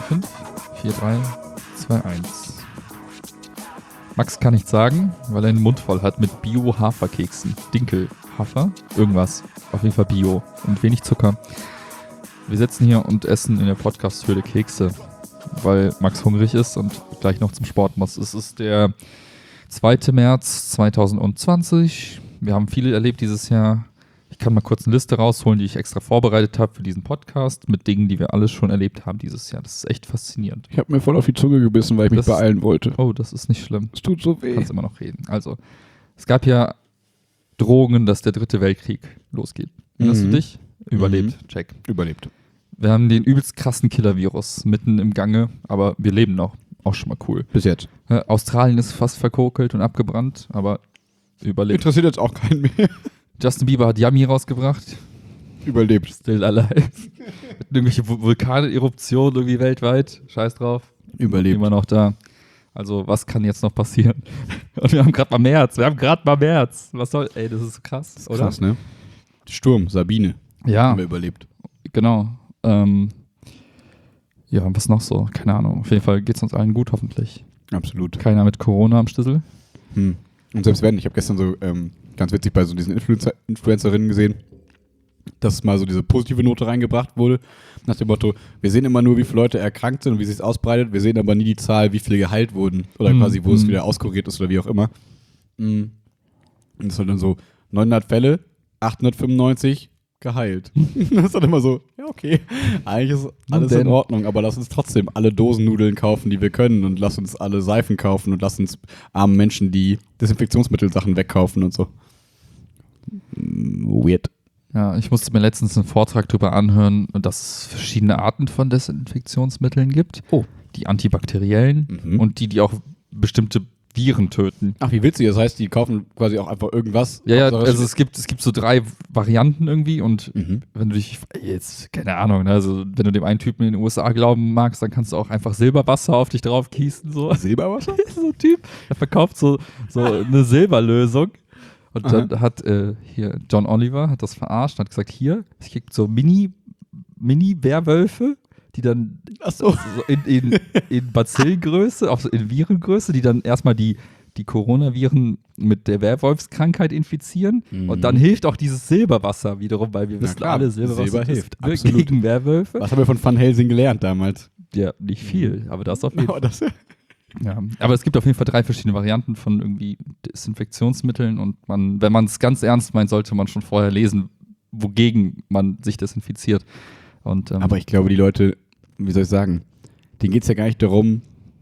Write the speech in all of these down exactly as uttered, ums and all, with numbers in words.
fünf, vier, drei, zwei, eins. Max kann nichts sagen, weil er den Mund voll hat mit Bio-Haferkeksen. Dinkel, Hafer, irgendwas. Auf jeden Fall Bio und wenig Zucker. Wir sitzen hier und essen in der Podcast-Höhle Kekse, weil Max hungrig ist und gleich noch zum Sport muss. Es ist der zweite März zweitausendzwanzig. Wir haben viel erlebt dieses Jahr. Ich kann mal kurz eine Liste rausholen, die ich extra vorbereitet habe für diesen Podcast mit Dingen, die wir alles schon erlebt haben dieses Jahr. Das ist echt faszinierend. Ich habe mir voll auf die Zunge gebissen, weil ich Das- mich beeilen wollte. Oh, das ist nicht schlimm. Es tut so Du weh. kannst immer noch reden. Also, es gab ja Drohungen, dass der dritte Weltkrieg losgeht. Erinnerst Mhm. du dich? Überlebt. Check. Überlebt. Wir haben den übelst krassen Killer-Virus mitten im Gange, aber wir leben noch. Auch schon mal cool. Bis jetzt. Äh, Australien ist fast verkokelt und abgebrannt, aber überlebt. Interessiert jetzt auch keinen mehr. Justin Bieber hat Yummy rausgebracht. Überlebt. Still alive. Mit irgendwelche Vul- Vulkaneruptionen irgendwie weltweit. Scheiß drauf. Überlebt. Immer noch da. Also, was kann jetzt noch passieren? Und wir haben gerade mal März. Wir haben gerade mal März. Was soll. Ey, das ist krass, Das ist oder? krass, ne? Sturm, Sabine. Ja, Haben wir überlebt. genau. Ähm, ja, was noch so? Keine Ahnung. Auf jeden Fall geht es uns allen gut, hoffentlich. Absolut. Keiner mit Corona am Stissel. Hm. Und selbst wenn, ich habe gestern so ähm, ganz witzig bei so diesen Influencer Influencerinnen gesehen, dass mal so diese positive Note reingebracht wurde, nach dem Motto, wir sehen immer nur, wie viele Leute erkrankt sind und wie sich es ausbreitet, wir sehen aber nie die Zahl, wie viele geheilt wurden oder Mhm. quasi, wo es Mhm. wieder auskuriert ist oder wie auch immer. Mhm. Und das war dann so, neunhundert Fälle, achthundertfünfundneunzig geheilt. Das ist dann immer so, ja okay, eigentlich ist alles denn? in Ordnung, aber lass uns trotzdem alle Dosennudeln kaufen, die wir können und lass uns alle Seifen kaufen und lass uns armen Menschen die Desinfektionsmittelsachen wegkaufen und so. Mm, Weird. Ja, ich musste mir letztens einen Vortrag darüber anhören, dass es verschiedene Arten von Desinfektionsmitteln gibt. Oh. Die antibakteriellen Mhm. und die, die auch bestimmte Viren töten. Ach, wie witzig, das heißt, die kaufen quasi auch einfach irgendwas. Ja, ja, Hauptsache, also es gibt, es gibt so drei Varianten irgendwie und Mhm. wenn du dich, jetzt, keine Ahnung, ne, also wenn du dem einen Typen in den U S A glauben magst, dann kannst du auch einfach Silberwasser auf dich drauf gießen, so. Silberwasser? So ein Typ, der verkauft so, so eine Silberlösung. Und Aha. dann hat äh, hier John Oliver hat das verarscht und hat gesagt, hier, es gibt so Mini, Mini-Werwölfe, die dann Ach so. so in, in, in Bazillengröße, auch so in Virengröße, die dann erstmal die, die Coronaviren mit der Werwolfskrankheit infizieren. Mhm. Und dann hilft auch dieses Silberwasser wiederum, weil wir Na wissen klar, alle, Silberwasser Silber ist hilft, wirkt absolut. gegen Werwölfe. Was haben wir von Van Helsing gelernt damals? Ja, nicht viel, aber das auf jeden Fall. Oh, das, Ja, aber es gibt auf jeden Fall drei verschiedene Varianten von irgendwie Desinfektionsmitteln und man, wenn man es ganz ernst meint, sollte man schon vorher lesen, wogegen man sich desinfiziert. Und, ähm, aber ich glaube, die Leute, wie soll ich sagen, denen geht es ja gar nicht darum,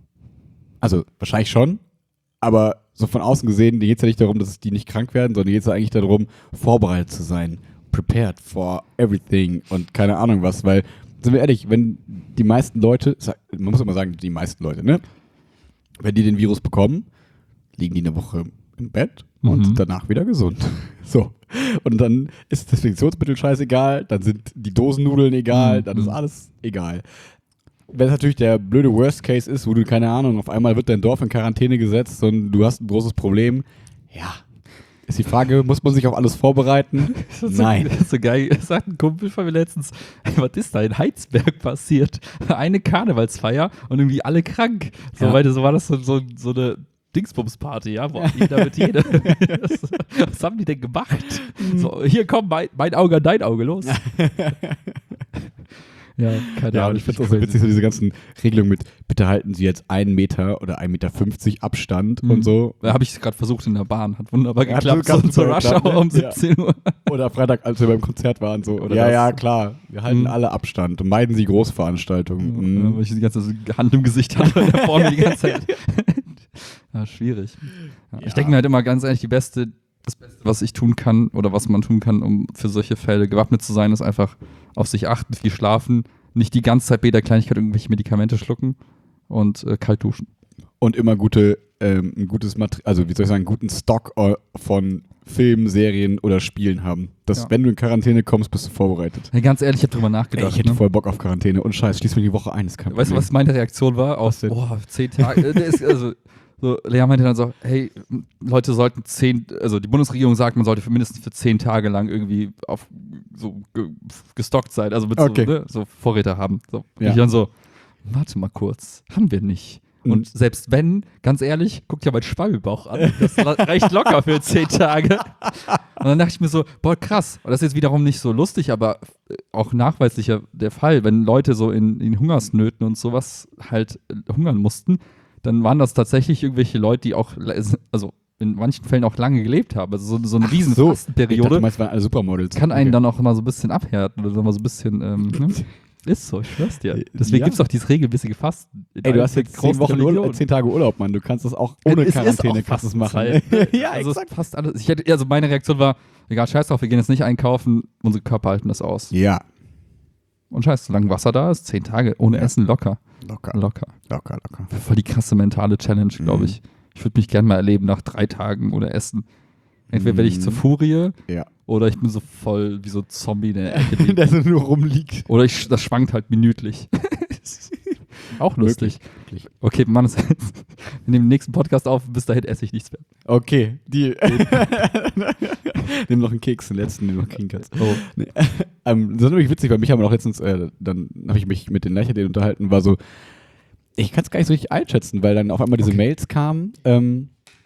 also wahrscheinlich schon, aber so von außen gesehen, denen geht es ja nicht darum, dass die nicht krank werden, sondern geht es ja eigentlich darum, vorbereitet zu sein. Prepared for everything und keine Ahnung was, weil, sind wir ehrlich, wenn die meisten Leute, man muss immer sagen, die meisten Leute, ne? Wenn die den Virus bekommen, liegen die eine Woche im Bett und Mhm. danach wieder gesund. So. Und dann ist das Desinfektionsmittel scheißegal, dann sind die Dosennudeln egal, Mhm. dann ist alles egal. Wenn es natürlich der blöde Worst Case ist, wo du, keine Ahnung, auf einmal wird dein Dorf in Quarantäne gesetzt und du hast ein großes Problem, ja, ist die Frage, muss man sich auf alles vorbereiten? Das ist so, Nein. Das ist so geil. Das sagt ein Kumpel von mir letztens, ey, was ist da in Heinsberg passiert? Eine Karnevalsfeier und irgendwie alle krank. So, Ja. weil das, so war das so, so, so eine Dingsbums-Party, ja, wo jeder mit jeder. was, was haben die denn gemacht? So, hier komm, mein, mein Auge an dein Auge, los. Ja, keine Ja, Ahnung. und ich finde es auch so witzig, so diese ganzen Regelungen mit, bitte halten Sie jetzt einen Meter oder ein Meter fünfzig Abstand Mhm. und so. Da habe ich gerade versucht in der Bahn, hat wunderbar Ja, hat geklappt, ganz so zur super Rush geklappt, Hour ne? um siebzehn Uhr. Oder Freitag, als wir beim Konzert waren, so. Oder ja, das. ja, klar. Wir halten Mhm. alle Abstand und meiden Sie Großveranstaltungen. Ja, Mhm. weil ich die ganze Hand im Gesicht hatte und der vorne die ganze Zeit. Ja, schwierig. Ja, Ich Ja. denke mir halt immer ganz ehrlich, die beste, das Beste, was ich tun kann oder was man tun kann, um für solche Fälle gewappnet zu sein, ist einfach auf sich achten, viel schlafen, nicht die ganze Zeit bei jeder Kleinigkeit irgendwelche Medikamente schlucken und äh, kalt duschen. Und immer gute, ähm, ein gutes Material, also wie soll ich sagen, einen guten Stock äh, von Filmen, Serien oder Spielen haben. Dass, Ja. wenn du in Quarantäne kommst, bist du vorbereitet. Hey, ganz ehrlich, ich habe drüber Ey, nachgedacht. ich hätte ne? voll Bock auf Quarantäne. Und Scheiß, schließ mir die Woche ein, ist kein Weißt du, Problem. was meine Reaktion war? Auf, Was denn? boah, zehn Tage. äh, der ist, also, so, Lea meinte dann so, hey, Leute sollten zehn, also die Bundesregierung sagt, man sollte für mindestens für zehn Tage lang irgendwie auf so ge, gestockt sein, also mit Okay. so, ne, so Vorräte haben. So. Ja. Ich dann so, warte mal kurz, haben wir nicht. Und selbst wenn, ganz ehrlich, guck dir mein Schwalbebauch an. Das reicht locker für zehn Tage. Und dann dachte ich mir so, boah, krass. Und das ist jetzt wiederum nicht so lustig, aber auch nachweislicher der Fall. Wenn Leute so in, in Hungersnöten und sowas halt hungern mussten, dann waren das tatsächlich irgendwelche Leute, die auch, also in manchen Fällen auch lange gelebt haben. Also so, so eine riesen so. Fastenperiode. Ich dachte, du meinst, waren alle Supermodels. Kann einen okay. dann auch immer so ein bisschen abhärten oder so mal so ein bisschen, ähm, ne? Ist so, ich schwör's dir. Deswegen Ja. gibt es auch dieses regelmäßige Fasten. Ey, du hast jetzt zehn Wochen Urlaub, zehn Tage Urlaub, Mann. Du kannst das auch ohne Es Quarantäne ist auch kannst du es machen. Fastenzeit. ja, also exakt. fast alles. Ich hätte, also meine Reaktion war, egal, scheiß drauf, wir gehen jetzt nicht einkaufen, unsere Körper halten das aus. Ja. Und scheiß, solange Wasser da ist, zehn Tage ohne Ja. Essen locker. Locker. Locker. Locker, locker. Voll die krasse mentale Challenge, glaube Mhm. ich. Ich würde mich gerne mal erleben nach drei Tagen ohne Essen. Entweder werde ich Mhm. zur Furie Ja. oder ich bin so voll wie so ein Zombie in der Ecke. liegen. Der so nur rumliegt. Oder ich, das schwankt halt minütlich. Auch lustig. Wirklich. Okay, Mann, wir nehmen den nächsten Podcast auf, bis dahin esse ich nichts mehr. Okay, die. Nimm noch einen Keks, den letzten, den du noch kriegen kannst. Oh. Nee. ähm, das ist nämlich witzig, weil mich haben wir auch letztens, äh, dann habe ich mich mit den Leichtathleten unterhalten, war so, ich kann es gar nicht so richtig einschätzen, weil dann auf einmal diese Okay. Mails kamen, ähm,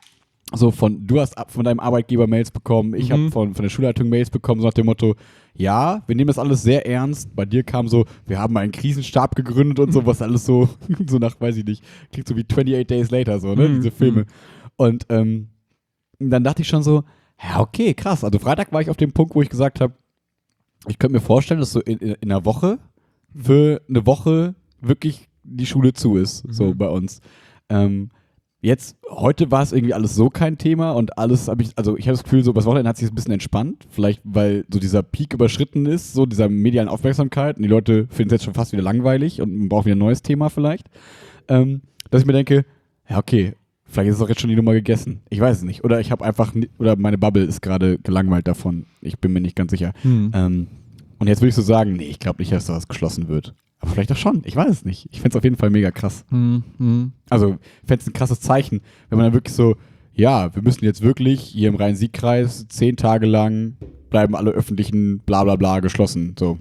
so von, du hast ab- von deinem Arbeitgeber Mails bekommen, ich Mhm. habe von, von der Schulleitung Mails bekommen, so nach dem Motto, ja, wir nehmen das alles sehr ernst. Bei dir kam so, wir haben einen Krisenstab gegründet und so, was alles so, so nach, weiß ich nicht, klingt so wie twenty-eight Days Later, so, ne, Mhm. diese Filme. Und ähm, dann dachte ich schon so, ja, okay, krass. Also Freitag war ich auf dem Punkt, wo ich gesagt habe, ich könnte mir vorstellen, dass so in, in, in einer Woche für eine Woche wirklich die Schule zu ist, so Mhm. bei uns. Ähm, jetzt, heute war es irgendwie alles so kein Thema und alles habe ich, also ich habe das Gefühl, so das Wochenende hat sich ein bisschen entspannt, vielleicht weil so dieser Peak überschritten ist, so dieser medialen Aufmerksamkeit und die Leute finden es jetzt schon fast wieder langweilig und man braucht wieder ein neues Thema vielleicht, ähm, dass ich mir denke, ja okay, vielleicht ist es auch jetzt schon die Nummer gegessen. Ich weiß es nicht. Oder ich habe einfach, ni- oder meine Bubble ist gerade gelangweilt davon. Ich bin mir nicht ganz sicher. Hm. Ähm, und jetzt würde ich so sagen, nee, ich glaube nicht, dass das geschlossen wird. Aber vielleicht auch schon. Ich weiß es nicht. Ich fände es auf jeden Fall mega krass. Hm, hm. Also, ich fände es ein krasses Zeichen, wenn man dann wirklich so, ja, wir müssen jetzt wirklich hier im Rhein-Sieg-Kreis zehn Tage lang bleiben alle öffentlichen bla bla bla geschlossen. So.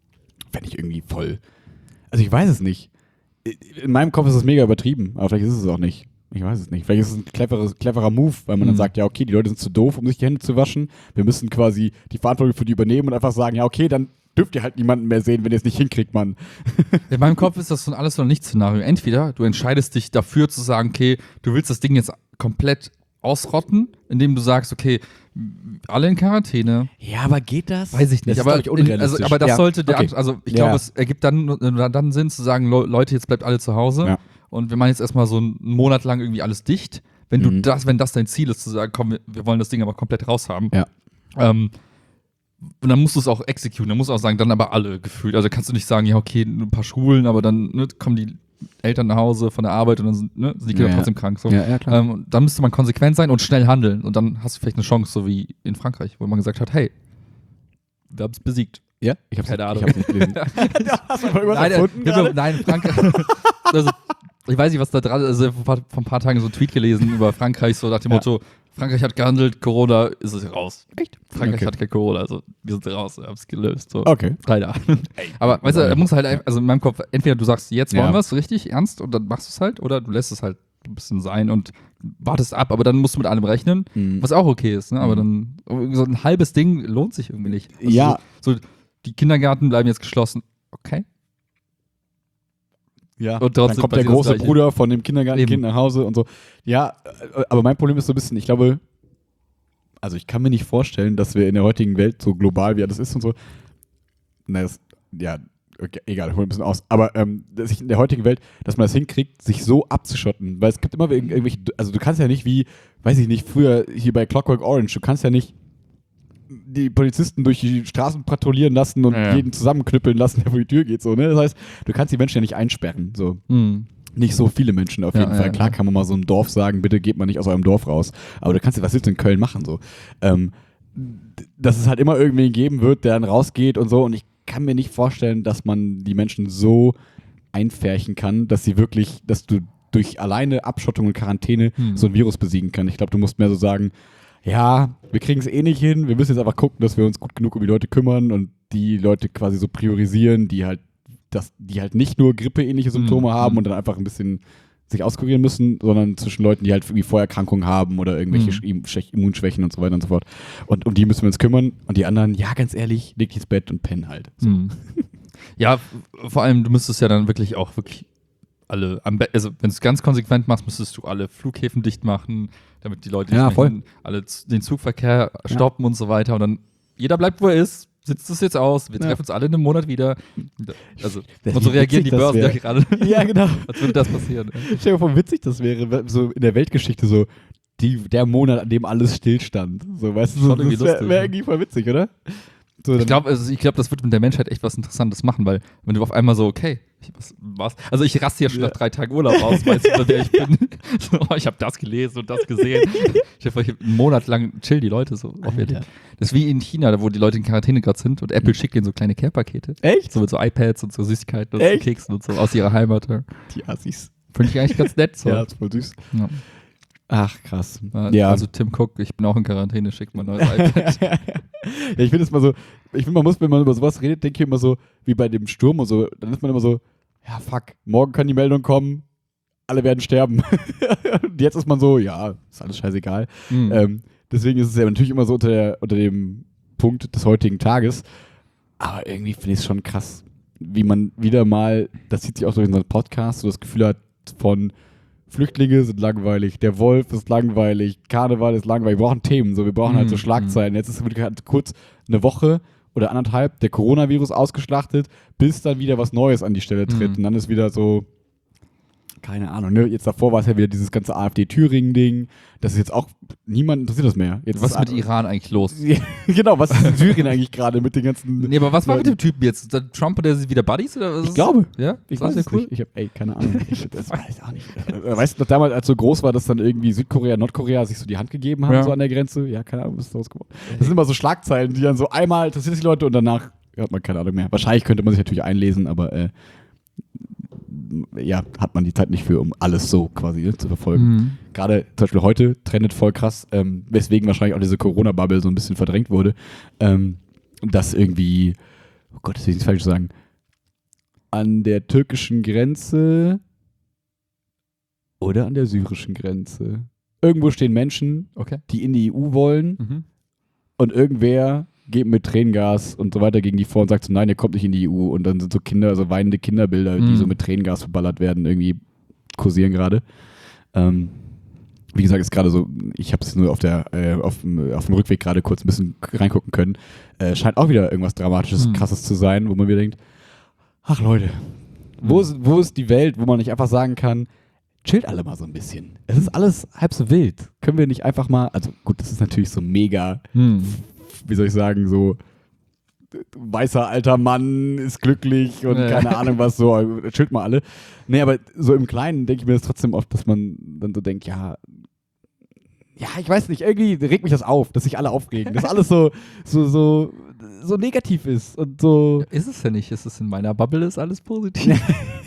Fände ich irgendwie voll. Also, ich weiß es nicht. In meinem Kopf ist es mega übertrieben, aber vielleicht ist es auch nicht. Ich weiß es nicht. Vielleicht ist es ein cleveres, cleverer Move, weil man dann Mhm. sagt, ja, okay, die Leute sind zu doof, um sich die Hände zu waschen. Wir müssen quasi die Verantwortung für die übernehmen und einfach sagen, ja, okay, dann dürft ihr halt niemanden mehr sehen, wenn ihr es nicht hinkriegt, Mann. In meinem Kopf ist das so ein Alles- oder Nichts-Szenario. Entweder du entscheidest dich dafür zu sagen, okay, du willst das Ding jetzt komplett ausrotten, indem du sagst, okay, alle in Quarantäne. Ja, aber geht das? Weiß ich nicht, Das ist, aber, glaub ich, in, unrealistisch. also, aber das Ja, sollte der, okay. Ant- also ich Ja. glaube, es ergibt dann, nur- dann Sinn zu sagen, Le- Leute, jetzt bleibt alle zu Hause Ja. und wir machen jetzt erstmal so einen Monat lang irgendwie alles dicht. Wenn du Mhm. das, wenn das dein Ziel ist, zu sagen, komm, wir, wir wollen das Ding aber komplett raushaben. Ja. Ähm, und dann musst du es auch exekutieren, dann musst du auch sagen, dann aber alle gefühlt. Also kannst du nicht sagen, ja, okay, ein paar Schulen, aber dann ne, kommen die Eltern nach Hause von der Arbeit und dann sind, ne, sind die Kinder Ja, ja. trotzdem krank. So. Ja, ja, klar. Ähm, und dann müsste man konsequent sein und schnell handeln. Und dann hast du vielleicht eine Chance, so wie in Frankreich, wo man gesagt hat, hey, wir haben es besiegt. Ja? Ich hab's, Keine Ahnung. Ich hab's nicht gelesen. Hast du mal irgendwas Nein, erfunden äh, gerade? nein, Frankreich. also, ich weiß nicht, was da dran ist. Also, vor, ein paar- vor ein paar Tagen so einen Tweet gelesen über Frankreich, so nach dem Ja. Motto: Frankreich hat gehandelt, Corona ist es raus. Echt? Frankreich Okay. hat kein Corona, also wir sind raus, wir haben es gelöst. So. Okay. Keine Ahnung. Aber weißt du, er muss halt, einfach- also in meinem Kopf, entweder du sagst, jetzt wollen Ja. wir es richtig ernst und dann machst du es halt, oder du lässt es halt ein bisschen sein und wartest ab, aber dann musst du mit allem rechnen, Mhm. was auch okay ist, ne? Aber Mhm. dann, so ein halbes Ding lohnt sich irgendwie nicht. Also Ja. So, so, die Kindergärten bleiben jetzt geschlossen. Okay. Ja, Und trotzdem dann kommt der passiert das große Gleiche. Bruder von dem Kindergartenkind Eben. nach Hause und so. Ja, äh, aber mein Problem ist so ein bisschen, ich glaube, also ich kann mir nicht vorstellen, dass wir in der heutigen Welt, so global wie alles ist und so, na, das, ja, okay, egal, hol ein bisschen aus, aber ähm, dass ich in der heutigen Welt, dass man das hinkriegt, sich so abzuschotten, weil es gibt immer irg- irgendwelche, also du kannst ja nicht wie, weiß ich nicht, früher hier bei Clockwork Orange, du kannst ja nicht die Polizisten durch die Straßen patrouillieren lassen und Ja, ja. jeden zusammenknüppeln lassen, der vor die Tür geht, so, ne? Das heißt, du kannst die Menschen ja nicht einsperren, so. Hm. Nicht so viele Menschen auf Ja, jeden ja, Fall. Klar ja. kann man mal so einem Dorf sagen, bitte geht mal nicht aus eurem Dorf raus. Aber du kannst, was willst du in Köln machen, so? Ähm, d- dass es halt immer irgendwen geben wird, der dann rausgeht und so. Und ich kann mir nicht vorstellen, dass man die Menschen so einfärchen kann, dass sie wirklich, dass du durch alleine Abschottung und Quarantäne Hm. so ein Virus besiegen kann. Ich glaube, du musst mehr so sagen, ja, wir kriegen es eh nicht hin, wir müssen jetzt einfach gucken, dass wir uns gut genug um die Leute kümmern und die Leute quasi so priorisieren, die halt dass die halt nicht nur grippeähnliche Symptome Mhm. haben und dann einfach ein bisschen sich auskurieren müssen, sondern zwischen Leuten, die halt irgendwie Vorerkrankungen haben oder irgendwelche Mhm. Sch- Immunschwächen und so weiter und so fort. Und um die müssen wir uns kümmern. Und die anderen, ja, ganz ehrlich, leg dich ins Bett und pennen halt. So. Hm. Ja, f- vor allem, du müsstest ja dann wirklich auch wirklich alle, am Be- also wenn du es ganz konsequent machst, müsstest du alle Flughäfen dicht machen, damit die Leute Ja, nicht voll. mehr hin, alle z- den Zugverkehr stoppen und so weiter. Und dann jeder bleibt, wo er ist, sitzt es jetzt aus, wir Ja. treffen uns alle in einem Monat wieder. Also, Das- und so wie reagieren die witzig das Börsen ja wär. gerade, Ja, genau. als würde das passieren. Stell dir vor, wie witzig das wäre, so in der Weltgeschichte so, die, der Monat, an dem alles stillstand. So, weißt du, so, Schon irgendwie das wäre lustig, wär ne? irgendwie voll witzig, oder? So, Ich dann- glaube, also ich glaub, das wird mit der Menschheit echt was Interessantes machen, weil wenn du auf einmal so, okay, ich, was, was? Also ich raste ja schon Ja. nach drei Tagen Urlaub aus, weißt du, wer ich bin. So, oh, ich habe das gelesen und das gesehen. Ich habe einen Monat lang chill die Leute so. Auf ihr Alter. Leben. Das ist wie in China, da wo die Leute in Quarantäne gerade sind und Apple schickt ihnen so kleine Care-Pakete. Echt? So mit so iPads und so Süßigkeiten und Echt? so Keksen und so aus ihrer Heimat. Ja. Die Assis. Finde ich eigentlich ganz nett. So. Ja, ist voll süß. Ja. Ach, krass. Ja. Ja. Also Tim Cook, ich bin auch in Quarantäne, schickt mal ein neues iPad. ja, ich finde es mal so, ich finde, man muss, wenn man über sowas redet, denke ich immer so, wie bei dem Sturm und so, dann ist man immer so, ja, fuck, morgen kann die Meldung kommen, alle werden sterben. Und jetzt ist man so, ja, ist alles scheißegal. Mhm. Ähm, deswegen ist es ja natürlich immer so unter, der, unter dem Punkt des heutigen Tages. Aber irgendwie finde ich es schon krass, wie man wieder mal, das zieht sich auch durch unseren Podcast, so das Gefühl hat von Flüchtlinge sind langweilig, der Wolf ist langweilig, Karneval ist langweilig, wir brauchen Themen, so, wir brauchen halt so Mhm, Schlagzeilen. Jetzt ist wirklich halt kurz eine Woche oder anderthalb der Coronavirus ausgeschlachtet, bis dann wieder was Neues an die Stelle tritt. Mhm. Und dann ist wieder so, keine Ahnung, ne? Jetzt davor war es ja wieder dieses ganze AfD-Thüringen-Ding. Das ist jetzt auch, niemand interessiert das mehr. Jetzt Was ist mit ist Iran eigentlich los? Genau, was ist in Syrien eigentlich gerade mit den ganzen. Nee, aber was war mit Leuten? dem Typen jetzt? Der Trump, der ist wieder Buddies? Oder was Ich ist- glaube. Ja? Ich Das weiß ist es ja cool. nicht. Ich hab, ey, keine Ahnung. Ich, das weiß ich auch nicht. Äh, Weißt du noch damals, als so groß war, dass dann irgendwie Südkorea, Nordkorea sich so die Hand gegeben haben, Ja. so an der Grenze? Ja, keine Ahnung, was ist daraus geworden? Das sind immer so Schlagzeilen, die dann so einmal interessiert sich die Leute und danach hat man keine Ahnung mehr. Wahrscheinlich könnte man sich natürlich einlesen, aber äh, ja, hat man die Zeit nicht für, um alles so quasi ne, zu verfolgen. Mhm. Gerade zum Beispiel heute trendet voll krass, ähm, weswegen wahrscheinlich auch diese Corona-Bubble so ein bisschen verdrängt wurde, ähm, dass irgendwie, oh Gott, das will ich nicht falsch sagen, an der türkischen Grenze oder an der syrischen Grenze. Irgendwo stehen Menschen, Okay. die in die E U wollen Mhm. und irgendwer geht mit Tränengas und so weiter gegen die vor und sagt so, nein, ihr kommt nicht in die E U. Und dann sind so Kinder, so weinende Kinderbilder, die Mhm. so mit Tränengas verballert werden, irgendwie kursieren gerade. Ähm, wie gesagt, ist gerade so, ich habe es nur auf, der, äh, auf, dem, auf dem Rückweg gerade kurz ein bisschen reingucken können. Äh, scheint auch wieder irgendwas Dramatisches, Mhm. Krasses zu sein, wo man wieder denkt, ach Leute, wo ist, wo ist die Welt, wo man nicht einfach sagen kann, chillt alle mal so ein bisschen. Es ist alles halb so wild. Können wir nicht einfach mal, also gut, das ist natürlich so mega, Mhm. wie soll ich sagen, so weißer alter Mann ist glücklich und Ja. keine Ahnung was, so, chillt mal alle. Nee, aber so im Kleinen denke ich mir das trotzdem oft, dass man dann so denkt, ja, ja, ich weiß nicht, irgendwie regt mich das auf, dass sich alle aufregen, dass alles so, so, so, so negativ ist und so. Ist es ja nicht. Ist es in meiner Bubble, ist alles positiv.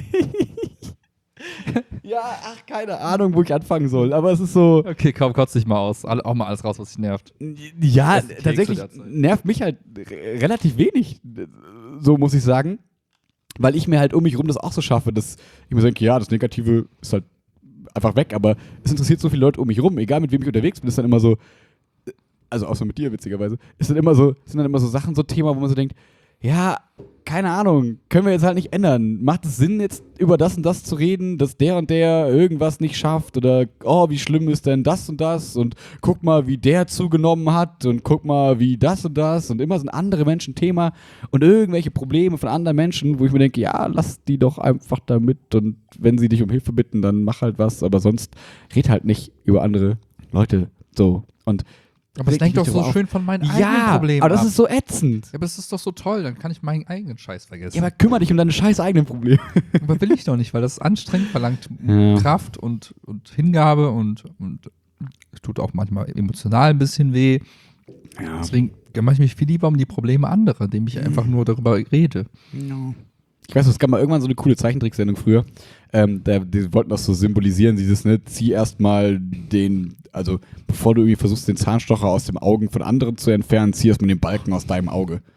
Ja, ach, keine Ahnung, wo ich anfangen soll, aber es ist so, Okay, komm, kotz dich mal aus. Alle, auch mal alles raus, was dich nervt. ja, Essen Kekse tatsächlich derzeit. nervt mich halt re- relativ wenig, so muss ich sagen, weil ich mir halt um mich rum das auch so schaffe, dass ich mir denke, ja, das Negative ist halt einfach weg, aber es interessiert so viele Leute um mich rum, egal mit wem ich unterwegs bin, ist dann immer so, also außer mit dir witzigerweise, ist dann immer so, sind dann immer so Sachen, so Thema, wo man so denkt, ja, keine Ahnung, können wir jetzt halt nicht ändern. Macht es Sinn, jetzt über das und das zu reden, dass der und der irgendwas nicht schafft oder, oh, wie schlimm ist denn das und das und guck mal, wie der zugenommen hat und guck mal, wie das und das und immer sind andere Menschen Thema und irgendwelche Probleme von anderen Menschen, wo ich mir denke, ja, lass die doch einfach da mit und wenn sie dich um Hilfe bitten, dann mach halt was, aber sonst red halt nicht über andere Leute so und Aber es reg mich lenkt doch darüber so auf. schön von meinen eigenen Ja, Problemen aber das ab. ist so ätzend. Ja, aber das ist doch so toll, dann kann ich meinen eigenen Scheiß vergessen. Ja, aber kümmere dich um deine scheiß eigenen Probleme. aber will ich doch nicht, weil das ist anstrengend, verlangt Ja. Kraft und, und Hingabe und, und es tut auch manchmal emotional ein bisschen weh. Ja. Deswegen kümmere ich mich viel lieber um die Probleme anderer, indem ich einfach nur darüber rede. Ich weiß, es gab mal irgendwann so eine coole Zeichentricksendung früher. Ähm, da, die wollten das so symbolisieren, dieses, ne, zieh erstmal den, also bevor du irgendwie versuchst, den Zahnstocher aus den Augen von anderen zu entfernen, zieh erstmal den Balken aus deinem Auge.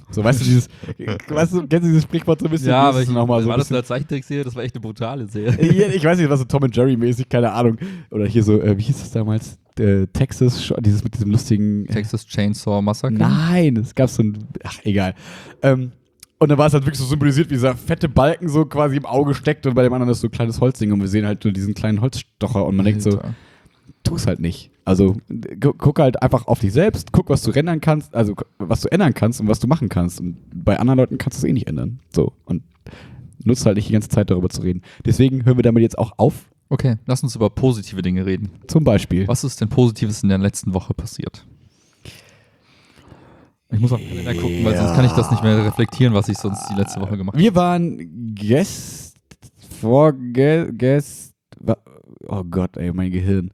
So, weißt du, dieses, weißt du, kennst du dieses Sprichwort so ein bisschen? Ja, Wie aber ist ich, es noch mal so war ein das bisschen- eine Zeichentrickserie? Das war echt eine brutale Serie. Ja, ich weiß nicht, was so Tom and Jerry mäßig, keine Ahnung. Oder hier so, äh, wie hieß es damals? Äh, Texas, Sh- dieses mit diesem lustigen. Äh, Texas Chainsaw Massacre? Nein, es gab so ein. Ach, egal. Ähm, und dann war es halt wirklich so symbolisiert, wie dieser fette Balken so quasi im Auge steckt und bei dem anderen ist so ein kleines Holzding und wir sehen halt nur diesen kleinen Holzstocher und man denkt so, Alter. tu es halt nicht. Also gu- guck halt einfach auf dich selbst, guck, was du ändern kannst, also gu- was du ändern kannst und was du machen kannst. Und bei anderen Leuten kannst du es eh nicht ändern. So. Und nutzt halt nicht die ganze Zeit darüber zu reden. Deswegen hören wir damit jetzt auch auf. Okay, lass uns über positive Dinge reden. Zum Beispiel. Was ist denn Positives in der letzten Woche passiert? Ich muss auf den Kalender gucken, weil sonst kann ich das nicht mehr reflektieren, was ich sonst die letzte Woche gemacht habe. Wir waren gest, vorge, gest, wa- oh Gott, ey, mein Gehirn.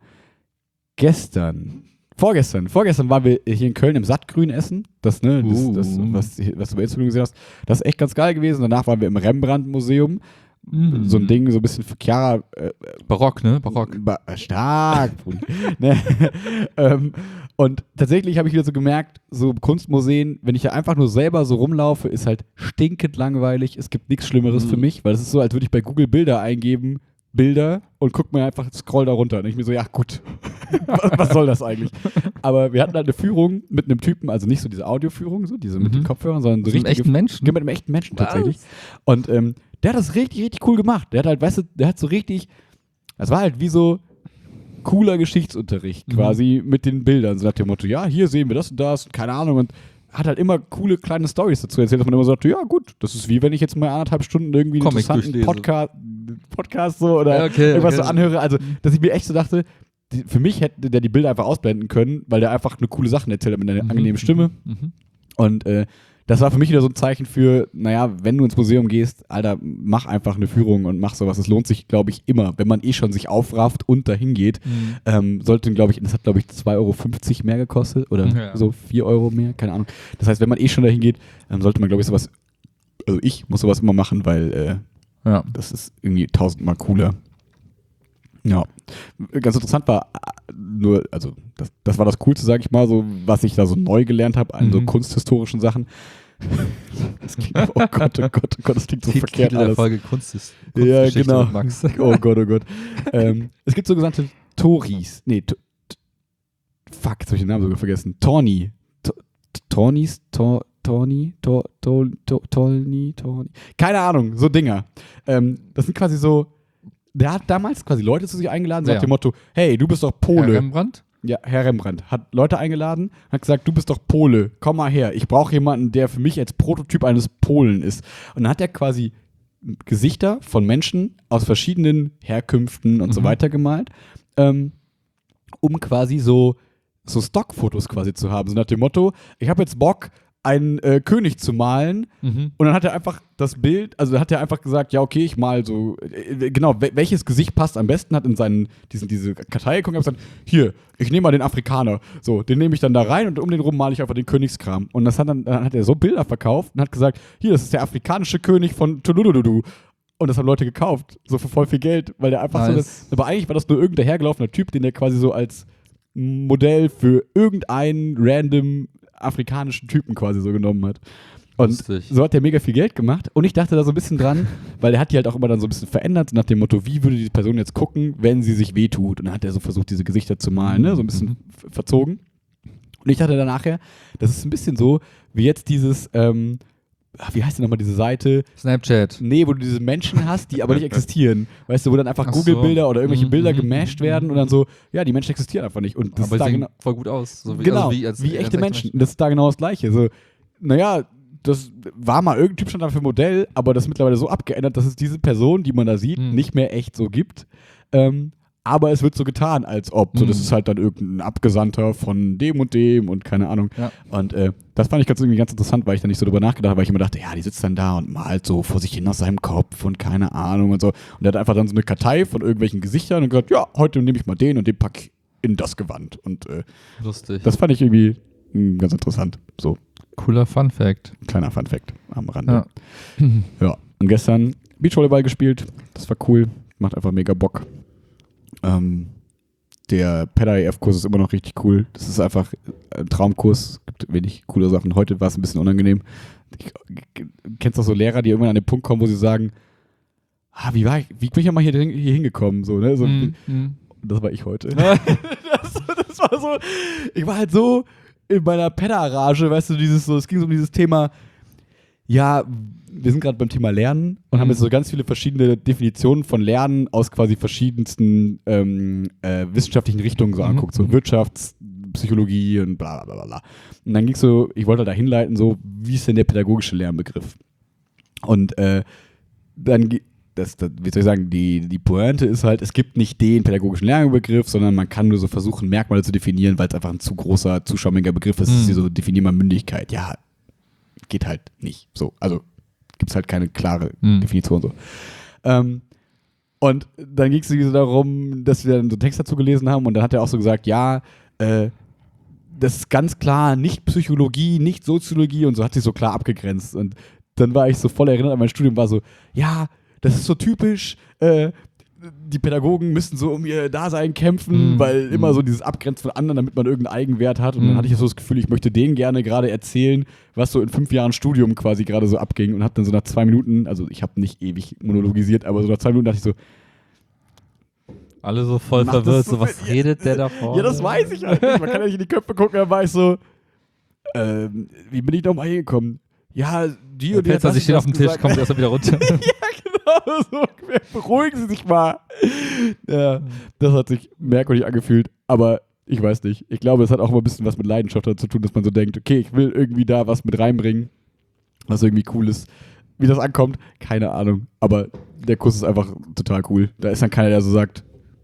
Gestern, vorgestern, vorgestern waren wir hier in Köln im Sattgrün essen. Das, ne, das, Uh. das was, was du bei Instagram gesehen hast. Das ist echt ganz geil gewesen. Danach waren wir im Rembrandt-Museum. Mhm. So ein Ding, so ein bisschen für Chiara. Äh, Barock, ne? Barock. Ba stark. Brudi. ne? ähm, und tatsächlich habe ich wieder so gemerkt, so Kunstmuseen, wenn ich ja einfach nur selber so rumlaufe, ist halt stinkend langweilig. Es gibt nichts Schlimmeres Mhm. für mich, weil es ist so, als würde ich bei Google Bilder eingeben, Bilder und guck mir einfach, scroll da runter. Und ich mir so, ja gut, was, was soll das eigentlich? Aber wir hatten halt eine Führung mit einem Typen, also nicht so diese Audioführung, so diese mit Mhm. den Kopfhörern, sondern so So einen richtige echten Menschen? ja, mit einem echten Menschen Was? tatsächlich. Und ähm, der hat das richtig, richtig cool gemacht. Der hat halt, weißt du, der hat so richtig, das war halt wie so cooler Geschichtsunterricht Mhm. quasi mit den Bildern. So nach dem Motto, ja, hier sehen wir das und das, und keine Ahnung. Und hat halt immer coole kleine Storys dazu erzählt, dass man immer so sagte, ja gut, das ist wie wenn ich jetzt mal anderthalb Stunden irgendwie einen Comic interessanten durchlese. Podcast, Podcast so oder Ja, okay, irgendwas okay. so anhöre. Also, dass ich mir echt so dachte, die, für mich hätte der die Bilder einfach ausblenden können, weil der einfach eine coole Sachen erzählt hat mit einer Mhm. angenehmen Stimme. Mhm. Und äh, das war für mich wieder so ein Zeichen für, naja, wenn du ins Museum gehst, Alter, mach einfach eine Führung und mach sowas. Es lohnt sich, glaube ich, immer, wenn man eh schon sich aufrafft und dahin geht. Mhm. Ähm, sollte, glaube ich, das hat, glaube ich, zwei Euro fünfzig mehr gekostet oder Ja. so vier Euro mehr, keine Ahnung. Das heißt, wenn man eh schon dahin geht, ähm, sollte man, glaube ich, sowas, also ich muss sowas immer machen, weil äh, Ja. das ist irgendwie tausendmal cooler. Ja, ganz interessant war äh, nur, also das, das war das Coolste, sag ich mal, so was ich da so neu gelernt habe an so Mhm. kunsthistorischen Sachen. Das klingt, oh Gott, oh Gott, oh Gott, das klingt so Titel verkehrt der alles. Folge Kunst ist Ja, Kunstgeschichte genau. mit Max. Oh Gott, oh Gott. ähm, es gibt sogenannte Toris. Nee, to, t- fuck, jetzt habe ich den Namen sogar vergessen. Torni. To, t- Tornis? Tor, Torni? Tor, Tor, Tor, Torni? Torni? Keine Ahnung, so Dinger. Ähm, das sind quasi so, der hat damals quasi Leute zu sich eingeladen, so Ja. nach dem Motto, hey, du bist doch Herr Pole. Rembrandt? Ja, Herr Rembrandt hat Leute eingeladen, hat gesagt, du bist doch Pole, komm mal her. Ich brauche jemanden, der für mich als Prototyp eines Polen ist. Und dann hat er quasi Gesichter von Menschen aus verschiedenen Herkünften und so Mhm. weiter gemalt, ähm, um quasi so, so Stockfotos quasi zu haben. So nach dem Motto, ich habe jetzt Bock, einen äh, König zu malen. Mhm. Und dann hat er einfach das Bild, also hat er einfach gesagt, ja, okay, ich mal so, äh, genau, wel- welches Gesicht passt am besten, hat in seinen, diesen, diese Kartei geguckt und hat gesagt, hier, ich nehme mal den Afrikaner. So, den nehme ich dann da rein und um den rum male ich einfach den Königskram. Und das hat dann, dann hat er so Bilder verkauft und hat gesagt, hier, das ist der afrikanische König von Tulududu. Und das haben Leute gekauft, so für voll viel Geld, weil der einfach Nice. so, aber eigentlich war das nur irgendein hergelaufener Typ, den der quasi so als Modell für irgendeinen random afrikanischen Typen quasi so genommen hat. Und Lustig. so hat der mega viel Geld gemacht. Und ich dachte da so ein bisschen dran, weil der hat die halt auch immer dann so ein bisschen verändert, so nach dem Motto, wie würde die Person jetzt gucken, wenn sie sich wehtut. Und dann hat er so versucht, diese Gesichter zu malen, ne? So ein bisschen f- verzogen. Und ich dachte dann nachher, das ist ein bisschen so, wie jetzt dieses, ähm, ach, wie heißt denn nochmal diese Seite? Snapchat. Nee, wo du diese Menschen hast, die aber nicht existieren. Weißt du, wo dann einfach Ach so. Google-Bilder oder irgendwelche Mhm, Bilder mhm, gemasht mhm, werden und dann so, ja, die Menschen existieren einfach nicht. Und das Aber ist da sehen genau, voll gut aus. So wie, genau, also wie, als- echte als Menschen. Das ist da genau das Gleiche. So, naja, das war mal irgendein Typ stand da für Modell, aber das ist mittlerweile so abgeändert, dass es diese Person, die man da sieht, Hm. nicht mehr echt so gibt. Ähm, aber es wird so getan, als ob. So, das Hm. ist halt dann irgendein Abgesandter von dem und dem und keine Ahnung. Ja. Und äh, das fand ich ganz, irgendwie ganz interessant, weil ich da nicht so drüber nachgedacht habe, weil ich immer dachte, ja, die sitzt dann da und malt so vor sich hin aus seinem Kopf und keine Ahnung und so. Und der hat einfach dann so eine Kartei von irgendwelchen Gesichtern und gesagt, ja, heute nehme ich mal den und den pack ich in das Gewand. Und äh, Lustig. das fand ich irgendwie mh, ganz interessant. So, Cooler Fun Fact. kleiner Funfact am Rande. Ja. Ja, und gestern Beachvolleyball gespielt. Das war cool. Macht einfach mega Bock. Ähm, der Peda E F-Kurs ist immer noch richtig cool. Das ist einfach ein Traumkurs. Gibt wenig coole Sachen. Heute war es ein bisschen unangenehm. ich, kennst du so Lehrer, die irgendwann an den Punkt kommen, wo sie sagen, ah, wie war ich, wie bin ich mal hier, hier hingekommen? So, ne? So, Mm, mm. Das war ich heute. das, das war so, ich war halt so in meiner Penner-Rage, weißt du, dieses so, es ging so um dieses Thema, ja, wir sind gerade beim Thema Lernen und Mhm. haben jetzt so ganz viele verschiedene Definitionen von Lernen aus quasi verschiedensten ähm, äh, wissenschaftlichen Richtungen so Mhm. anguckt, so Wirtschaftspsychologie und bla bla bla bla. Und dann ging es so, ich wollte da hinleiten, so, wie ist denn der pädagogische Lernbegriff? Und äh, dann, ge- das, das, wie soll ich sagen, die, die Pointe ist halt, es gibt nicht den pädagogischen Lernbegriff, sondern man kann nur so versuchen, Merkmale zu definieren, weil es einfach ein zu großer, zu schwammiger Begriff ist. Mhm. Das ist wie so, definier mal Mündigkeit. Ja, geht halt nicht. So, also gibt es halt keine klare Mhm. Definition. So. Ähm, und dann ging es so darum, dass wir dann so einen Text dazu gelesen haben und dann hat er auch so gesagt, ja, äh, das ist ganz klar nicht Psychologie, nicht Soziologie und so hat sich so klar abgegrenzt. Und dann war ich so voll erinnert an mein Studium, war so, ja, das ist so typisch, äh, die Pädagogen müssen so um ihr Dasein kämpfen, Mm, weil immer mm. so dieses Abgrenzen von anderen, damit man irgendeinen Eigenwert hat. Und dann Mm. hatte ich so das Gefühl, ich möchte denen gerne gerade erzählen, was so in fünf Jahren Studium quasi gerade so abging und habe dann so nach zwei Minuten, also ich habe nicht ewig monologisiert, aber so nach zwei Minuten dachte ich so, Alle so voll Mach das verwirrt, so so was mit- redet der da vorne? ja, das weiß ich halt nicht. Man kann ja nicht in die Köpfe gucken, dann war ich so, ähm, wie bin ich da mal hingekommen? Ja, die Der und die hat Pelzer, das sie und stehen das auf dem Tisch, gesagt. kommt erstmal wieder runter. Genau, so, beruhigen Sie sich mal. Ja, das hat sich merkwürdig angefühlt, aber ich weiß nicht. Ich glaube, es hat auch immer ein bisschen was mit Leidenschaft dazu zu tun, dass man so denkt, okay, ich will irgendwie da was mit reinbringen, was irgendwie cool ist. Wie das ankommt, keine Ahnung. Aber der Kurs ist einfach total cool. Da ist dann keiner, der so sagt,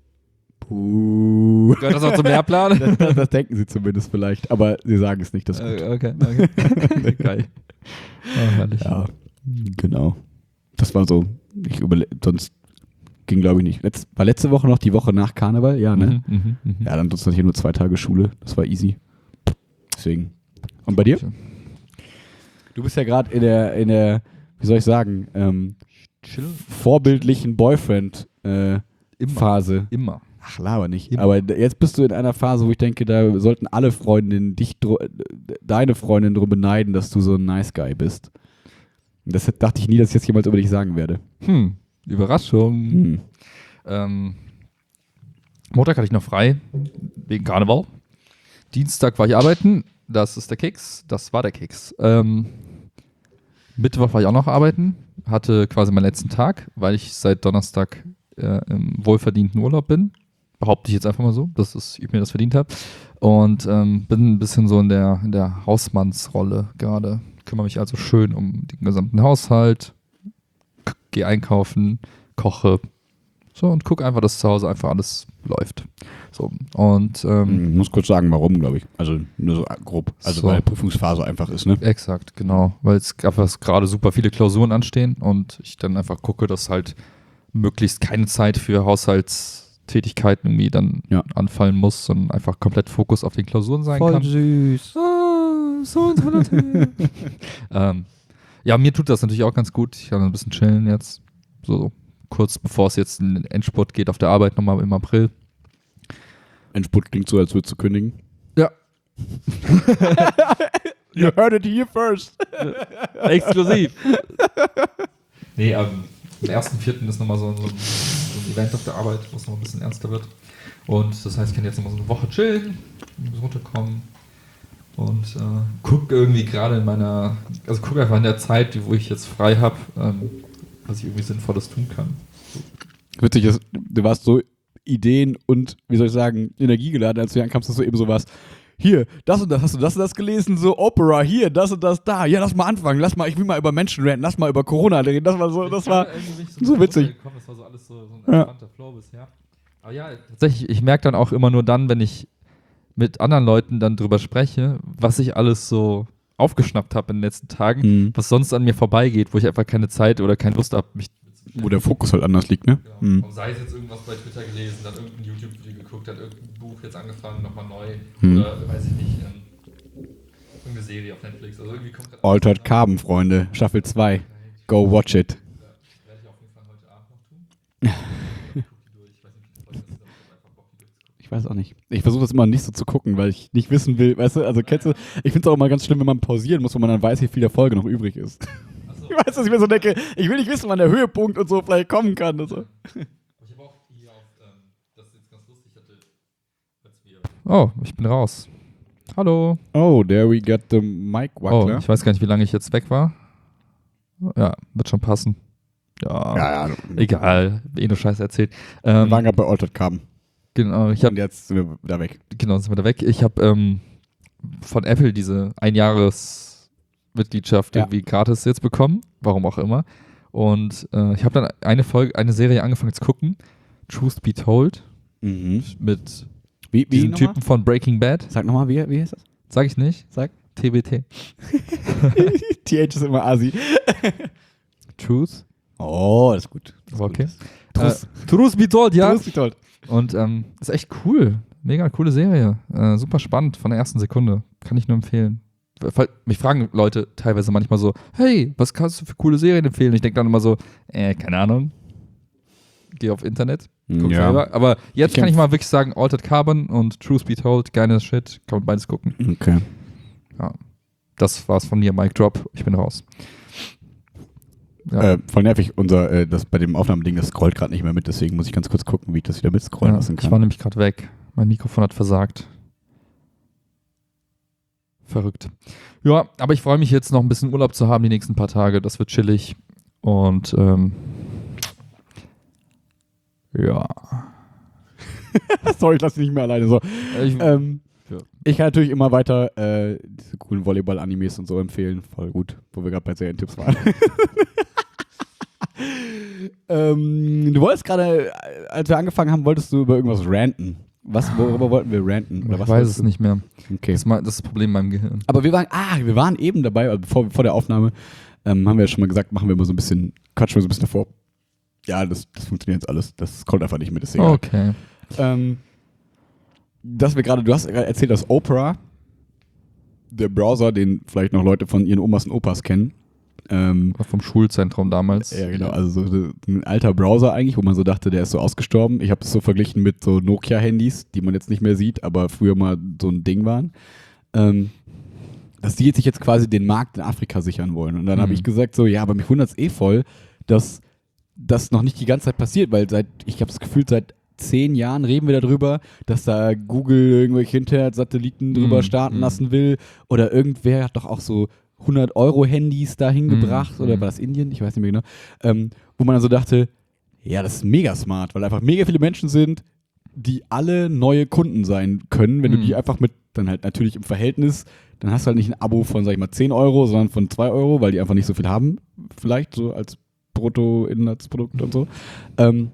puh. Gehört das auch zum Lehrplan? Das, das, das denken sie zumindest vielleicht, aber sie sagen es nicht, das ist gut. Äh, okay, okay. Geil. Oh, herrlich. Ja, genau. Das war so, ich überle sonst ging glaube ich nicht. Letz war letzte Woche noch die Woche nach Karneval? Ja, ne? Mhm, mhm, mhm. Ja, dann sonst hatte ich nur zwei Tage Schule. Das war easy. Deswegen. Und bei dir? Du bist ja gerade in der, in der, wie soll ich sagen, ähm, Chill. vorbildlichen Boyfriend-Phase. Immer. Immer. Ach, laber nicht. Immer. Aber d- jetzt bist du in einer Phase, wo ich denke, da sollten alle Freundinnen dich, dro- äh, deine Freundin drum beneiden, dass du so ein Nice Guy bist. Und das dachte ich nie, dass ich jetzt jemals über dich sagen werde. Hm. Überraschung. Hm. Ähm, Montag hatte ich noch frei, wegen Karneval. Dienstag war ich arbeiten, das ist der Keks, das war der Keks. Ähm, Mittwoch war ich auch noch arbeiten, hatte quasi meinen letzten Tag, weil ich seit Donnerstag äh, im wohlverdienten Urlaub bin. Behaupte ich jetzt einfach mal so, dass es, ich mir das verdient habe. Und ähm, bin ein bisschen so in der, in der Hausmannsrolle gerade. Kümmere mich also schön um den gesamten Haushalt, k- gehe einkaufen, koche. So, und gucke einfach, dass zu Hause einfach alles läuft. So, und ähm, Ich muss kurz sagen, warum, glaube ich. Also nur so grob. Also So. weil Prüfungsphase einfach ist, ne? exakt, genau. Weil es einfach gerade super viele Klausuren anstehen und ich dann einfach gucke, dass halt möglichst keine Zeit für Haushaltstätigkeiten irgendwie dann Ja. anfallen muss, sondern einfach komplett Fokus auf den Klausuren sein kann. süß. Ah, so und so natürlich. ähm, ja, mir tut das natürlich auch ganz gut. Ich kann ein bisschen chillen jetzt. So, so kurz bevor es jetzt in den Endspurt geht auf der Arbeit nochmal im April. Endspurt klingt so, als würdest du kündigen. Ja. You heard it here first. Exklusiv. Nee, am ersten vierten ist nochmal so, so, ein- so ein Event auf der Arbeit, wo es noch ein bisschen ernster wird. Und das heißt, ich kann jetzt nochmal so eine Woche chillen, ein bisschen runterkommen und äh, gucke irgendwie gerade in meiner, also gucke einfach in der Zeit, die- wo ich jetzt frei habe, ähm, was ich irgendwie Sinnvolles tun kann. Witzig ist, du warst so Ideen und, wie soll ich sagen, energiegeladen, als du hier ankamst, dass du eben so warst. Hier, das und das, hast du das und das gelesen? So Opera, hier, das und das, da. Ja, lass mal anfangen, lass mal, ich will mal über Menschen reden, lass mal über Corona reden. Das war so, das war so witzig. Das war so alles so, so ein Ja. entspannter Flow bisher. Aber ja, tatsächlich, ich merke dann auch immer nur dann, wenn ich mit anderen Leuten dann drüber spreche, was ich alles so aufgeschnappt habe in den letzten Tagen, Mhm. was sonst an mir vorbeigeht, wo ich einfach keine Zeit oder keine Lust habe, mich Wo der Fokus halt anders liegt, ne? ja. Mhm. Und sei es jetzt irgendwas bei Twitter gelesen, dann irgendein YouTube-Video geguckt, dann irgendein Buch jetzt angefangen, nochmal neu Mhm. oder weiß ich nicht, ähm, irgendeine Serie auf Netflix. Also irgendwie kommt grad Altered Carbon, Freunde, Staffel zwei. Go watch it. werde ich auf jeden Fall heute Abend noch tun. Ich guck die durch. Ich weiß nicht, wie die Folge ist, aber ich habe einfach Bock, die durchzugucken. Ich weiß auch nicht. Ich versuche das immer nicht so zu gucken, weil ich nicht wissen will, weißt du, also kennst du, ich finde es auch immer ganz schlimm, wenn man pausieren muss, wo man dann weiß, wie viel der Folge noch übrig ist. So. Ich weiß, dass ich mir so denke, ich will nicht wissen, wann der Höhepunkt und so vielleicht kommen kann und so. Ich habe auch hier auf, ähm, das jetzt ganz lustig hatte, als wir... Oh, ich bin raus. Hallo. Oh, there we got the mic wackler. Oh, ich weiß gar nicht, wie lange ich jetzt weg war. Ja, wird schon passen. Ja, Ja, ja. Egal, eh nur Scheiße erzählt. Ähm, Wir waren gerade bei Altered Carbon. Genau, ich habe Und jetzt sind wir da weg. Genau, sind wir da weg. Ich habe ähm, von Apple diese Einjahres-Mitgliedschaft Ja. irgendwie gratis jetzt bekommen, warum auch immer. Und äh, ich habe dann eine Folge, eine Serie angefangen zu gucken, Truth Be Told, Mhm. mit Wie, wie diesem nochmal? Typen von Breaking Bad. Sag nochmal, wie, wie heißt das? Sag ich nicht? Sag. T B T. T H ist immer Asi. Truth. Oh, das ist gut. Das ist War okay. gut. Truth. Äh, Truth Be Told, ja. Truth Be Told. Und ähm, ist echt cool. Mega coole Serie. Äh, super spannend von der ersten Sekunde. Kann ich nur empfehlen. Weil mich fragen Leute teilweise manchmal so, hey, was kannst du für coole Serien empfehlen? Ich denke dann immer so, äh, keine Ahnung. Geh auf Internet, guck Ja. selber. Aber jetzt Ich kann ich empf- mal wirklich sagen, Altered Carbon und Truth Be Told, geiles Shit. Kann man beides gucken. Okay. Ja. Das war's von mir, Mic Drop. Ich bin raus. Ja. Äh, voll nervig, unser, äh, das bei dem Aufnahmeding, das scrollt gerade nicht mehr mit, deswegen muss ich ganz kurz gucken, wie ich das wieder mitscrollen Ja, lassen ich kann. war nämlich gerade weg. Mein Mikrofon hat versagt. Verrückt. Ja, aber ich freue mich jetzt noch ein bisschen Urlaub zu haben die nächsten paar Tage. Das wird chillig. Und ähm, ja. Sorry, ich lasse dich nicht mehr alleine. So. Ich, Ähm, Ja. Ich kann natürlich immer weiter äh, diese coolen Volleyball-Animes und so empfehlen. Voll gut, wo wir gerade bei Serientipps waren. ähm, du wolltest gerade, äh, als wir angefangen haben, wolltest du über irgendwas ranten. Was, worüber wollten wir ranten? Oder ich was weiß wolltest es du? nicht mehr. Okay. Das ist, mal, das ist das Problem in meinem Gehirn. Aber wir waren, ah, wir waren eben dabei, also bevor, vor der Aufnahme, ähm, haben wir ja schon mal gesagt, machen wir immer so ein bisschen, quatschen wir so ein bisschen davor. Ja, das, das funktioniert jetzt alles. Das kommt einfach nicht mit, ist egal. Okay. Ähm, dass wir gerade, du hast gerade erzählt, dass Opera, der Browser, den vielleicht noch Leute von ihren Omas und Opas kennen. Ähm, Vom Schulzentrum damals. ja, genau, also so ein alter Browser eigentlich, wo man so dachte, der ist so ausgestorben. Ich habe es so verglichen mit so Nokia-Handys, die man jetzt nicht mehr sieht, aber früher mal so ein Ding waren. Ähm, dass die jetzt sich jetzt quasi den Markt in Afrika sichern wollen. Und dann Mhm. habe ich gesagt so, ja, aber mich wundert es eh voll, dass das noch nicht die ganze Zeit passiert, weil seit, ich habe das Gefühl, seit zehn Jahren reden wir darüber, dass da Google irgendwelche Internet-Satelliten drüber Mhm. starten Mhm. lassen will. Oder irgendwer hat doch auch so hundert Euro Handys dahin Mhm. gebracht. Oder Mhm. war das Indien? Ich weiß nicht mehr genau. Ähm, wo man dann so dachte, ja, das ist mega smart, weil einfach mega viele Menschen sind, die alle neue Kunden sein können, wenn Mhm. du die einfach mit, dann halt natürlich im Verhältnis, dann hast du halt nicht ein Abo von, sag ich mal, zehn Euro, sondern von zwei Euro, weil die einfach nicht so viel haben, vielleicht so als Bruttoinlandsprodukt und so. Ähm,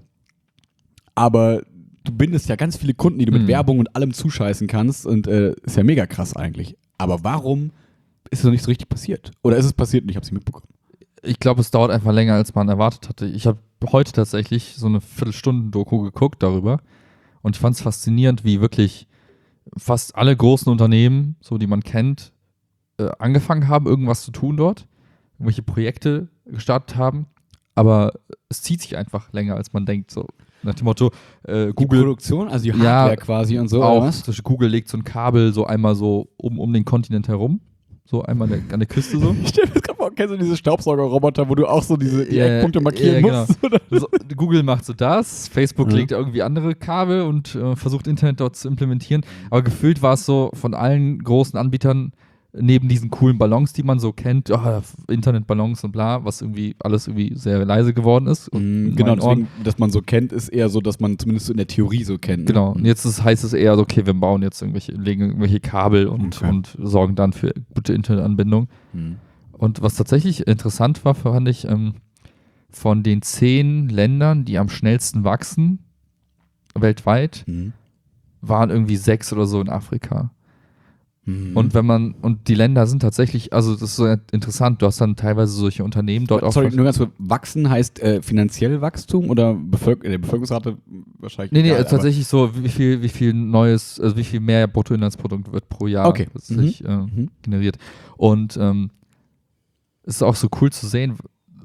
aber du bindest ja ganz viele Kunden, die du mit Mhm. Werbung und allem zuscheißen kannst und äh, ist ja mega krass eigentlich. Aber warum ist es noch nicht so richtig passiert? Oder ist es passiert und ich habe es nicht mitbekommen? Ich glaube, es dauert einfach länger, als man erwartet hatte. Ich habe heute tatsächlich so eine Viertelstunden-Doku geguckt darüber und ich fand es faszinierend, wie wirklich fast alle großen Unternehmen, so die man kennt, äh, angefangen haben, irgendwas zu tun dort, irgendwelche Projekte gestartet haben, aber es zieht sich einfach länger, als man denkt. So nach dem Motto, äh, Die Google Produktion, also die Ja, Hardware quasi und so, auch, oder was? zum Beispiel Google legt so ein Kabel so einmal so um, um den Kontinent herum, so einmal an der, an der Küste so. Ich stell mir das gerade vor, kennst du diese Staubsaugerroboter, wo du auch so diese die Ja, Eckpunkte markieren ja, musst? Oder? So, Google macht so das, Facebook Ja. legt irgendwie andere Kabel und äh, versucht Internet dort zu implementieren. Aber gefühlt war es so von allen großen Anbietern, neben diesen coolen Ballons, die man so kennt, oh, Internetballons und bla, was irgendwie alles irgendwie sehr leise geworden ist. Mhm, in genau, meinen Ohren. deswegen, dass man so kennt, ist eher so, dass man zumindest so in der Theorie so kennt. Ne? Genau, und jetzt ist, heißt es eher so, okay, wir bauen jetzt irgendwelche, legen irgendwelche Kabel und, Okay. und sorgen dann für gute Internetanbindung. Mhm. Und was tatsächlich interessant war, fand ich, ähm, von den zehn Ländern, die am schnellsten wachsen, weltweit, Mhm. waren irgendwie sechs oder so in Afrika. Mhm. Und wenn man, und die Länder sind tatsächlich, also das ist so interessant, du hast dann teilweise solche Unternehmen dort auch. Sorry, nur ganz kurz, wachsen heißt äh, finanziell Wachstum oder Bevölker äh, Bevölkerungsrate wahrscheinlich? Nee, nee, egal, also tatsächlich so, wie viel, wie viel neues, also wie viel mehr Bruttoinlandsprodukt wird pro Jahr Okay. tatsächlich äh, Mhm. generiert. Und ähm, es ist auch so cool zu sehen,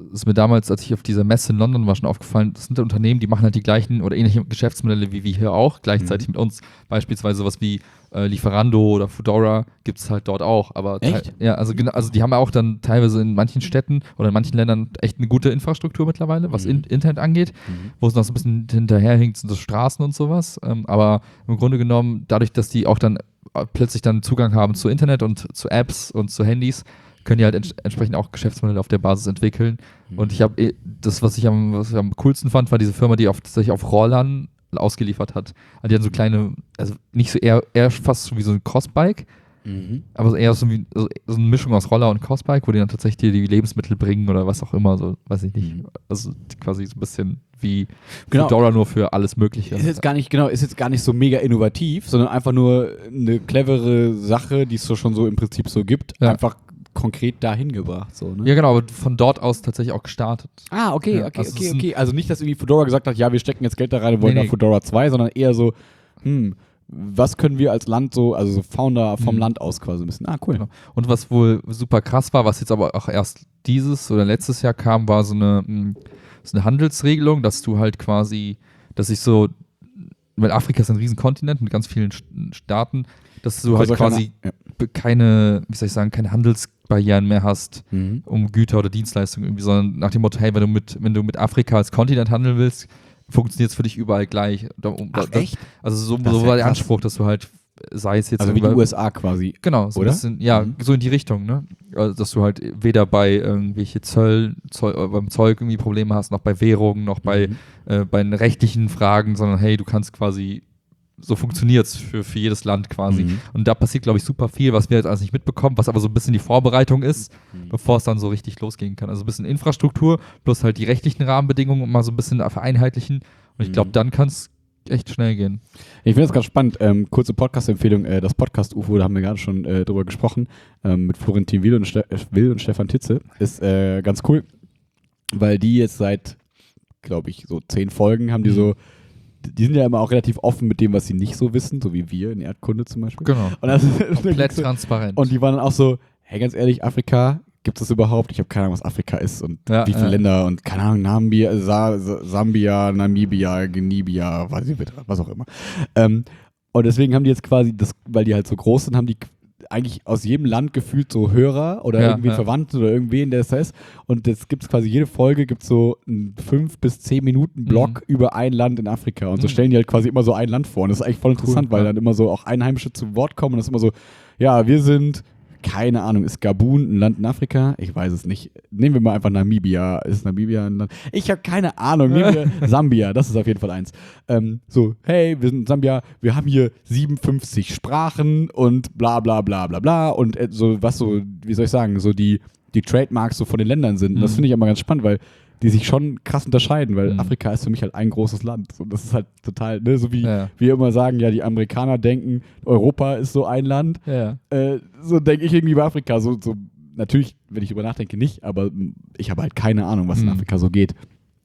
ist mir damals, als ich auf dieser Messe in London war, schon aufgefallen, das sind Unternehmen, die machen halt die gleichen oder ähnliche Geschäftsmodelle wie wir hier auch, gleichzeitig mhm. mit uns. Beispielsweise sowas wie äh, Lieferando oder Foodora gibt es halt dort auch. Aber echt? Ja, also, genau, also die haben ja auch dann teilweise in manchen Städten oder in manchen Ländern echt eine gute Infrastruktur mittlerweile, was mhm. in, Internet angeht, mhm. wo es noch so ein bisschen hinterherhinkt, sind so Straßen und sowas. Ähm, aber im Grunde genommen, dadurch, dass die auch dann plötzlich dann Zugang haben zu Internet und zu Apps und zu Handys, können die halt ents- entsprechend auch Geschäftsmodelle auf der Basis entwickeln. Mhm. Und ich habe das, was ich, am, was ich am coolsten fand, war diese Firma, die auf, tatsächlich auf Rollern ausgeliefert hat. Also die hatten so kleine, also nicht so eher, eher fast so wie so ein Crossbike, mhm. aber so eher so, wie, so, so eine Mischung aus Roller und Crossbike, wo die dann tatsächlich die, die Lebensmittel bringen oder was auch immer, so, weiß ich nicht. Mhm. Also quasi so ein bisschen wie genau. Foodora nur für alles Mögliche. Ist jetzt gar nicht, genau, ist jetzt gar nicht so mega innovativ, sondern einfach nur eine clevere Sache, die es so schon so im Prinzip so gibt, ja. einfach konkret dahin gebracht. So, ne? Ja, genau, aber von dort aus tatsächlich auch gestartet. Ah, okay, ja, okay, also okay, okay. Also nicht, dass irgendwie Foodora gesagt hat, ja, wir stecken jetzt Geld da rein und wollen nee, nee. nach Foodora zwei, sondern eher so, hm, was können wir als Land so, also so Founder vom mhm. Land aus quasi ein bisschen. Ah, cool. Genau. Und was wohl super krass war, was jetzt aber auch erst dieses oder letztes Jahr kam, war so eine, so eine Handelsregelung, dass du halt quasi, dass ich so, weil Afrika ist ein Riesenkontinent mit ganz vielen Staaten, dass du halt quasi keine, ja. keine, wie soll ich sagen, keine Handelsbarrieren mehr hast, mhm. um Güter oder Dienstleistungen irgendwie, sondern nach dem Motto, hey, wenn du mit, wenn du mit Afrika als Kontinent handeln willst, funktioniert es für dich überall gleich. Ach, das, echt? Also so, so war der Anspruch, dass du halt, sei es jetzt... Also wie die U S A quasi. Genau, so oder? ein bisschen, ja, mhm. so in die Richtung, ne? Also, dass du halt weder bei irgendwelche Zoll, Zoll, beim Zeug irgendwie Probleme hast, noch bei Währungen, noch bei, mhm. äh, bei den rechtlichen Fragen, sondern hey, du kannst quasi, so funktioniert es für, für jedes Land quasi. Mhm. Und da passiert, glaube ich, super viel, was wir jetzt alles nicht mitbekommen, was aber so ein bisschen die Vorbereitung ist, mhm. bevor es dann so richtig losgehen kann. Also ein bisschen Infrastruktur, plus halt die rechtlichen Rahmenbedingungen mal so ein bisschen vereinheitlichen. Und ich glaube, dann kann es echt schnell gehen. Ich finde das ganz spannend. Ähm, kurze Podcast-Empfehlung, äh, das Podcast-U F O, da haben wir gerade schon äh, drüber gesprochen, ähm, mit Florentin Will und, Ste- Will und Stefan Titze. Ist äh, ganz cool, weil die jetzt seit, glaube ich, so zehn Folgen haben die so, die sind ja immer auch relativ offen mit dem, was sie nicht so wissen, so wie wir in Erdkunde zum Beispiel. Genau. Und das ist komplett so, transparent. Und die waren dann auch so, hey, ganz ehrlich, Afrika, gibt es das überhaupt? Ich habe keine Ahnung, was Afrika ist und ja, wie viele ja. Länder und keine Ahnung, Namibia, Sa- Sambia, Namibia, Genibia, was, was auch immer. Ähm, und deswegen haben die jetzt quasi, das, weil die halt so groß sind, haben die eigentlich aus jedem Land gefühlt so Hörer oder ja, irgendwie ja. Verwandten oder irgendwen, der es da ist. Und jetzt gibt es quasi jede Folge, gibt so einen fünf bis zehn Minuten Blog mhm. über ein Land in Afrika. Und so stellen die halt quasi immer so ein Land vor. Und das ist eigentlich voll interessant, cool, weil ja. dann immer so auch Einheimische zu Wort kommen und das ist immer so, ja, wir sind, keine Ahnung, ist Gabun ein Land in Afrika? Ich weiß es nicht. Nehmen wir mal einfach Namibia. Ist Namibia ein Land? Ich habe keine Ahnung. Nehmen wir Sambia, das ist auf jeden Fall eins. Ähm, so, hey, wir sind Sambia, wir haben hier siebenundfünfzig Sprachen und bla bla bla bla bla und äh, so, was so, wie soll ich sagen, so die, die Trademarks so von den Ländern sind. Und das finde ich immer ganz spannend, weil die sich schon krass unterscheiden, weil mhm. Afrika ist für mich halt ein großes Land. Und das ist halt total, ne, so wie ja. wir immer sagen, ja, die Amerikaner denken, Europa ist so ein Land. Ja. Äh, so denke ich irgendwie bei Afrika. So, so, natürlich, wenn ich darüber nachdenke, nicht, aber ich habe halt keine Ahnung, was mhm. in Afrika so geht.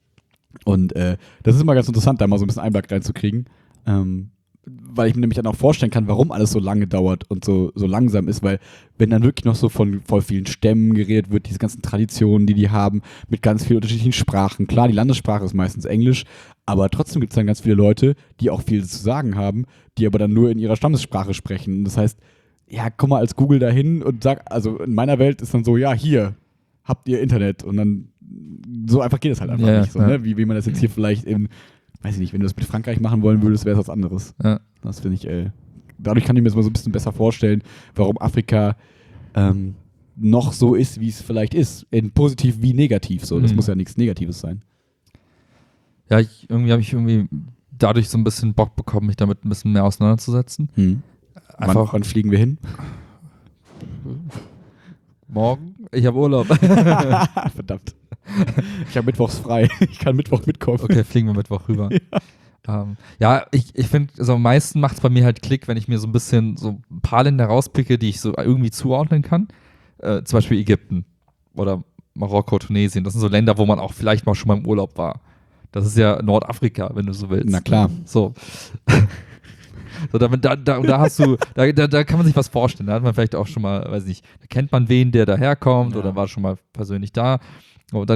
Und äh, das ist immer ganz interessant, da mal so ein bisschen Einblick reinzukriegen. Ähm, weil ich mir nämlich dann auch vorstellen kann, warum alles so lange dauert und so, so langsam ist, weil wenn dann wirklich noch so von voll vielen Stämmen geredet wird, diese ganzen Traditionen, die die haben, mit ganz vielen unterschiedlichen Sprachen. Klar, die Landessprache ist meistens Englisch, aber trotzdem gibt es dann ganz viele Leute, die auch viel zu sagen haben, die aber dann nur in ihrer Stammessprache sprechen. Das heißt, ja, komm mal als Google dahin und sag, also in meiner Welt ist dann so, ja, hier habt ihr Internet und dann so einfach geht es halt einfach ja, nicht so, ja. ne? Wie, wie man das jetzt hier vielleicht in weiß ich nicht, wenn du das mit Frankreich machen wollen würdest, wäre es was anderes. Ja. Das finde ich, äh, dadurch kann ich mir das mal so ein bisschen besser vorstellen, warum Afrika ähm, noch so ist, wie es vielleicht ist. In positiv wie negativ so. Das mhm. muss ja nichts Negatives sein. Ja, ich, irgendwie habe ich irgendwie dadurch so ein bisschen Bock bekommen, mich damit ein bisschen mehr auseinanderzusetzen. Mhm. Einfach, wann, wann fliegen wir hin? Morgen? Ich habe Urlaub. Verdammt. Ich habe mittwochs frei. Ich kann Mittwoch mitkommen. Okay, fliegen wir Mittwoch rüber. Ja, ähm, ja ich, ich finde, also am meisten macht es bei mir halt Klick, wenn ich mir so ein bisschen so ein paar Länder rauspicke, die ich so irgendwie zuordnen kann. Äh, zum Beispiel Ägypten oder Marokko, Tunesien. Das sind so Länder, wo man auch vielleicht mal schon mal im Urlaub war. Das ist ja Nordafrika, wenn du so willst. Na klar. So. So, da, da, da, da hast du, da, da, da kann man sich was vorstellen. Da hat man vielleicht auch schon mal, weiß nicht, da kennt man wen, der daherkommt ja. oder war schon mal persönlich da. Und dann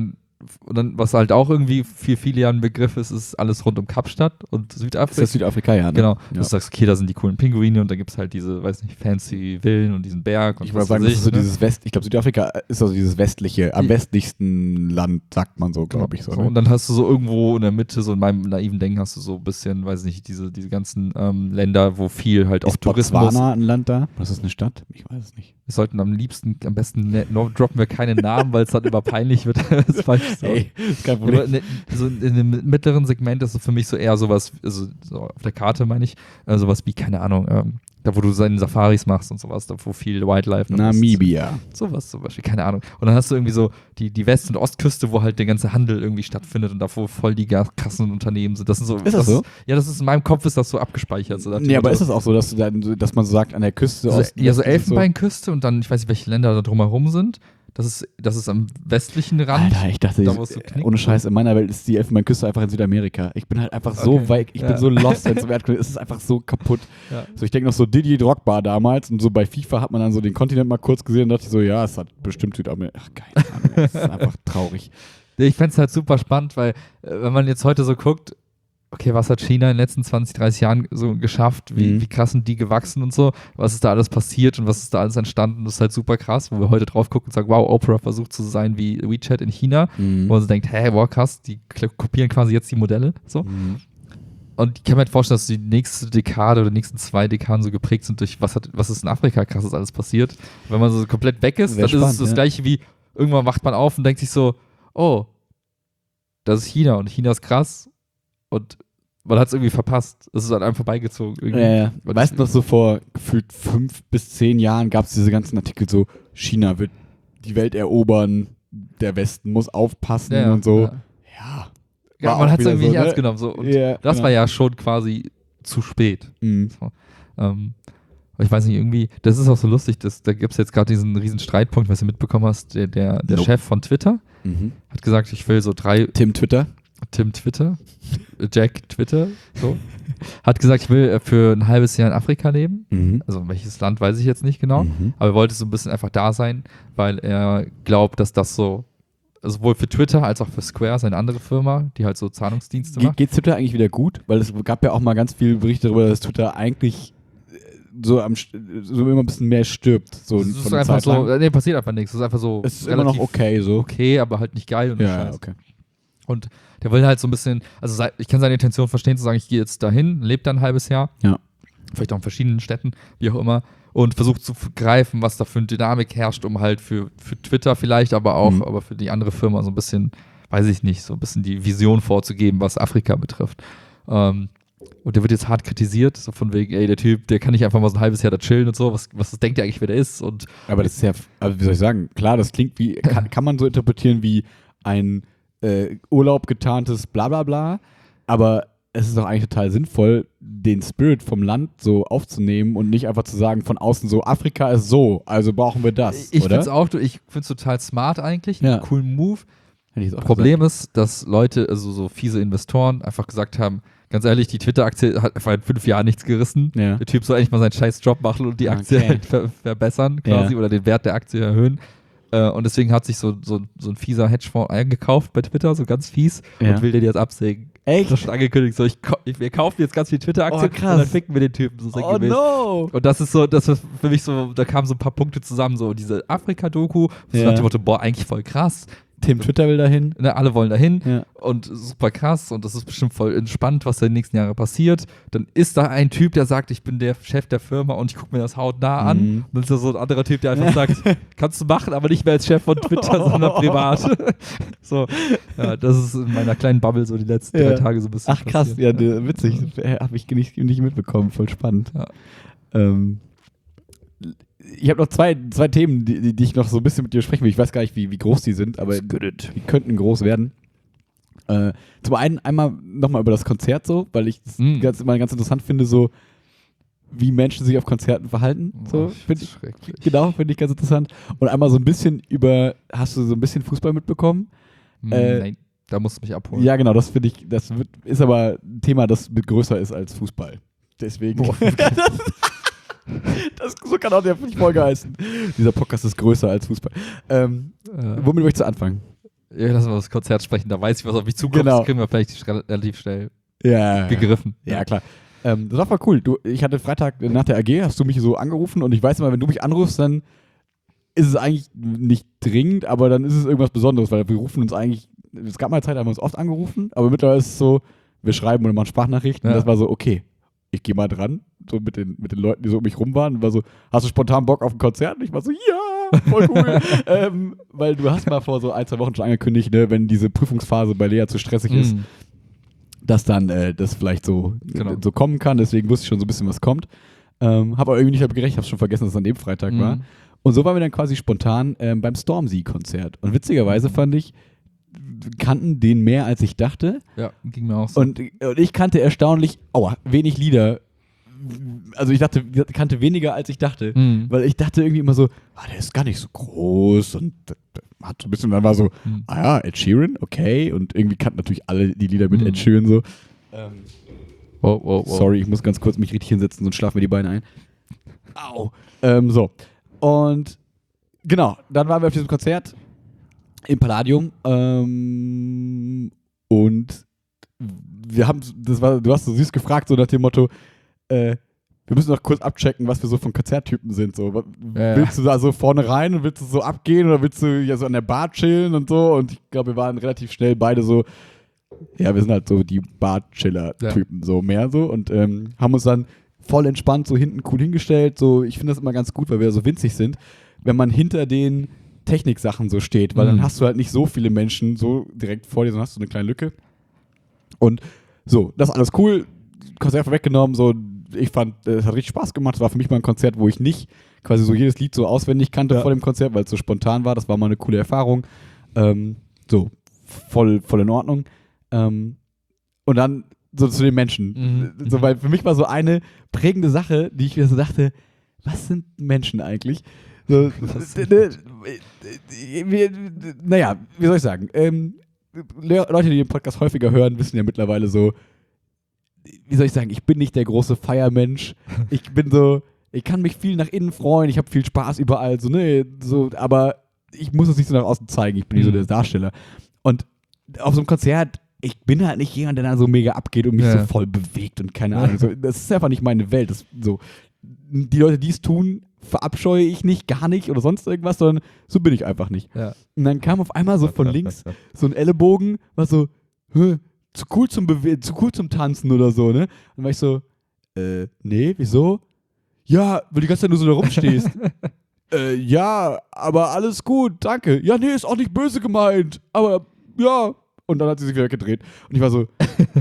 und dann, was halt auch irgendwie für viele Jahre ein Begriff ist, ist alles rund um Kapstadt und Südafrika. Ist das Südafrika, ja. Ne? Genau. Ja. Du sagst, okay, da sind die coolen Pinguine und da gibt es halt diese, weiß nicht, fancy Villen und diesen Berg. Und Ich würde sagen, das ist so ne? dieses West, ich glaube, Südafrika ist also dieses westliche, am Die- westlichsten Land, sagt man so, glaube ich. So, So, ne? und dann hast du so irgendwo in der Mitte, so in meinem naiven Denken, hast du so ein bisschen, weiß nicht, diese, diese ganzen ähm, Länder, wo viel halt auch Ist Tourismus. Botswana ein Land da? Was ist eine Stadt? Ich weiß es nicht. Wir sollten am liebsten, am besten, ne, no, droppen wir keine Namen, weil es dann immer peinlich wird. Das ist falsch so. Ey, ist kein Ja, Problem. aber ne, so in dem mittleren Segment ist es für mich so eher sowas, also so auf der Karte meine ich, äh, sowas wie, keine Ahnung, ähm, da wo du seine Safaris machst und sowas, da wo viel Wildlife noch ist. Namibia. Sowas zum Beispiel, keine Ahnung. Und dann hast du irgendwie so die, die West- und Ostküste, wo halt der ganze Handel irgendwie stattfindet und da wo voll die ga- krassen Unternehmen sind. Das sind so, Ist das so? Ja, das ist in meinem Kopf ist das so abgespeichert. So nach dem Nee, aber Motto- ist es auch so, dass, du dann, so- dass man so sagt, an der Küste also, Osten, ja, so Westen ist Elfenbeinküste und dann, ich weiß nicht, welche Länder da drumherum sind. Das ist, das ist am westlichen Rand. Alter, ich dachte, da, wo es so ich, knickt. ohne Scheiß, in meiner Welt ist die Elfenbeinküste einfach in Südamerika. Ich bin halt einfach so Okay. weit, ich Ja. bin so lost, wenn es um Erdkunde ist. Es ist einfach so kaputt. Ja. So, ich denke noch so Didier Drogba damals und so bei FIFA hat man dann so den Kontinent mal kurz gesehen und dachte ich so, ja, es hat bestimmt Südamerika. Ach, keine Ahnung, es ist einfach traurig. Ich fände es halt super spannend, weil, äh, wenn man jetzt heute so guckt, okay, was hat China in den letzten zwanzig, dreißig Jahren so geschafft? Wie, Mhm. wie krass sind die gewachsen und so? Was ist da alles passiert und was ist da alles entstanden? Das ist halt super krass, wo wir heute drauf gucken und sagen, wow, Opera versucht zu sein wie WeChat in China. Mhm. Wo man so denkt, hä, wow, krass, die kl- kopieren quasi jetzt die Modelle. So. Mhm. Und ich kann mir halt vorstellen, dass die nächste Dekade oder die nächsten zwei Dekaden so geprägt sind durch, was, hat, was ist in Afrika krasses alles passiert. Und wenn man so komplett weg ist, Wär dann ist es spannend, das ja. gleiche wie, irgendwann wacht man auf und denkt sich so, oh, das ist China und China ist krass und man hat es irgendwie verpasst. Es ist an einem vorbeigezogen. Irgendwie. Ja, ja. Und Weißt ich- du noch, so vor gefühlt fünf bis zehn Jahren gab es diese ganzen Artikel so, China wird die Welt erobern, der Westen muss aufpassen Ja, und so. Ja. Ja. Ja, War man auch hat es wieder irgendwie so, nicht ne? ernst genommen. So. Und Ja, das genau. war ja schon quasi zu spät. Mhm. Ähm, aber ich weiß nicht, irgendwie, das ist auch so lustig, dass, da gibt es jetzt gerade diesen riesen Streitpunkt, was du mitbekommen hast, der, der, der Nope. Chef von Twitter Mhm. hat gesagt, ich will so drei, Tim Twitter. Tim Twitter, Jack Twitter, so, hat gesagt, ich will äh, für ein halbes Jahr in Afrika leben. Mhm. Also welches Land weiß ich jetzt nicht genau, Mhm. aber er wollte so ein bisschen einfach da sein, weil er glaubt, dass das so, sowohl für Twitter als auch für Square, seine andere Firma, die halt so Zahlungsdienste Ge macht. geht Twitter eigentlich wieder gut? Weil es gab ja auch mal ganz viele Berichte darüber, dass Twitter eigentlich äh, so, am, St- so immer ein bisschen mehr stirbt. So Es von ist der einfach Zeit lang. so, nee, passiert einfach nichts. Es ist einfach so Es ist immer noch okay so. okay, aber halt nicht geil und Ja, scheiße. ja, okay. Und der will halt so ein bisschen, also sei- ich kann seine Intention verstehen, zu sagen, ich gehe jetzt dahin, lebe da ein halbes Jahr, Ja. vielleicht auch in verschiedenen Städten, wie auch immer, und versucht zu f- greifen, was da für eine Dynamik herrscht, um halt für, für Twitter vielleicht, aber auch, Mhm. aber für die andere Firma so ein bisschen, weiß ich nicht, so ein bisschen die Vision vorzugeben, was Afrika betrifft. Ähm, und der wird jetzt hart kritisiert, so von wegen, ey, der Typ, der kann nicht einfach mal so ein halbes Jahr da chillen und so, was, was denkt der eigentlich, wer der ist? Und Aber das ist ja, also wie soll ich sagen, klar, das klingt wie, kann, kann man so interpretieren wie ein äh, Urlaub getarntes Blablabla, aber es ist doch eigentlich total sinnvoll, den Spirit vom Land so aufzunehmen und nicht einfach zu sagen von außen so, Afrika ist so, also brauchen wir das, ich oder? finde es auch, ich finde es total smart eigentlich, Ja. einen coolen Move. Hätte ich jetzt auch Problem ist, dass Leute, also so fiese Investoren, einfach gesagt haben, ganz ehrlich, die Twitter-Aktie hat einfach in fünf Jahren nichts gerissen. Ja. Der Typ soll eigentlich mal seinen scheiß Job machen und die Aktie Okay. halt ver verbessern quasi Ja. oder den Wert der Aktie erhöhen. Äh, und deswegen hat sich so, so, so ein fieser Hedgefonds eingekauft bei Twitter, so ganz fies, Ja. und will den jetzt absägen. Echt? Das ist schon angekündigt, so, ich, ko- ich, wir kaufen jetzt ganz viel Twitter-Aktien Oh, krass. und dann ficken wir den Typen. So Oh sinngemäß. no! Und das ist so, das ist für mich so, da kamen so ein paar Punkte zusammen, so diese Afrika-Doku, so Ja. nach dem Motto, boah, eigentlich voll krass. Tim Twitter will dahin. Ne, alle wollen dahin Ja. und super krass und das ist bestimmt voll entspannt, was da in den nächsten Jahren passiert. Dann ist da ein Typ, der sagt, ich bin der Chef der Firma und ich gucke mir das hautnah an. Mhm. Und dann ist da so ein anderer Typ, der einfach sagt, kannst du machen, aber nicht mehr als Chef von Twitter, sondern privat. So, ja, das ist in meiner kleinen Bubble so die letzten Ja. drei Tage so ein bisschen Ach krass, ja, passiert. ne, witzig. Habe ich nicht, nicht mitbekommen, voll spannend. Ja. Ähm, ich habe noch zwei, zwei Themen, die, die ich noch so ein bisschen mit dir sprechen will. Ich weiß gar nicht, wie, wie groß die sind, aber die könnten groß werden. Äh, zum einen einmal nochmal über das Konzert so, weil ich es Mm. ganz, immer ganz interessant finde, so wie Menschen sich auf Konzerten verhalten. So, Oh, ich find find's ich, schrecklich. genau, finde ich ganz interessant. Und einmal so ein bisschen über, hast du so ein bisschen Fußball mitbekommen? Hm, Äh, Nein, da musst du mich abholen. Ja, genau, das finde ich, das wird, ist aber ein Thema, das mit größer ist als Fußball. Deswegen. Boah. das, so kann auch der Folge heißen. Dieser Podcast ist größer als Fußball. Ähm, Äh, womit möchtest du anfangen? Ja, lass mal das Konzert sprechen, da weiß ich, was auf mich zukommt. Genau. Das kriegen wir vielleicht relativ schnell Ja. gegriffen. Ja, klar. Ähm, das war voll cool. Du, ich hatte Freitag nach der A G, hast du mich so angerufen und ich weiß immer, wenn du mich anrufst, dann ist es eigentlich nicht dringend, aber dann ist es irgendwas Besonderes, weil wir rufen uns eigentlich, es gab mal eine Zeit, da haben wir uns oft angerufen, aber mittlerweile ist es so, wir schreiben oder machen Sprachnachrichten Ja. und das war so, okay, ich gehe mal dran, so mit den, mit den Leuten, die so um mich rum waren und war so, hast du spontan Bock auf ein Konzert? Und ich war so, ja, voll cool. ähm, weil du hast mal vor so ein, zwei Wochen schon angekündigt, ne, wenn diese Prüfungsphase bei Lea zu stressig ist, Mhm. dass dann äh, das vielleicht so, Genau. so kommen kann. Deswegen wusste ich schon so ein bisschen, was kommt. Ähm, habe aber irgendwie nicht damit gerechnet, habe schon vergessen, dass es an dem Freitag Mhm. war. Und so waren wir dann quasi spontan ähm, beim Stormzy-Konzert. Und witzigerweise fand ich, kannten den mehr, als ich dachte. Ja, ging mir auch so. Und, und ich kannte erstaunlich, aua, wenig Lieder. Also ich dachte, kannte weniger, als ich dachte. Mhm. Weil ich dachte irgendwie immer so, ah, der ist gar nicht so groß und hat so ein bisschen, dann war so, Mhm. ah ja, Ed Sheeran, okay. Und irgendwie kannten natürlich alle die Lieder mit Mhm. Ed Sheeran so. Ähm, Wow, wow, wow. Sorry, ich muss ganz kurz mich richtig hinsetzen, sonst schlafen mir die Beine ein. Au. Ähm, so. Und genau, dann waren wir auf diesem Konzert im Palladium. Ähm, und wir haben, das war, du hast so süß gefragt, so nach dem Motto, äh, wir müssen noch kurz abchecken, was wir so von Konzerttypen sind. So. Ja, Willst du da so vorne rein und willst du so abgehen oder willst du ja so an der Bar chillen und so? Und ich glaube, wir waren relativ schnell beide so, ja, wir sind halt so die Bar-Chiller-Typen, ja. so mehr so. Und ähm, haben uns dann voll entspannt so hinten cool hingestellt. So, ich finde das immer ganz gut, weil wir so winzig sind, wenn man hinter den Techniksachen so steht, weil mhm. dann hast du halt nicht so viele Menschen so direkt vor dir, sondern hast du eine kleine Lücke. Und so, das ist alles cool. Konzert weggenommen, so, ich fand, es hat richtig Spaß gemacht. Es war für mich mal ein Konzert, wo ich nicht quasi so jedes Lied so auswendig kannte ja. vor dem Konzert, weil es so spontan war. Das war mal eine coole Erfahrung. Ähm, so, voll, voll in Ordnung. Ähm, und dann so zu den Menschen. Mhm. So, weil für mich war so eine prägende Sache, die ich mir so dachte, was sind Menschen eigentlich? So, naja, wie soll ich sagen? Ähm, Leute, die den Podcast häufiger hören, wissen ja mittlerweile so, wie soll ich sagen, ich bin nicht der große Feiermensch. Ich bin so, ich kann mich viel nach innen freuen, ich habe viel Spaß überall, so, ne, so, aber ich muss es nicht so nach außen zeigen, ich bin nicht mhm. so der Darsteller. Und auf so einem Konzert, ich bin halt nicht jemand, der da so mega abgeht und mich ja. so voll bewegt und keine Ahnung. So, das ist einfach nicht meine Welt. Das, so, die Leute, die es tun, verabscheue ich nicht, gar nicht oder sonst irgendwas, sondern so bin ich einfach nicht. Ja. Und dann kam auf einmal so von links so ein Ellenbogen, war so, Hö, zu cool zum Bewe- zu cool zum Tanzen oder so, ne? Dann war ich so, äh, nee, wieso? Ja, weil die ganze Zeit nur so da rumstehst. äh, ja, aber alles gut, danke. Ja, nee, ist auch nicht böse gemeint, aber ja. Und dann hat sie sich wieder gedreht. Und ich war so,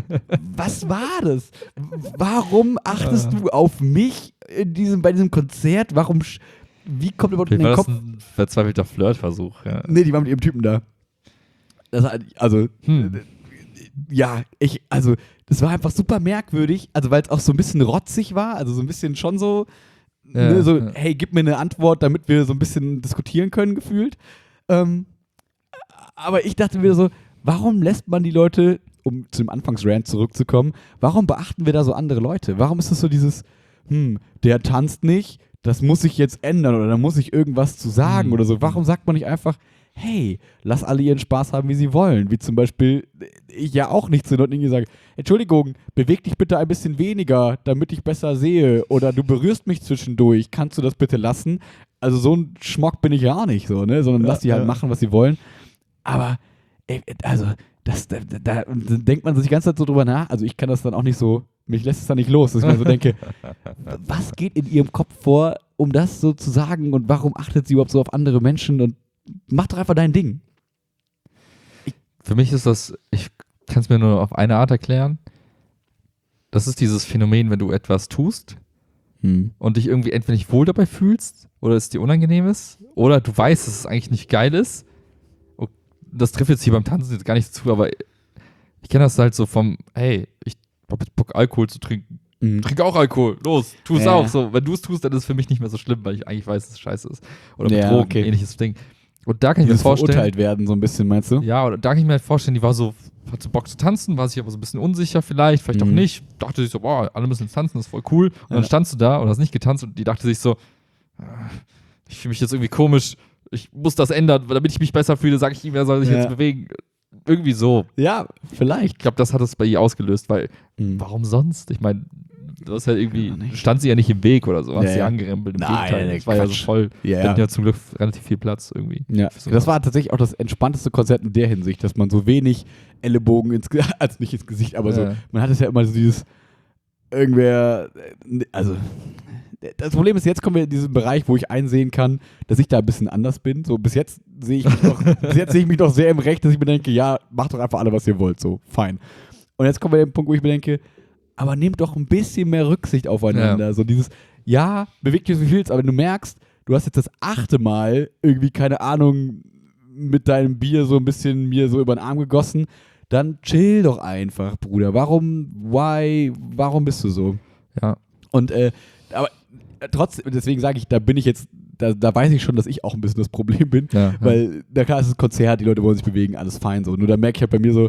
was war das? Warum achtest du auf mich in diesem, bei diesem Konzert? Warum, sch- wie kommt überhaupt in den war Kopf? Das ein verzweifelter Flirtversuch, ja. Nee, die war mit ihrem Typen da. Das war, also, Hm. ja, ich, also, das war einfach super merkwürdig, also weil es auch so ein bisschen rotzig war, also so ein bisschen schon so, Ja, ne, so, ja. hey, gib mir eine Antwort, damit wir so ein bisschen diskutieren können, gefühlt. Ähm, aber ich dachte mir so, warum lässt man die Leute, um zu dem Anfangsrant zurückzukommen, warum beachten wir da so andere Leute? Warum ist es so dieses, hm, der tanzt nicht, das muss ich jetzt ändern oder da muss ich irgendwas zu sagen Hm. oder so. Warum sagt man nicht einfach, hey, lass alle ihren Spaß haben, wie sie wollen? Wie zum Beispiel, ich ja auch nicht zu Leuten irgendwie sage, Entschuldigung, beweg dich bitte ein bisschen weniger, damit ich besser sehe. Oder du berührst mich zwischendurch, kannst du das bitte lassen? Also so ein Schmock bin ich ja auch nicht so, ne? Sondern Ja, lass die halt ja. machen, was sie wollen. Aber, ey, also, das, da, da, dann denkt man sich die ganze Zeit so drüber nach. Also ich kann das dann auch nicht so, mich lässt es dann nicht los, dass ich mir so denke, was geht in ihrem Kopf vor, um das so zu sagen und warum achtet sie überhaupt so auf andere Menschen und mach doch einfach dein Ding. Für mich ist das, ich kann es mir nur auf eine Art erklären. Das ist dieses Phänomen, wenn du etwas tust Hm. und dich irgendwie entweder nicht wohl dabei fühlst oder es dir unangenehm ist oder du weißt, dass es eigentlich nicht geil ist. Und das trifft jetzt hier beim Tanzen jetzt gar nicht zu, aber ich kenne das halt so vom, hey, ich hab jetzt Bock, Alkohol zu trinken. Mhm. Trink auch Alkohol, los, tu es Ja. auch. So, wenn du es tust, dann ist es für mich nicht mehr so schlimm, weil ich eigentlich weiß, dass es scheiße ist. Oder mit Ja, Drogen, okay. ähnliches Ding. Und da kann ich mir Dieses vorstellen, verurteilt werden, so ein bisschen, meinst du? ja, oder da kann ich mir halt vorstellen, die war so, hat so Bock zu tanzen, war sich aber so ein bisschen unsicher vielleicht, vielleicht Mhm. auch nicht. Dachte sich so, boah, alle müssen jetzt tanzen, das ist voll cool. Und Ja. dann standst du da und hast nicht getanzt und die dachte sich so, ah, ich fühle mich jetzt irgendwie komisch, ich muss das ändern, damit ich mich besser fühle, sage ich ihm, er soll sich Ja. jetzt bewegen. Irgendwie so. Ja, vielleicht. Ich glaube, das hat es bei ihr ausgelöst, weil Mhm. warum sonst? Ich meine, du hast halt irgendwie, Ja, nicht. stand sie ja nicht im Weg oder so, hast Ja, sie ja. angerempelt. Im Nein, Gegenteil, nee, das war ja so Quatsch. voll. Ja, Wir ja. hatten ja zum Glück relativ viel Platz irgendwie. Ja, das war tatsächlich auch das entspannteste Konzert in der Hinsicht, dass man so wenig Ellenbogen ins Gesicht, also nicht ins Gesicht, aber so, Ja. man hat es ja immer so dieses, irgendwer, äh, also, das Problem ist, jetzt kommen wir in diesen Bereich, wo ich einsehen kann, dass ich da ein bisschen anders bin. So, bis jetzt sehe ich mich noch, bis jetzt sehe ich mich noch sehr im Recht, dass ich mir denke, ja, macht doch einfach alle, was ihr wollt, so, fein. Und jetzt kommen wir an den Punkt, wo ich mir denke, aber nehmt doch ein bisschen mehr Rücksicht aufeinander. Ja. So dieses, ja, bewegt dich so viel, aber wenn du merkst, du hast jetzt das achte Mal irgendwie, keine Ahnung, mit deinem Bier so ein bisschen mir so über den Arm gegossen, dann chill doch einfach, Bruder. Warum, why, warum bist du so? Ja. Und, äh, aber äh, trotzdem, deswegen sage ich, da bin ich jetzt, da, da weiß ich schon, dass ich auch ein bisschen das Problem bin, Ja, weil, na klar, es ist ein Konzert, die Leute wollen sich bewegen, alles fein so. Nur da merke ich halt bei mir so,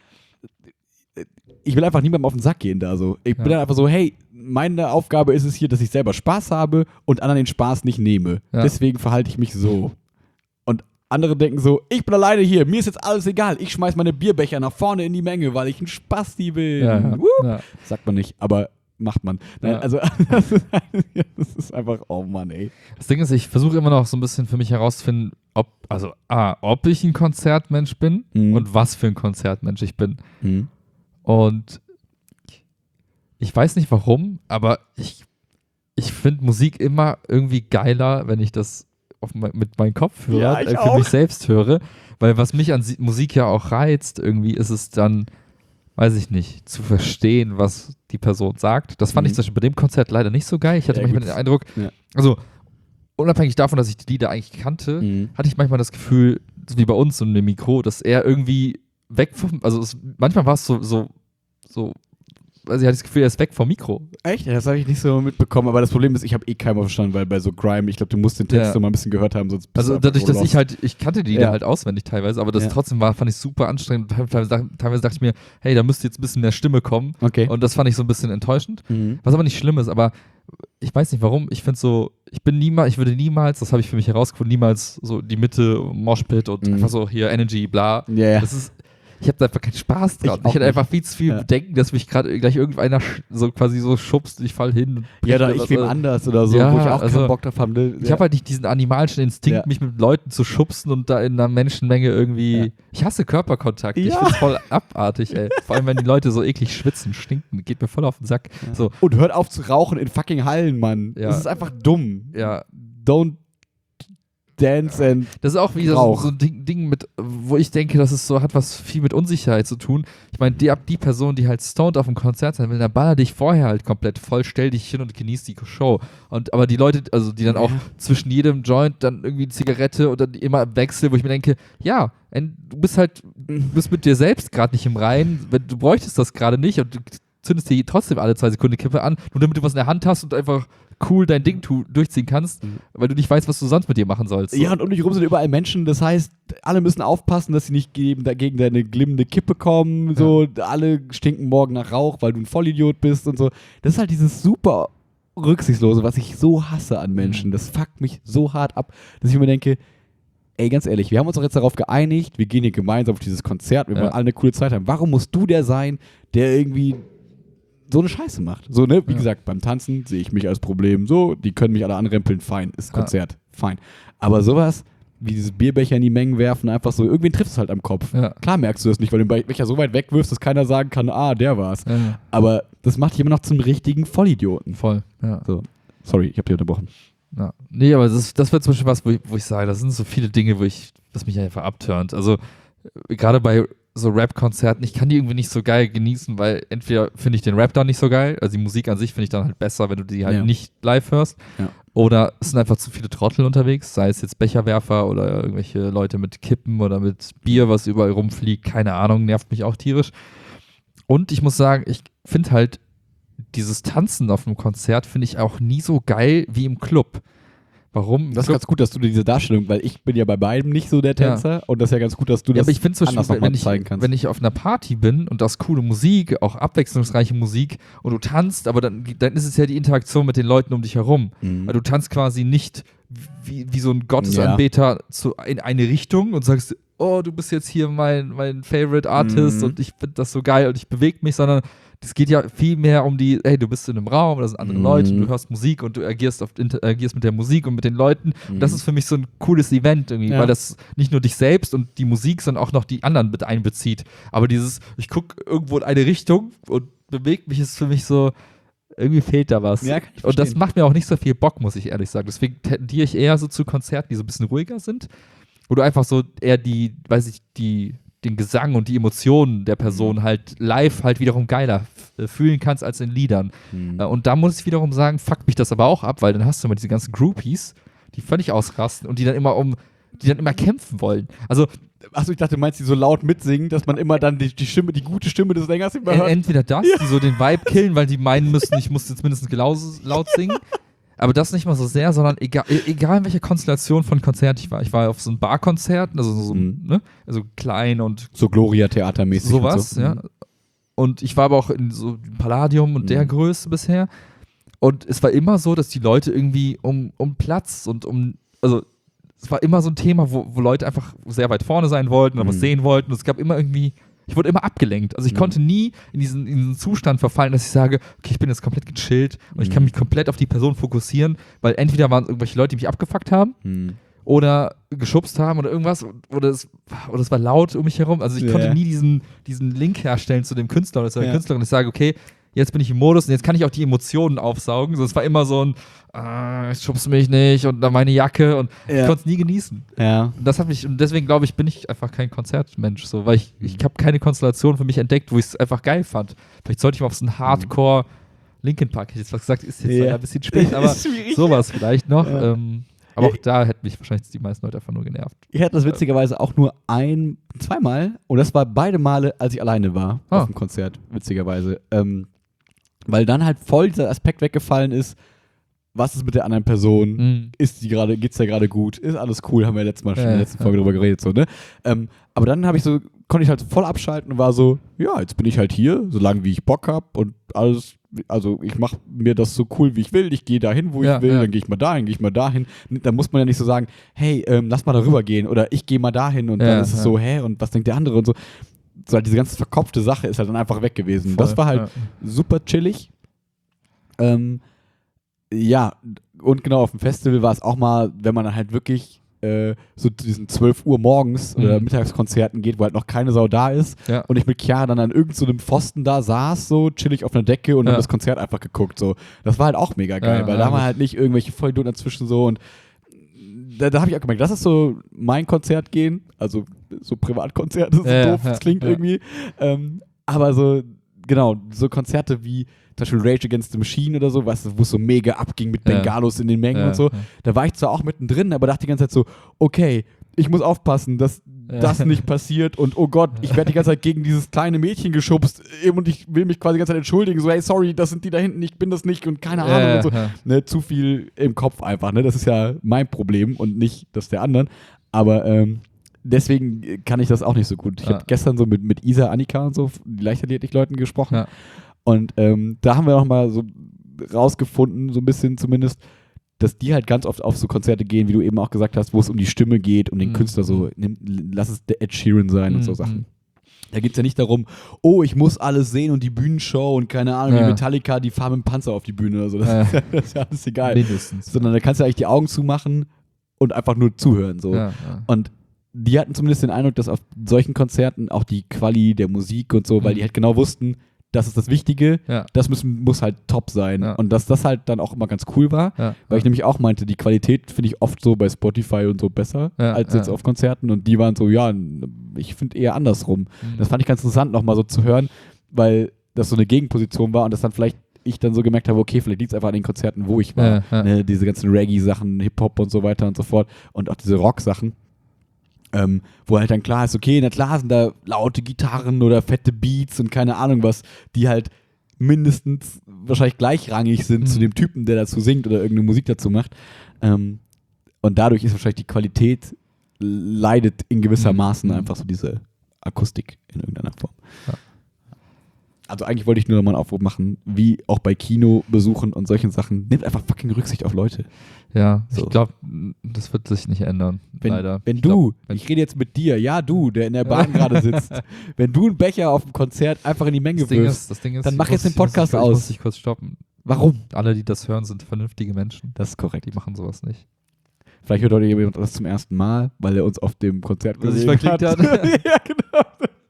ich will einfach niemandem auf den Sack gehen da so. Ich bin Ja. dann einfach so, hey, meine Aufgabe ist es hier, dass ich selber Spaß habe und anderen den Spaß nicht nehme. Ja. Deswegen verhalte ich mich so. Und andere denken so, ich bin alleine hier, mir ist jetzt alles egal. Ich schmeiß meine Bierbecher nach vorne in die Menge, weil ich ein Spasti will. Ja, ja. Wupp. Ja. Sagt man nicht, aber macht man. Nein, Ja. also das ist, das ist einfach, oh Mann, ey. Das Ding ist, ich versuche immer noch so ein bisschen für mich herauszufinden, ob, also A, ob ich ein Konzertmensch bin Mhm. und was für ein Konzertmensch ich bin. Mhm. Und ich weiß nicht warum, aber ich, ich finde Musik immer irgendwie geiler, wenn ich das auf mein, mit meinen Kopfhörern Ja, ich äh, für auch. mich selbst höre. Weil was mich an Si- Musik ja auch reizt, irgendwie ist es dann, weiß ich nicht, zu verstehen, was die Person sagt. Das fand Mhm. ich zum Beispiel bei dem Konzert leider nicht so geil. Ich hatte Ja, manchmal gut. den Eindruck, Ja. also unabhängig davon, dass ich die Lieder eigentlich kannte, Mhm. hatte ich manchmal das Gefühl, so wie bei uns so in dem Mikro, dass er irgendwie weg vom, also es, manchmal war es so, so, so, also ich hatte das Gefühl, er ist weg vom Mikro. Echt? Das habe ich nicht so mitbekommen, aber das Problem ist, ich habe eh keinen Mal verstanden, weil bei so Grime, ich glaube, du musst den Text Ja. so mal ein bisschen gehört haben, sonst bist Also du einfach dadurch, so dass ich lost. halt, ich kannte die Lieder Ja. halt auswendig teilweise, aber das Ja. trotzdem war, fand ich super anstrengend. Teilweise, teilweise dachte ich mir, hey, da müsste jetzt ein bisschen mehr Stimme kommen. Okay. Und das fand ich so ein bisschen enttäuschend. Mhm. Was aber nicht schlimm ist, aber ich weiß nicht warum. Ich finde so, ich bin niemals, ich würde niemals, das habe ich für mich herausgefunden, niemals so die Mitte, Moshpit und Mhm. einfach so hier Energy, bla. Ja, ja. Das ist, ich habe da einfach keinen Spaß dran. Ich Ich, auch hätte nicht. einfach viel zu viel Ja. Bedenken, dass mich gerade gleich irgendeiner sch- so quasi so schubst und ich fall hin. Und Ja, da bricht mir ich was, wem oder- anders oder so, Ja, wo ich auch also, keinen Bock drauf habe. Ne? Ich habe halt nicht diesen animalischen Instinkt, Ja. mich mit Leuten zu schubsen und da in einer Menschenmenge irgendwie. Ja. Ich hasse Körperkontakt. Ich Ja. finde es voll abartig, ey. Vor allem, wenn die Leute so eklig schwitzen, stinken. Geht mir voll auf den Sack. Ja. So, Und hört auf zu rauchen in fucking Hallen, Mann. Ja. Das ist einfach dumm. ja. Don't dance and Das ist auch wieder so, Rauch. so ein Ding, Ding mit, wo ich denke, das ist so, hat was viel mit Unsicherheit zu tun. Ich meine, die, die Person, die halt stoned auf dem Konzert sein will, dann baller dich vorher halt komplett voll, stell dich hin und genieß die Show. Und aber die Leute, also die dann auch Ja. zwischen jedem Joint dann irgendwie eine Zigarette und dann immer im Wechsel, wo ich mir denke, ja, ein- du bist halt, du bist mit dir selbst gerade nicht im Reinen, wenn du bräuchtest das gerade nicht und du zündest dir trotzdem alle zwei Sekunden die Kippe an, nur damit du was in der Hand hast und einfach cool dein Ding tu durchziehen kannst, Mhm. weil du nicht weißt, was du sonst mit dir machen sollst. So. Ja, und um dich rum sind überall Menschen, das heißt, alle müssen aufpassen, dass sie nicht gegen, dagegen deine glimmende Kippe kommen, so, alle stinken morgen nach Rauch, weil du ein Vollidiot bist und so. Das ist halt dieses super Rücksichtslose, was ich so hasse an Menschen. Das fuckt mich so hart ab, dass ich mir denke, ey, ganz ehrlich, wir haben uns doch jetzt darauf geeinigt, wir gehen hier gemeinsam auf dieses Konzert, wir Ja. wollen alle eine coole Zeit haben. Warum musst du der sein, der irgendwie so eine Scheiße macht? So, ne? Wie Ja. gesagt, beim Tanzen sehe ich mich als Problem. So, die können mich alle anrempeln, fein, ist Ja. Konzert, fein. Aber sowas, wie dieses Bierbecher in die Mengen werfen, einfach so, irgendwen trifft es halt am Kopf. Ja. Klar merkst du das nicht, weil du den Becher so weit wegwirfst, dass keiner sagen kann, ah, der war's. Ja, Aber das macht dich immer noch zum richtigen Vollidioten. voll, ja. So, sorry, ich habe dich unterbrochen. ja. Nee, aber das, das wird zum Beispiel was, wo ich, wo ich sage, das sind so viele Dinge, wo ich, was mich einfach abturnt. Also äh, gerade bei so Rap-Konzerten, ich kann die irgendwie nicht so geil genießen, weil entweder finde ich den Rap dann nicht so geil, also die Musik an sich finde ich dann halt besser, wenn du die halt Ja. nicht live hörst. Ja. Oder es sind einfach zu viele Trottel unterwegs, sei es jetzt Becherwerfer oder irgendwelche Leute mit Kippen oder mit Bier, was überall rumfliegt, keine Ahnung, nervt mich auch tierisch. Und ich muss sagen, ich finde halt dieses Tanzen auf einem Konzert finde ich auch nie so geil wie im Club. Warum? Im Das ist Club, ganz gut, dass du dir diese Darstellung, weil ich bin ja bei beidem nicht so der Tänzer und das ist ja ganz gut, dass du ja, das aber ich finde zum anders Beispiel, nochmal wenn ich, zeigen kannst. wenn ich auf einer Party bin und da ist coole Musik, auch abwechslungsreiche Musik und du tanzt, aber dann, dann ist es ja die Interaktion mit den Leuten um dich herum. Mhm. Weil du tanzt quasi nicht wie, wie so ein Gottesanbeter zu, in eine Richtung und sagst, oh, du bist jetzt hier mein, mein Favorite Artist Mhm. und ich finde das so geil und ich bewege mich, sondern es geht ja viel mehr um die, hey, du bist in einem Raum, da sind andere Mhm. Leute, du hörst Musik und du agierst, auf, interagierst mit der Musik und mit den Leuten. Mhm. Und das ist für mich so ein cooles Event irgendwie, Ja. weil das nicht nur dich selbst und die Musik, sondern auch noch die anderen mit einbezieht. Aber dieses, ich gucke irgendwo in eine Richtung und bewege mich, ist für mich so, irgendwie fehlt da was. Ja, kann ich und das verstehen. macht mir auch nicht so viel Bock, muss ich ehrlich sagen. Deswegen tendiere ich eher so zu Konzerten, die so ein bisschen ruhiger sind, wo du einfach so eher die, weiß ich, die, den Gesang und die Emotionen der Person Mhm. halt live halt wiederum geiler f- fühlen kannst als in Liedern. Mhm. Äh, Und da muss ich wiederum sagen, fuckt mich das aber auch ab, weil dann hast du immer diese ganzen Groupies, die völlig ausrasten und die dann immer um, die dann immer kämpfen wollen. Also Achso, ich dachte, du meinst die so laut mitsingen, dass man immer dann die, die Stimme, die gute Stimme des Sängers immer en- hört? entweder das, die so den Vibe killen, weil die meinen müssen, ich muss jetzt mindestens laut, laut singen. Aber das nicht mal so sehr, sondern egal, e- egal in welcher Konstellation von Konzert ich war. Ich war auf so einem Barkonzert, also so, Mhm. ne, also klein und So Gloria-Theatermäßig. sowas, und so. ja. Und ich war aber auch in so einem Palladium und Mhm. der Größe bisher. Und es war immer so, dass die Leute irgendwie um, um Platz und um, also es war immer so ein Thema, wo, wo Leute einfach sehr weit vorne sein wollten oder was Mhm. sehen wollten. Und es gab immer irgendwie, ich wurde immer abgelenkt. Also ich Mhm. konnte nie in diesen, in diesen Zustand verfallen, dass ich sage, okay, ich bin jetzt komplett gechillt und ich kann Mhm. mich komplett auf die Person fokussieren, weil entweder waren es irgendwelche Leute, die mich abgefuckt haben Mhm. oder geschubst haben oder irgendwas oder es, oder es war laut um mich herum. Also ich Ja. konnte nie diesen, diesen Link herstellen zu dem Künstler oder zu der Ja. Künstlerin. Ich sage, okay, jetzt bin ich im Modus und jetzt kann ich auch die Emotionen aufsaugen. So, es war immer so ein, ah, ich schubst mich nicht und dann meine Jacke und ich Ja. konnte es nie genießen. Ja. Und das habe ich, und deswegen glaube ich, bin ich einfach kein Konzertmensch, so, weil ich, ich habe keine Konstellation für mich entdeckt, wo ich es einfach geil fand. Vielleicht sollte ich mal auf so einen Hardcore Linkin Park, hätte ich jetzt was gesagt, ist jetzt Ja. leider ein bisschen spät, aber Ist schwierig. sowas vielleicht noch. Ja. Ähm, aber auch Ja. da hätten mich wahrscheinlich die meisten Leute einfach nur genervt. Ich hatte das witzigerweise auch nur ein, zweimal und das war beide Male, als ich alleine war Ah. auf dem Konzert, witzigerweise. Ähm, weil dann halt voll dieser Aspekt weggefallen ist, was ist mit der anderen Person? Mhm. Ist die gerade, geht's der gerade gut? Ist alles cool? Haben wir letztes Mal schon in Ja, der letzten ja. Folge drüber geredet, so, ne? Ähm, aber dann habe ich so, konnte ich halt voll abschalten und war so, ja, jetzt bin ich halt hier, solange wie ich Bock hab und alles, also ich mache mir das so cool, wie ich will, ich gehe dahin, wo Ja, ich will, ja. dann gehe ich mal dahin, gehe ich mal dahin. Da muss man ja nicht so sagen, hey, ähm, lass mal darüber gehen oder ich gehe mal dahin und Ja, dann ist es ja. so, hä, und was denkt der andere und so. So halt diese ganze verkopfte Sache ist halt dann einfach weg gewesen. Voll, Das war halt ja. super chillig. Ähm, ja, und genau, auf dem Festival war es auch mal, wenn man dann halt wirklich äh, so zu diesen zwölf Uhr morgens oder Mhm. Mittagskonzerten geht, wo halt noch keine Sau da ist Ja. und ich mit Chiara dann an irgendeinem so einem Pfosten da saß, so chillig auf einer Decke und Ja. dann das Konzert einfach geguckt. So. Das war halt auch mega geil, Ja, weil ja, da war gut. halt nicht irgendwelche Vollidioten dazwischen so und da, da habe ich auch gemerkt, das ist so mein Konzert gehen, also so Privatkonzerte, so Ja, doof, ja, das klingt ja. irgendwie. Ähm, aber so, genau, so Konzerte wie zum Beispiel Rage Against the Machine oder so, weißt du, wo es so mega abging mit Ja. Bengalos in den Mengen Ja, und so. ja. Da war ich zwar auch mittendrin, aber dachte die ganze Zeit so, okay, ich muss aufpassen, dass Ja. das nicht passiert und oh Gott, ich werde die ganze Zeit gegen dieses kleine Mädchen geschubst und ich will mich quasi die ganze Zeit entschuldigen, so hey, sorry, das sind die da hinten, ich bin das nicht und keine Ahnung Ja, und so. ja. Ne, zu viel im Kopf einfach, ne? Das ist ja mein Problem und nicht das der anderen. Aber ähm, deswegen kann ich das auch nicht so gut. Ich Ja. habe gestern so mit, mit Isa, Annika und so, die Leichtathletik-Leuten gesprochen. Ja. Und ähm, da haben wir noch mal so rausgefunden, so ein bisschen zumindest, dass die halt ganz oft auf so Konzerte gehen, wie du eben auch gesagt hast, wo es um die Stimme geht, um den Mhm. Künstler so, nimm, lass es der Ed Sheeran sein und so Mhm. Sachen. Da geht es ja nicht darum, oh, ich muss alles sehen und die Bühnenshow und keine Ahnung, Ja. wie Metallica, die fahren mit dem Panzer auf die Bühne oder so. Das, Ja. ist, ja, das ist ja alles egal. Mindestens. Sondern da kannst du eigentlich die Augen zumachen und einfach nur zuhören. So. Ja, ja. Und die hatten zumindest den Eindruck, dass auf solchen Konzerten auch die Quali der Musik und so, weil Mhm. die halt genau wussten, das ist das Wichtige, Ja. das müssen, muss halt top sein. Ja. Und dass das halt dann auch immer ganz cool war, Ja. weil ich nämlich auch meinte, die Qualität finde ich oft so bei Spotify und so besser Ja, als ja. jetzt auf Konzerten. Und die waren so, ja, ich finde eher andersrum. Mhm. Das fand ich ganz interessant nochmal so zu hören, weil das so eine Gegenposition war und das dann vielleicht ich dann so gemerkt habe, okay, vielleicht liegt es einfach an den Konzerten, wo ich war. Ja, ja. Ne, diese ganzen Reggae-Sachen, Hip-Hop und so weiter und so fort und auch diese Rock-Sachen. Ähm, wo halt dann klar ist, okay, na klar sind da laute Gitarren oder fette Beats und keine Ahnung was, die halt mindestens wahrscheinlich gleichrangig sind Mhm. zu dem Typen, der dazu singt oder irgendeine Musik dazu macht. Ähm, und dadurch ist wahrscheinlich die Qualität leidet in gewisser Mhm. Maßen Mhm. einfach so diese Akustik in irgendeiner Form. Ja. also eigentlich wollte ich nur noch mal einen Aufruf machen, wie auch bei Kinobesuchen und solchen Sachen, nehmt einfach fucking Rücksicht auf Leute. Ja, So. ich glaube, das wird sich nicht ändern, Wenn, leider. wenn ich du, glaub, wenn, ich rede jetzt mit dir, ja du, der in der Bahn gerade sitzt, wenn du einen Becher auf dem Konzert einfach in die Menge das Ding wirfst, ist, das Ding ist, dann ich mach jetzt muss- den Podcast ich muss, aus. Ich muss dich kurz stoppen. warum? Alle, die das hören, sind vernünftige Menschen. Das ist korrekt. Die machen sowas nicht. Vielleicht hört heute jemand das zum ersten Mal, weil er uns auf dem Konzert Weil er sich gesehen verklickt hat. ja, genau.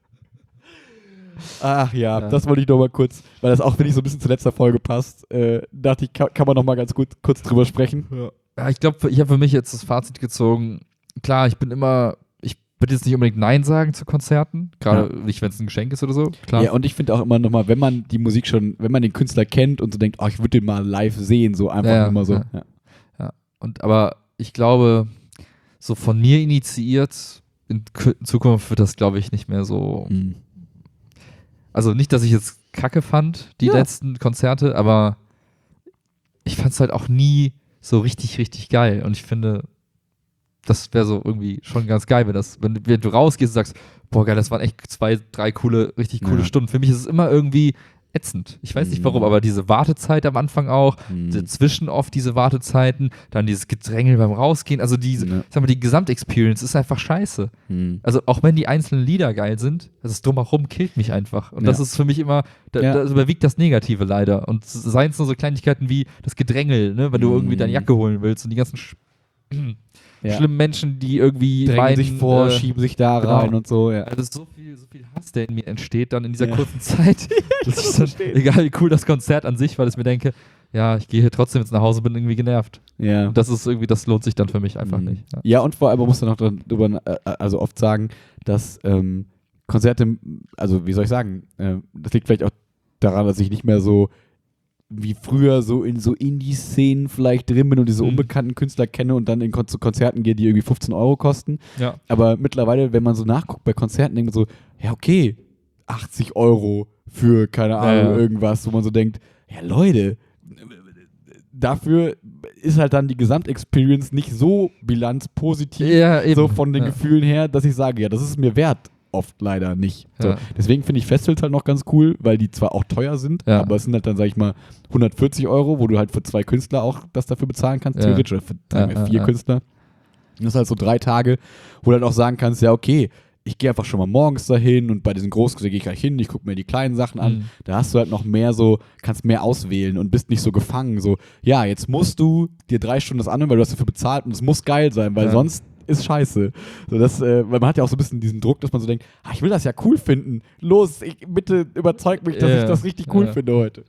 Ach ja, Ja. das wollte ich noch mal kurz, weil das auch, finde ich, so ein bisschen zur letzter Folge passt, äh, dachte ich, kann, kann man noch mal ganz gut kurz drüber sprechen. Ja, ich glaube, ich habe für mich jetzt das Fazit gezogen. Klar, ich bin immer, ich würde jetzt nicht unbedingt Nein sagen zu Konzerten, gerade nicht, wenn es ein Geschenk ist oder so. Klar. Ja, und ich finde auch immer noch mal, wenn man die Musik schon, wenn man den Künstler kennt und so denkt, oh, ich würde den mal live sehen, so einfach Ja, ja, immer so. ja. Ja. Ja. Und aber ich glaube, so von mir initiiert, in K- Zukunft wird das, glaube ich, nicht mehr so. Mhm. Also nicht, dass ich jetzt Kacke fand, die Ja. letzten Konzerte, aber ich fand es halt auch nie so richtig, richtig geil. Und ich finde, das wäre so irgendwie schon ganz geil, wenn das, wenn, wenn du rausgehst und sagst, boah geil, das waren echt zwei, drei coole, richtig coole Ja. Stunden. Für mich ist es immer irgendwie ätzend. Ich weiß nicht warum, Mhm. aber diese Wartezeit am Anfang auch, Mhm. dazwischen oft diese Wartezeiten, dann dieses Gedrängel beim Rausgehen, also diese, Ja. sag mal, die Gesamtexperience ist einfach scheiße. Mhm. Also auch wenn die einzelnen Lieder geil sind, das Drumherum killt mich einfach. Und das Ja. ist für mich immer, da, Ja. das überwiegt das Negative leider. Und seien es nur so Kleinigkeiten wie das Gedrängel, ne, wenn du Mhm. irgendwie deine Jacke holen willst und die ganzen sch Ja. schlimmen Menschen, die irgendwie Drängen meinen, sich vor, äh, schieben sich da genau. rein und so. Ja. also so viel, so viel Hass, der in mir entsteht dann in dieser Ja. kurzen Zeit, dass ich dann, egal wie cool das Konzert an sich war, dass ich mir denke, ja, ich gehe hier trotzdem jetzt nach Hause, bin irgendwie genervt. Ja. Und das ist irgendwie, das lohnt sich dann für mich einfach Mhm. nicht. Ja. Ja, und vor allem man muss dann noch darüber, äh, also oft sagen, dass ähm, Konzerte, also wie soll ich sagen, äh, das liegt vielleicht auch daran, dass ich nicht mehr so wie früher so in so Indie-Szenen vielleicht drin bin und diese Mhm. unbekannten Künstler kenne und dann in Kon zu Konzerten gehe, die irgendwie fünfzehn Euro kosten. Ja. Aber mittlerweile, wenn man so nachguckt bei Konzerten, denkt man so, ja okay, achtzig Euro für, keine Ahnung, ja. irgendwas, wo man so denkt, ja Leute, dafür ist halt dann die Gesamtexperience nicht so bilanzpositiv, Ja, eben. so von den ja. Gefühlen her, dass ich sage, ja, das ist mir wert. Oft leider nicht. So. Ja. Deswegen finde ich Festivals halt noch ganz cool, weil die zwar auch teuer sind, Ja. aber es sind halt dann, sag ich mal, hundertvierzig Euro, wo du halt für zwei Künstler auch das dafür bezahlen kannst, Ja. theoretisch, oder für sagen wir, Ja, ja, vier ja. Künstler. Das ist halt so drei Tage, wo du halt auch sagen kannst, ja, okay, ich gehe einfach schon mal morgens dahin und bei diesen großen gehe ich gleich hin, ich gucke mir die kleinen Sachen an. Mhm. Da hast du halt noch mehr so, kannst mehr auswählen und bist nicht so gefangen. So, ja, jetzt musst du dir drei Stunden das anhören, weil du hast dafür bezahlt und es muss geil sein, weil Ja. sonst ist scheiße. So, das, äh, weil man hat ja auch so ein bisschen diesen Druck, dass man so denkt, ah, ich will das ja cool finden. Los, ich, bitte überzeug mich, dass Ja. ich das richtig cool Ja. finde heute.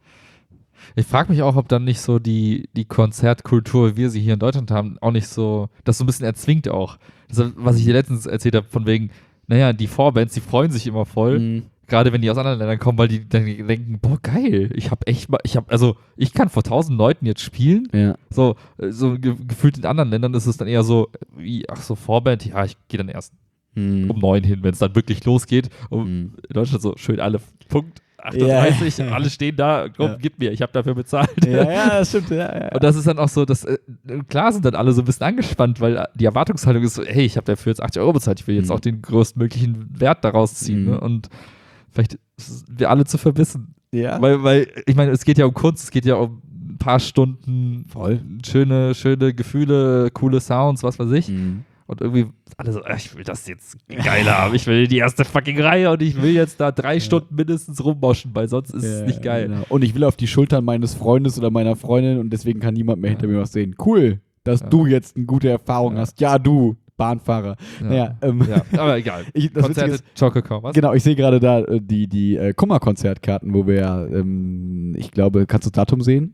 Ich frage mich auch, ob dann nicht so die, die Konzertkultur, wie wir sie hier in Deutschland haben, auch nicht so, das so ein bisschen erzwingt auch. Das, was ich dir letztens erzählt habe, von wegen, naja, die Vorbands, die freuen sich immer voll, Mhm. gerade wenn die aus anderen Ländern kommen, weil die dann denken, boah, geil, ich habe echt mal, ich habe, also ich kann vor tausend Leuten jetzt spielen, Ja. so, äh, so ge gefühlt in anderen Ländern ist es dann eher so, wie, ach so, Vorband, ja, ich gehe dann erst Mhm. um neun hin, wenn es dann wirklich losgeht. Und Mhm. in Deutschland so schön alle Punkt achtunddreißig, Ja. alle stehen da, komm, Ja. gib mir, ich habe dafür bezahlt. Ja, ja, das stimmt. Ja, ja. Und das ist dann auch so, dass, äh, klar sind dann alle so ein bisschen angespannt, weil äh, die Erwartungshaltung ist so, hey, ich habe dafür jetzt achtzig Euro bezahlt, ich will jetzt Mhm. auch den größtmöglichen Wert daraus ziehen. Mhm. Ne? Und vielleicht sind wir alle zu verbissen. ja. Weil, weil, ich meine, es geht ja um Kunst, es geht ja um ein paar Stunden, Voll. schöne, schöne Gefühle, coole Sounds, was weiß ich. Mhm. Und irgendwie alle so, "Ah, ich will das jetzt geiler haben, ich will die erste fucking Reihe und ich will jetzt da drei Stunden mindestens rummoschen, weil sonst ist es Ja, nicht geil. Genau. Und ich will auf die Schultern meines Freundes oder meiner Freundin und deswegen kann niemand mehr hinter mir was sehen. Cool, dass Ja. du jetzt eine gute Erfahrung Ja. hast. Ja, du, Bahnfahrer. Ja. Naja, ähm, Ja, aber egal. ich, das Witzige Konzerte, ist, Choco Car, was? genau, ich sehe gerade da äh, die, die äh, Kummer-Konzertkarten, wo wir ja, ähm, ich glaube, kannst du das Datum sehen?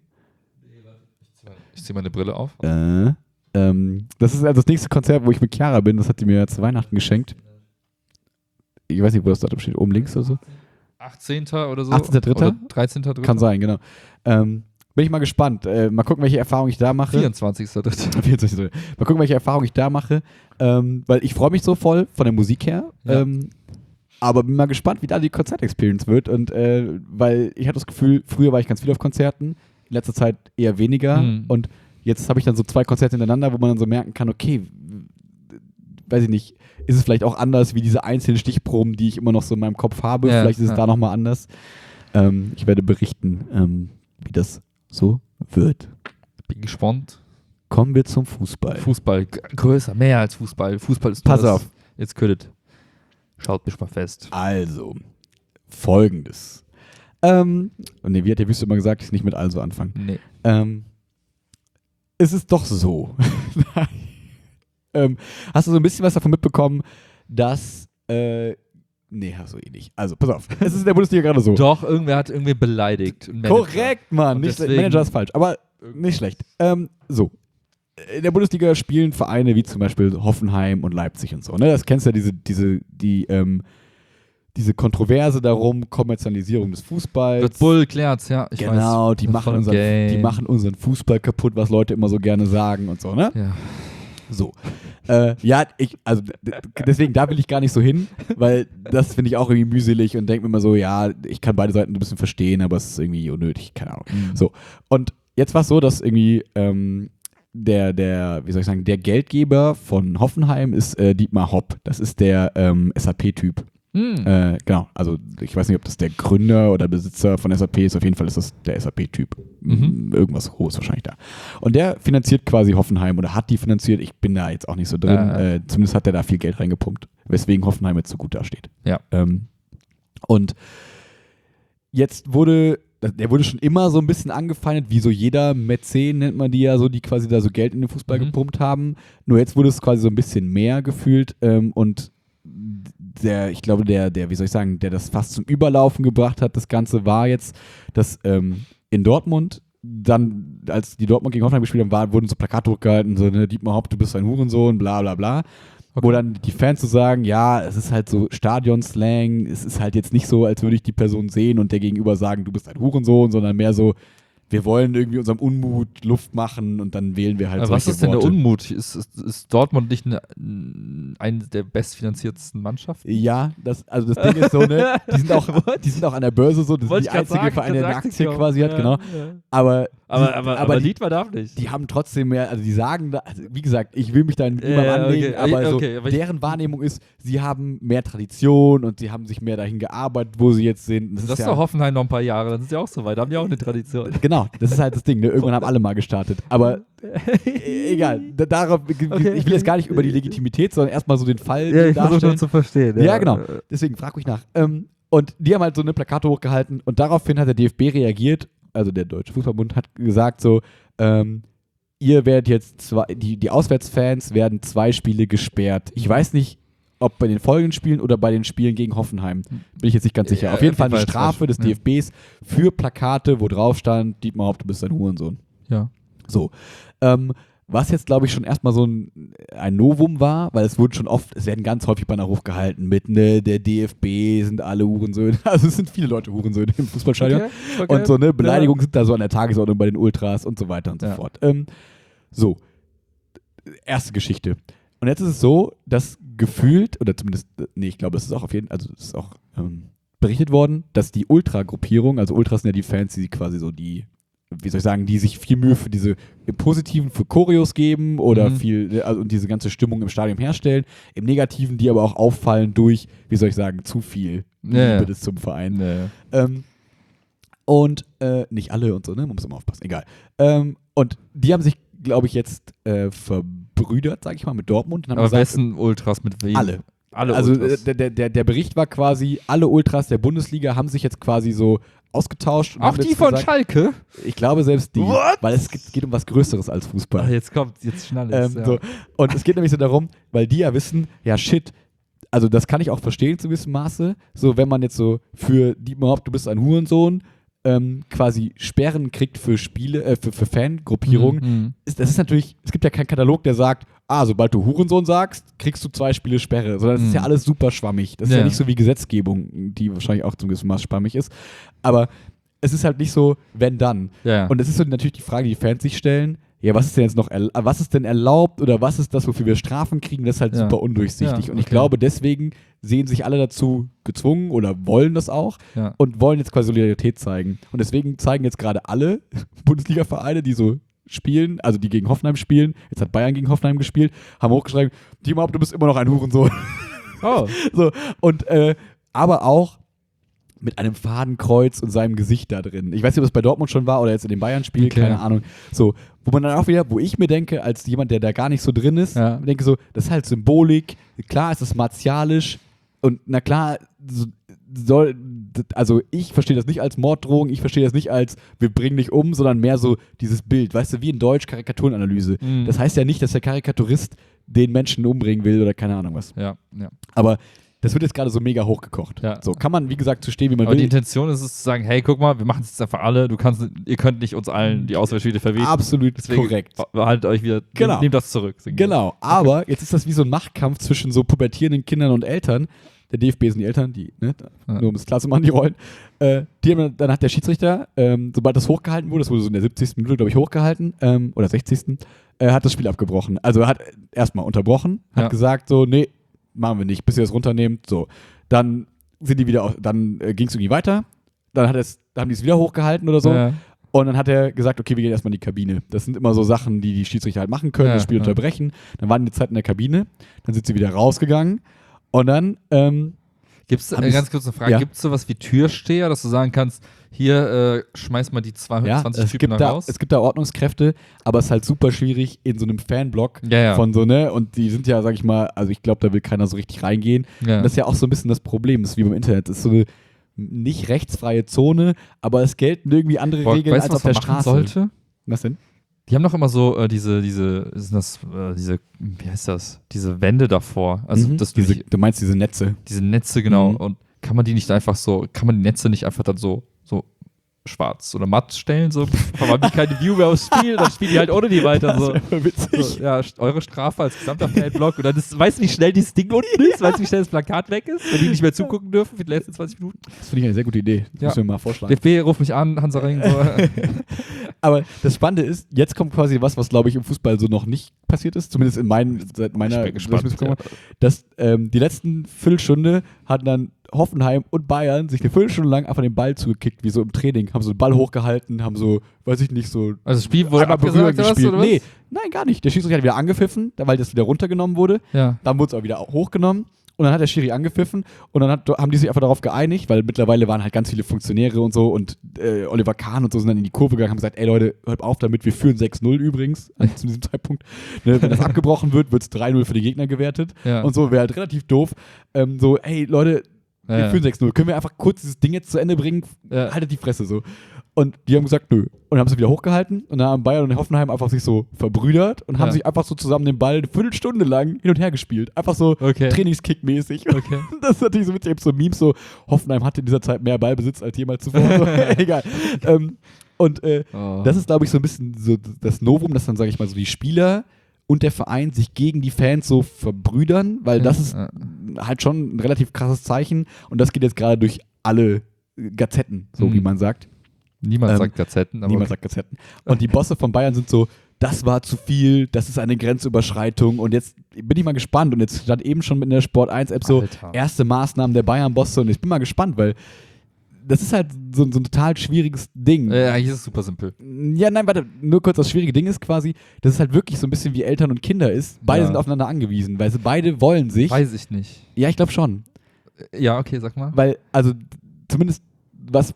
Ich ziehe meine Brille auf. Äh, ähm, das ist also das nächste Konzert, wo ich mit Chiara bin. Das hat die mir ja zu Weihnachten geschenkt. Ich weiß nicht, wo das Datum steht. Oben links oder so. achtzehnter oder so. achtzehnter dritter Oder dreizehnter dritter Kann sein, genau. Ähm, bin ich mal gespannt. Äh, mal gucken, welche Erfahrung ich da mache. vierundzwanzigster dritter vierundzwanzig Mal gucken, welche Erfahrung ich da mache. Ähm, weil ich freue mich so voll von der Musik her. Ja. Ähm, aber bin mal gespannt, wie da die Konzertexperience wird. Und äh, weil ich hatte das Gefühl, früher war ich ganz viel auf Konzerten, in letzter Zeit eher weniger. Mhm. Und jetzt habe ich dann so zwei Konzerte hintereinander, wo man dann so merken kann, okay, weiß ich nicht, ist es vielleicht auch anders wie diese einzelnen Stichproben, die ich immer noch so in meinem Kopf habe. Ja, vielleicht ist es ja. da nochmal anders. Ähm, ich werde berichten, ähm, wie das so wird. Bin gespannt. Kommen wir zum Fußball. Fußball, g- größer, mehr als Fußball. Fußball ist Pass das. auf. Jetzt ködet. Schaut mich mal fest. Also, folgendes. Ähm, und nee, wie hat der Wüste immer gesagt, ich nicht mit also anfangen. Nee. Ähm, es ist doch so. ähm, hast du so ein bisschen was davon mitbekommen, dass äh, nee, hast du eh nicht. Also, pass auf. Es ist in der Bundesliga gerade so. Doch, irgendwer hat irgendwie beleidigt. Ein Manager. Korrekt, Mann. Und Nicht, deswegen- Manager ist falsch, aber nicht schlecht. Ähm, so. In der Bundesliga spielen Vereine wie zum Beispiel Hoffenheim und Leipzig und so. Ne? Das kennst du ja, diese, diese, die, ähm, diese Kontroverse darum, Kommerzialisierung des Fußballs. Red Bull klärt's, ja. Ich genau, weiß. die Das machen, voll im unseren, Game. die machen unseren Fußball kaputt, was Leute immer so gerne sagen und so, ne? Ja. So. Äh, ja, ich, also d- d- deswegen, da will ich gar nicht so hin, weil das finde ich auch irgendwie mühselig und denke mir immer so, ja, ich kann beide Seiten ein bisschen verstehen, aber es ist irgendwie unnötig, keine Ahnung. Mhm. So. Und jetzt war es so, dass irgendwie ähm, der, der, wie soll ich sagen, der Geldgeber von Hoffenheim ist äh, Dietmar Hopp. Das ist der ähm, S A P-Typ. Mhm. Äh, genau, also ich weiß nicht, ob das der Gründer oder Besitzer von S A P ist, auf jeden Fall ist das der S A P-Typ. Mhm. Irgendwas Hohes wahrscheinlich da. Und der finanziert quasi Hoffenheim oder hat die finanziert, ich bin da jetzt auch nicht so drin, Äh. äh, zumindest hat der da viel Geld reingepumpt, weswegen Hoffenheim jetzt so gut dasteht. Ja. Ähm, und jetzt wurde, der wurde schon immer so ein bisschen angefeindet, wie so jeder Mäzen nennt man die ja so, die quasi da so Geld in den Fußball Mhm. gepumpt haben. Nur jetzt wurde es quasi so ein bisschen mehr gefühlt ähm, und der, ich glaube, der, der, wie soll ich sagen, der das fast zum Überlaufen gebracht hat, das Ganze war jetzt, dass ähm, in Dortmund dann, als die Dortmund gegen Hoffenheim gespielt haben, war, wurden so Plakate hochgehalten, so, ne, Dietmar Hopp, du bist ein Hurensohn, bla bla bla. Okay. Wo dann die Fans so sagen, ja, es ist halt so Stadion-Slang, es ist halt jetzt nicht so, als würde ich die Person sehen und der Gegenüber sagen, du bist ein Hurensohn, sondern mehr so, wir wollen irgendwie unserem Unmut Luft machen und dann wählen wir halt Aber solche was ist denn Worte. der Unmut? Ist, ist, ist Dortmund nicht eine, eine der bestfinanziertesten Mannschaften? Ja, das, also das Ding ist so, ne, die sind auch, die sind auch an der Börse so, das Wollte sind ich die grad einzige sagen, Verein, der eine sag's Aktie nicht, quasi hat, ja, genau. ja. Aber, Aber, die, aber, aber die, Dietmar darf nicht. die haben trotzdem mehr, also die sagen, da, also wie gesagt, ich will mich da niemandem Ja, ja, anlegen, okay. aber, so, Okay, aber ich- deren Wahrnehmung ist, sie haben mehr Tradition und sie haben sich mehr dahin gearbeitet, wo sie jetzt sind. Das ist ist ja, doch Hoffenheim noch ein paar Jahre, dann sind sie auch so weit. Da haben die auch eine Tradition. Genau, das ist halt das Ding, ne? Irgendwann haben alle mal gestartet. Aber äh, egal, da, darauf, ich will jetzt gar nicht über die Legitimität, sondern erstmal so den Fall darstellen. zu verstehen. Ja, genau. Deswegen frag mich nach. Ähm, und die haben halt so eine Plakate hochgehalten und daraufhin hat der D F B reagiert, also der Deutsche Fußballbund hat gesagt so, ähm, ihr werdet jetzt zwei, die, die Auswärtsfans werden zwei Spiele gesperrt. Ich weiß nicht, ob bei den folgenden Spielen oder bei den Spielen gegen Hoffenheim. Bin ich jetzt nicht ganz sicher. Ja, auf jeden auf Fall jeden eine Fall Strafe des falsch. D F Bs für Plakate, wo drauf stand, Dietmar Hopp, du bist ein Hurensohn. Ja. So. Ähm, was jetzt, glaube ich, schon erstmal so ein, ein Novum war, weil es wurden schon oft, es werden ganz häufig Banner hochgehalten mit, ne, der D F B sind alle Hurensöhne. Also es sind viele Leute Hurensöhne im Fußballstadion. Okay, okay. Und so, ne, Beleidigungen sind da so an der Tagesordnung bei den Ultras und so weiter und so Ja. fort. Ähm, so. Erste Geschichte. Und jetzt ist es so, dass gefühlt, oder zumindest, nee, ich glaube, es ist auch auf jeden Fall, also es ist auch ähm, berichtet worden, dass die Ultra-Gruppierung, also Ultras sind ja die Fans, die quasi so die, wie soll ich sagen, die sich viel Mühe für diese im Positiven für Choreos geben oder Mhm. viel, also und diese ganze Stimmung im Stadion herstellen, im Negativen, die aber auch auffallen durch, wie soll ich sagen, zu viel Ja, Liebe ja. des zum Verein. Nee. Ähm, und äh, nicht alle und so, ne? Man muss immer aufpassen, egal. Ähm, und die haben sich, glaube ich, jetzt äh, verbrüdert, sag ich mal, mit Dortmund. Und haben Aber gesagt, wessen Ultras mit wem? alle. Alle Also Ultras. äh, der, der, der Bericht war quasi, alle Ultras der Bundesliga haben sich jetzt quasi so ausgetauscht. und Auch haben die jetzt von gesagt, Schalke? Ich glaube selbst die, What? weil es geht, geht um was Größeres als Fußball. Ach, jetzt kommt, jetzt schnell es. Ähm, Ja. so. Und es geht nämlich so darum, weil die ja wissen, ja shit, also das kann ich auch verstehen zu gewissem Maße, so wenn man jetzt so für Dietmar Hopp, du bist ein Hurensohn, ähm, quasi Sperren kriegt für Spiele, äh, für, für Fangruppierungen, Mhm. ist, das ist natürlich, es gibt ja keinen Katalog, der sagt, ah, sobald du Hurensohn sagst, kriegst du zwei Spiele Sperre, sondern das ist Mhm. ja alles super schwammig. Das ist ja. Ja. nicht so wie Gesetzgebung, die wahrscheinlich auch zum gewissen Maß schwammig ist, aber es ist halt nicht so, wenn dann. Ja. Und das ist so natürlich die Frage, die Fans sich stellen, ja, was ist denn jetzt noch, erla- was ist denn erlaubt oder was ist das, wofür wir Strafen kriegen, das ist halt Ja. super undurchsichtig. Ja, Und ich okay. glaube, deswegen sehen sich alle dazu gezwungen oder wollen das auch ja. und wollen jetzt quasi Solidarität zeigen. Und deswegen zeigen jetzt gerade alle Bundesliga-Vereine, die so spielen, also die gegen Hoffenheim spielen, jetzt hat Bayern gegen Hoffenheim gespielt, haben hochgeschrieben, Dietmar Hopp, du bist immer noch ein Hurensohn. Oh. So, und, äh, aber auch mit einem Fadenkreuz und seinem Gesicht da drin. Ich weiß nicht, ob das bei Dortmund schon war oder jetzt in dem Bayern-Spiel, Okay. keine Ahnung. So, wo man dann auch wieder, wo ich mir denke, als jemand, der da gar nicht so drin ist, Ja. denke so, das ist halt Symbolik, klar ist es martialisch und na klar so, soll, also ich verstehe das nicht als Morddrohung, ich verstehe das nicht als, wir bringen dich um, sondern mehr so dieses Bild, weißt du, wie in Deutsch Karikaturenanalyse. Mhm. Das heißt ja nicht, dass der Karikaturist den Menschen umbringen will oder keine Ahnung was. Ja, ja. Aber das wird jetzt gerade so mega hochgekocht. Ja. So kann man, wie gesagt, zu stehen, wie man Aber die will. Intention ist es zu sagen, hey, guck mal, wir machen es jetzt einfach alle, du kannst, ihr könnt nicht uns allen die Auswahlspiele verwehten. Absolut Deswegen korrekt. Haltet euch wieder, Genau. nehmt das zurück. Genau, aber jetzt ist das wie so ein Machtkampf zwischen so pubertierenden Kindern und Eltern. Der D F B sind die Eltern, die, ne, Ja. nur um es klar zu machen, die Rollen. Äh, die haben, dann hat der Schiedsrichter, ähm, sobald das hochgehalten wurde, das wurde so in der siebzigsten Minute, glaube ich, hochgehalten, ähm, oder sechzigsten Äh, hat das Spiel abgebrochen. Also er hat erstmal unterbrochen, hat Ja. gesagt so, nee, machen wir nicht, bis ihr das runternehmt, so. Dann sind die wieder, auf, dann äh, ging es irgendwie weiter, dann hat es, dann haben die es wieder hochgehalten oder so. Ja. Und dann hat er gesagt, okay, wir gehen erstmal in die Kabine. Das sind immer so Sachen, die die Schiedsrichter halt machen können, Ja, das Spiel ja. unterbrechen. Dann waren die Zeit in der Kabine, dann sind sie wieder rausgegangen und dann, ähm, Gibt es, Haben äh, die's- ganz kurz eine Frage, ja. gibt es sowas wie Türsteher, dass du sagen kannst, hier äh, schmeiß mal die ja, zweihundertzwanzig es Typen gibt, da da, raus? es gibt da Ordnungskräfte, aber es ist halt super schwierig in so einem Fanblock Ja, ja. von so, ne, und die sind ja, sag ich mal, also ich glaube, da will keiner so richtig reingehen. Ja. Und das ist ja auch so ein bisschen das Problem, das ist wie beim Internet, das ist so eine nicht rechtsfreie Zone, aber es gelten irgendwie andere Boah, Regeln weißt du, als was auf der man machen Straße. sollte? Was denn? Die haben doch immer so äh, diese, diese, sind das, äh, diese, wie heißt das? Diese Wände davor. Also, Mhm. dass du diese, nicht, du meinst diese Netze. diese Netze, genau. Mhm. Und kann man die nicht einfach so, kann man die Netze nicht einfach dann so, so schwarz oder matt stellen? So, pff, haben die keine View mehr aufs Spiel, dann spielen die halt ohne die weiter. So. Das wäre witzig. So, ja, st- eure Strafe als gesamter Fanblock. Und dann ist, weißt du, wie schnell dieses Ding unten ist? Weißt du, wie schnell das Plakat weg ist? Wenn die nicht mehr zugucken dürfen für die letzten zwanzig Minuten? Das finde ich eine sehr gute Idee. Das Ja. müssen wir mal vorschlagen. D F B, ruf mich an, Hansa Ring. So. Aber das Spannende ist, jetzt kommt quasi was, was glaube ich im Fußball so noch nicht passiert ist, zumindest in meinen, seit meiner, Ich bin gespannt, dass ich mitbekommen habe, dass ähm, die letzten Viertelstunde hatten dann Hoffenheim und Bayern sich eine Viertelstunde lang einfach den Ball zugekickt, wie so im Training, haben so den Ball hochgehalten, haben so, weiß ich nicht, so Also das Spiel wurde einmal abgesagt berühren oder was? gespielt. Oder was? Nee, nein, gar nicht. Der Schiedsrichter hat wieder angepfiffen, weil das wieder runtergenommen wurde. Ja. Dann wurde es aber wieder hochgenommen und dann hat der Schiri angepfiffen und dann hat, haben die sich einfach darauf geeinigt, weil mittlerweile waren halt ganz viele Funktionäre und so und äh, Oliver Kahn und so sind dann in die Kurve gegangen, haben gesagt, ey Leute, hört auf damit, wir führen sechs null übrigens also zu diesem Zeitpunkt. Ne, wenn das abgebrochen wird, wird es drei null für die Gegner gewertet Ja. und so wäre halt relativ doof. Ähm, so, ey Leute, wir Ja. führen sechs null, können wir einfach kurz dieses Ding jetzt zu Ende bringen? Ja. Haltet die Fresse so. Und die haben gesagt, nö. Und haben sie wieder hochgehalten und dann haben Bayern und Hoffenheim einfach sich so verbrüdert und haben Ja. sich einfach so zusammen den Ball eine Viertelstunde lang hin und her gespielt. Einfach so Okay. Trainingskick-mäßig. Okay. Das ist natürlich so mit so Memes so, Hoffenheim hatte in dieser Zeit mehr Ballbesitz als jemals zuvor. So, egal. Ähm, und äh, Oh. das ist, glaube ich, so ein bisschen so das Novum, dass dann, sage ich mal, so die Spieler und der Verein sich gegen die Fans so verbrüdern, weil das ist Ja. halt schon ein relativ krasses Zeichen und das geht jetzt gerade durch alle Gazetten, so Mhm. wie man sagt. Niemand Ähm, sagt Gazetten, aber Niemand sagt Gazetten. Und die Bosse von Bayern sind so, das war zu viel, das ist eine Grenzüberschreitung und jetzt bin ich mal gespannt und jetzt stand eben schon mit in der Sport eins App so, Alter. erste Maßnahmen der Bayern-Bosse und ich bin mal gespannt, weil das ist halt so, so ein total schwieriges Ding. Äh, eigentlich ist es super simpel. Ja, nein, warte, nur kurz, das schwierige Ding ist quasi, dass es halt wirklich so ein bisschen wie Eltern und Kinder ist. Beide Ja. sind aufeinander angewiesen, weil sie beide wollen sich. Weiß ich nicht. Ja, ich glaube schon. Äh, Ja, okay, sag mal. Weil, also zumindest was,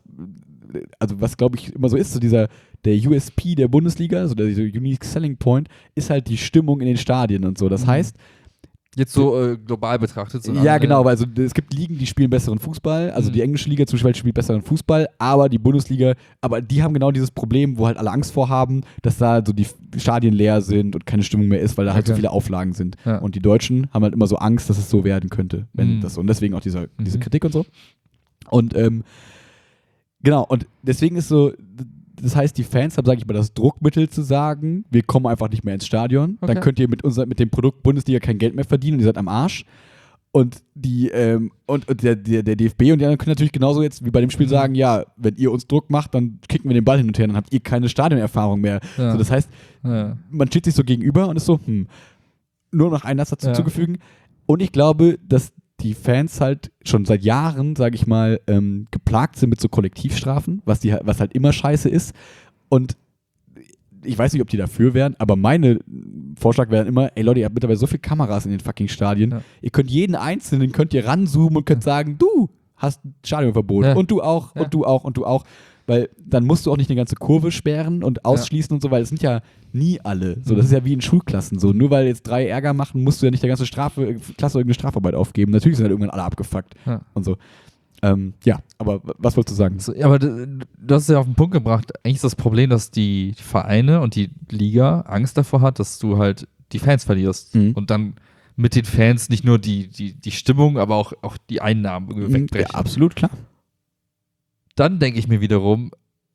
also was glaube ich immer so ist, so dieser, der U S P der Bundesliga, also der, der Unique Selling Point, ist halt die Stimmung in den Stadien und so. Das Mhm. heißt, Jetzt so äh, global betrachtet. So ja andere- genau, weil also, es gibt Ligen, die spielen besseren Fußball, also Mhm. die englische Liga zum Beispiel spielt besseren Fußball, aber die Bundesliga, aber die haben genau dieses Problem, wo halt alle Angst vor haben, dass da so die Stadien leer sind und keine Stimmung mehr ist, weil da halt so Okay. viele Auflagen sind. Ja. Und die Deutschen haben halt immer so Angst, dass es so werden könnte, wenn Mhm. das so. Und deswegen auch dieser, diese Mhm. Kritik und so. Und ähm, genau, und deswegen ist so, das heißt, die Fans haben, sage ich mal, das Druckmittel zu sagen, wir kommen einfach nicht mehr ins Stadion. Dann Okay. könnt ihr mit, unser, mit dem Produkt Bundesliga kein Geld mehr verdienen und ihr seid am Arsch. Und die ähm, und, und der, der, der D F B und die anderen können natürlich genauso jetzt wie bei dem Spiel Mhm. sagen, ja, wenn ihr uns Druck macht, dann kicken wir den Ball hin und her, dann habt ihr keine Stadionerfahrung mehr. Ja. So, das heißt, Ja. man steht sich so gegenüber und ist so, hm, nur noch einen Satz dazu Ja. zugefügen. Und ich glaube, dass die Fans halt schon seit Jahren, sage ich mal, ähm, geplagt sind mit so Kollektivstrafen, was, die, was halt immer scheiße ist. Und ich weiß nicht, ob die dafür wären, aber meine Vorschlag wäre immer, ey Leute, ihr habt mittlerweile so viele Kameras in den fucking Stadien, Ja. ihr könnt jeden Einzelnen, könnt ihr ranzoomen und könnt sagen, du, hast ein Stadionverbot. Ja. Und du auch, Ja. und du auch, und du auch. Weil dann musst du auch nicht eine ganze Kurve sperren und ausschließen ja. und so, weil es sind ja nie alle. So, das ist ja wie in Schulklassen so. Nur weil jetzt drei Ärger machen, musst du ja nicht der ganze Strafe, Klasse irgendeine Strafarbeit aufgeben. Natürlich sind halt irgendwann alle abgefuckt Ja. und so. Ähm, ja, aber was wolltest du sagen? So, ja, aber du, du hast es ja auf den Punkt gebracht. Eigentlich ist das Problem, dass die Vereine und die Liga Angst davor hat, dass du halt die Fans verlierst. Mhm. Und dann mit den Fans nicht nur die, die, die Stimmung, aber auch, auch die Einnahmen irgendwie wegbrechen. Ja, absolut, klar. Dann denke ich mir wiederum,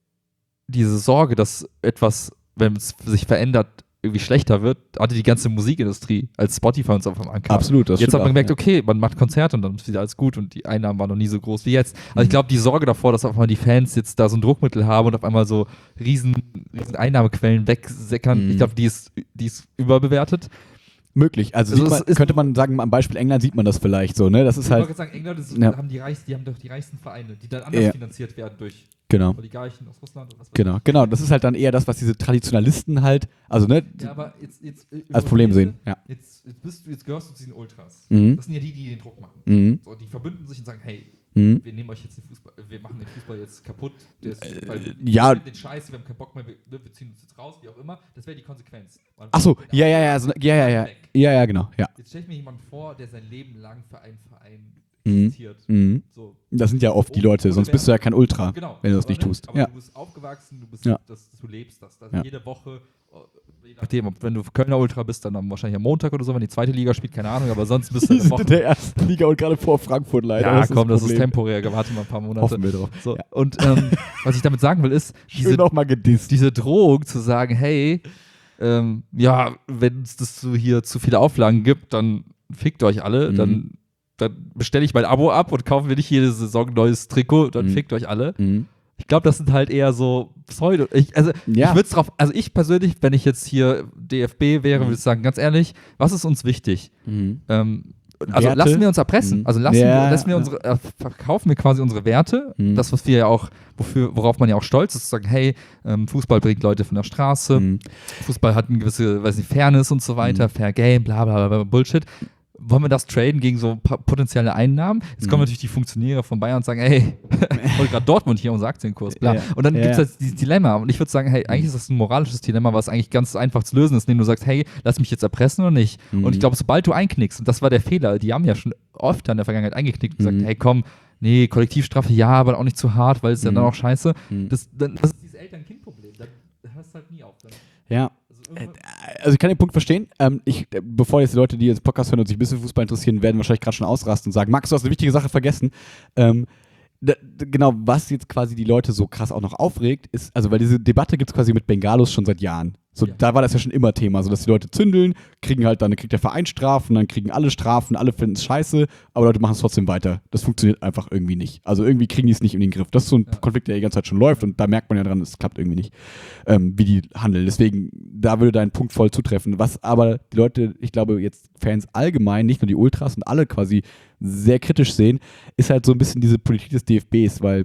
diese Sorge, dass etwas, wenn es sich verändert, irgendwie schlechter wird, hatte die ganze Musikindustrie, als Spotify uns auf einmal kam. Absolut, das Jetzt hat man stimmt gemerkt, auch, okay, man macht Konzerte und dann ist wieder alles gut und die Einnahmen waren noch nie so groß wie jetzt. Also Mhm. ich glaube, die Sorge davor, dass auf einmal die Fans jetzt da so ein Druckmittel haben und auf einmal so riesen, riesen Einnahmequellen wegsäckern, Mhm. ich glaube, die ist, die ist überbewertet. Möglich. Also, Also sieht es man, ist- könnte man sagen, am Beispiel England sieht man das vielleicht so, ne? Das ist Ich wollte halt, gerade sagen, England ist, Ja. haben die, reichsten, die haben doch die reichsten Vereine, die dann anders Ja. finanziert werden durch genau. Oligarchen aus Russland und was weiß Genau, genau. Das ist halt dann eher das, was diese Traditionalisten halt, also ne, ich. Ja, aber jetzt, jetzt äh, als Problem sehen. Ja. Jetzt, jetzt, bist du, jetzt gehörst du zu den Ultras. Mhm. Das sind ja die, die den Druck machen. Mhm. So, die verbünden sich und sagen, hey, Mhm. wir nehmen euch jetzt den Fußball, wir machen den Fußball jetzt kaputt. Der ist, weil wir ja. finden den Scheiß, wir haben keinen Bock mehr, wir, wir ziehen uns jetzt raus, wie auch immer. Das wäre die Konsequenz. Man Ach so, wird ja, ja, ja, so, ja, ja, ja, weg. ja, ja, genau, ja. Jetzt stelle ich mir jemanden vor, der sein Leben lang für einen Verein Mhm. existiert. Mhm. So. Das sind ja oft die Leute, Ohne sonst bist du ja kein Ultra, Genau. wenn du das Aber nicht ne, tust. Aber Ja. du bist aufgewachsen, du bist, Ja. das, du lebst das. das Ja. Jede Woche, äh, je nachdem, ob, wenn du Kölner Ultra bist, dann am, wahrscheinlich am Montag oder so, wenn die zweite Liga spielt, keine Ahnung, aber sonst bist du Die eine sind Woche. in der ersten Liga und gerade vor Frankfurt leider. Ja, das komm, das ist Problem. temporär, warte mal ein paar Monate. Hoffen wir drauf. So, Ja. und ähm, was ich damit sagen will, ist, diese, Schön nochmal gedisst. diese Drohung zu sagen, hey, ähm, ja, wenn es das so hier zu viele Auflagen gibt, dann fickt euch alle, Mhm. dann, dann bestelle ich mein Abo ab und kaufe mir nicht jede Saison ein neues Trikot, dann Mhm. fickt euch alle. Mhm. Ich glaube, das sind halt eher so Pseudo. Ich, also, Ja. ich würde es drauf, also ich persönlich, wenn ich jetzt hier D F B wäre, Mhm. würde ich sagen, ganz ehrlich, was ist uns wichtig? Mhm. Ähm, also Werte? lassen wir uns erpressen. Mhm. Also lassen, Ja, wir, lassen wir ja. unsere, äh, verkaufen wir quasi unsere Werte. Mhm. Das, was wir ja auch, wofür, worauf man ja auch stolz ist, zu sagen, hey, ähm, Fußball bringt Leute von der Straße, Mhm. Fußball hat eine gewisse, weiß nicht, Fairness und so weiter, Mhm. Fair Game, bla bla bla, Bullshit. Wollen wir das traden gegen so pa- potenzielle Einnahmen? Jetzt Mhm. kommen natürlich die Funktionäre von Bayern und sagen, hey, wollte gerade Dortmund hier unser Aktienkurs, bla. Ja. Und dann Ja, gibt es ja. halt dieses Dilemma. Und ich würde sagen, hey, eigentlich ist das ein moralisches Dilemma, was eigentlich ganz einfach zu lösen ist, indem du sagst, hey, lass mich jetzt erpressen oder nicht. Mhm. Und ich glaube, sobald du einknickst, und das war der Fehler, die haben ja schon oft in der Vergangenheit eingeknickt und Mhm. gesagt, hey, komm, nee, Kollektivstrafe ja, aber auch nicht zu hart, weil es ja Mhm. dann auch scheiße. Mhm. Das, dann, das ist dieses Eltern-Kind-Problem. Da hörst du halt nie auf. Dann, Ja. also irgendwann- Also ich kann den Punkt verstehen. Ähm, ich, äh, bevor jetzt die Leute, die jetzt Podcast hören und sich ein bisschen für Fußball interessieren, werden wahrscheinlich gerade schon ausrasten und sagen, Max, du hast eine wichtige Sache vergessen. Ähm, da, d- genau, was jetzt quasi die Leute so krass auch noch aufregt, ist, also weil diese Debatte gibt es quasi mit Bengalos schon seit Jahren. So, Ja. da war das ja schon immer Thema, so dass die Leute zündeln, kriegen halt dann, kriegt der Verein Strafen, dann kriegen alle Strafen, alle finden es scheiße, aber Leute machen es trotzdem weiter. Das funktioniert einfach irgendwie nicht. Also irgendwie kriegen die es nicht in den Griff. Das ist so ein Ja. Konflikt, der die ganze Zeit schon läuft und da merkt man ja dran, es klappt irgendwie nicht, ähm, wie die handeln. Deswegen, da würde dein Punkt voll zutreffen. Was aber die Leute, ich glaube jetzt Fans allgemein, nicht nur die Ultras und alle quasi sehr kritisch sehen, ist halt so ein bisschen diese Politik des D F Bs, weil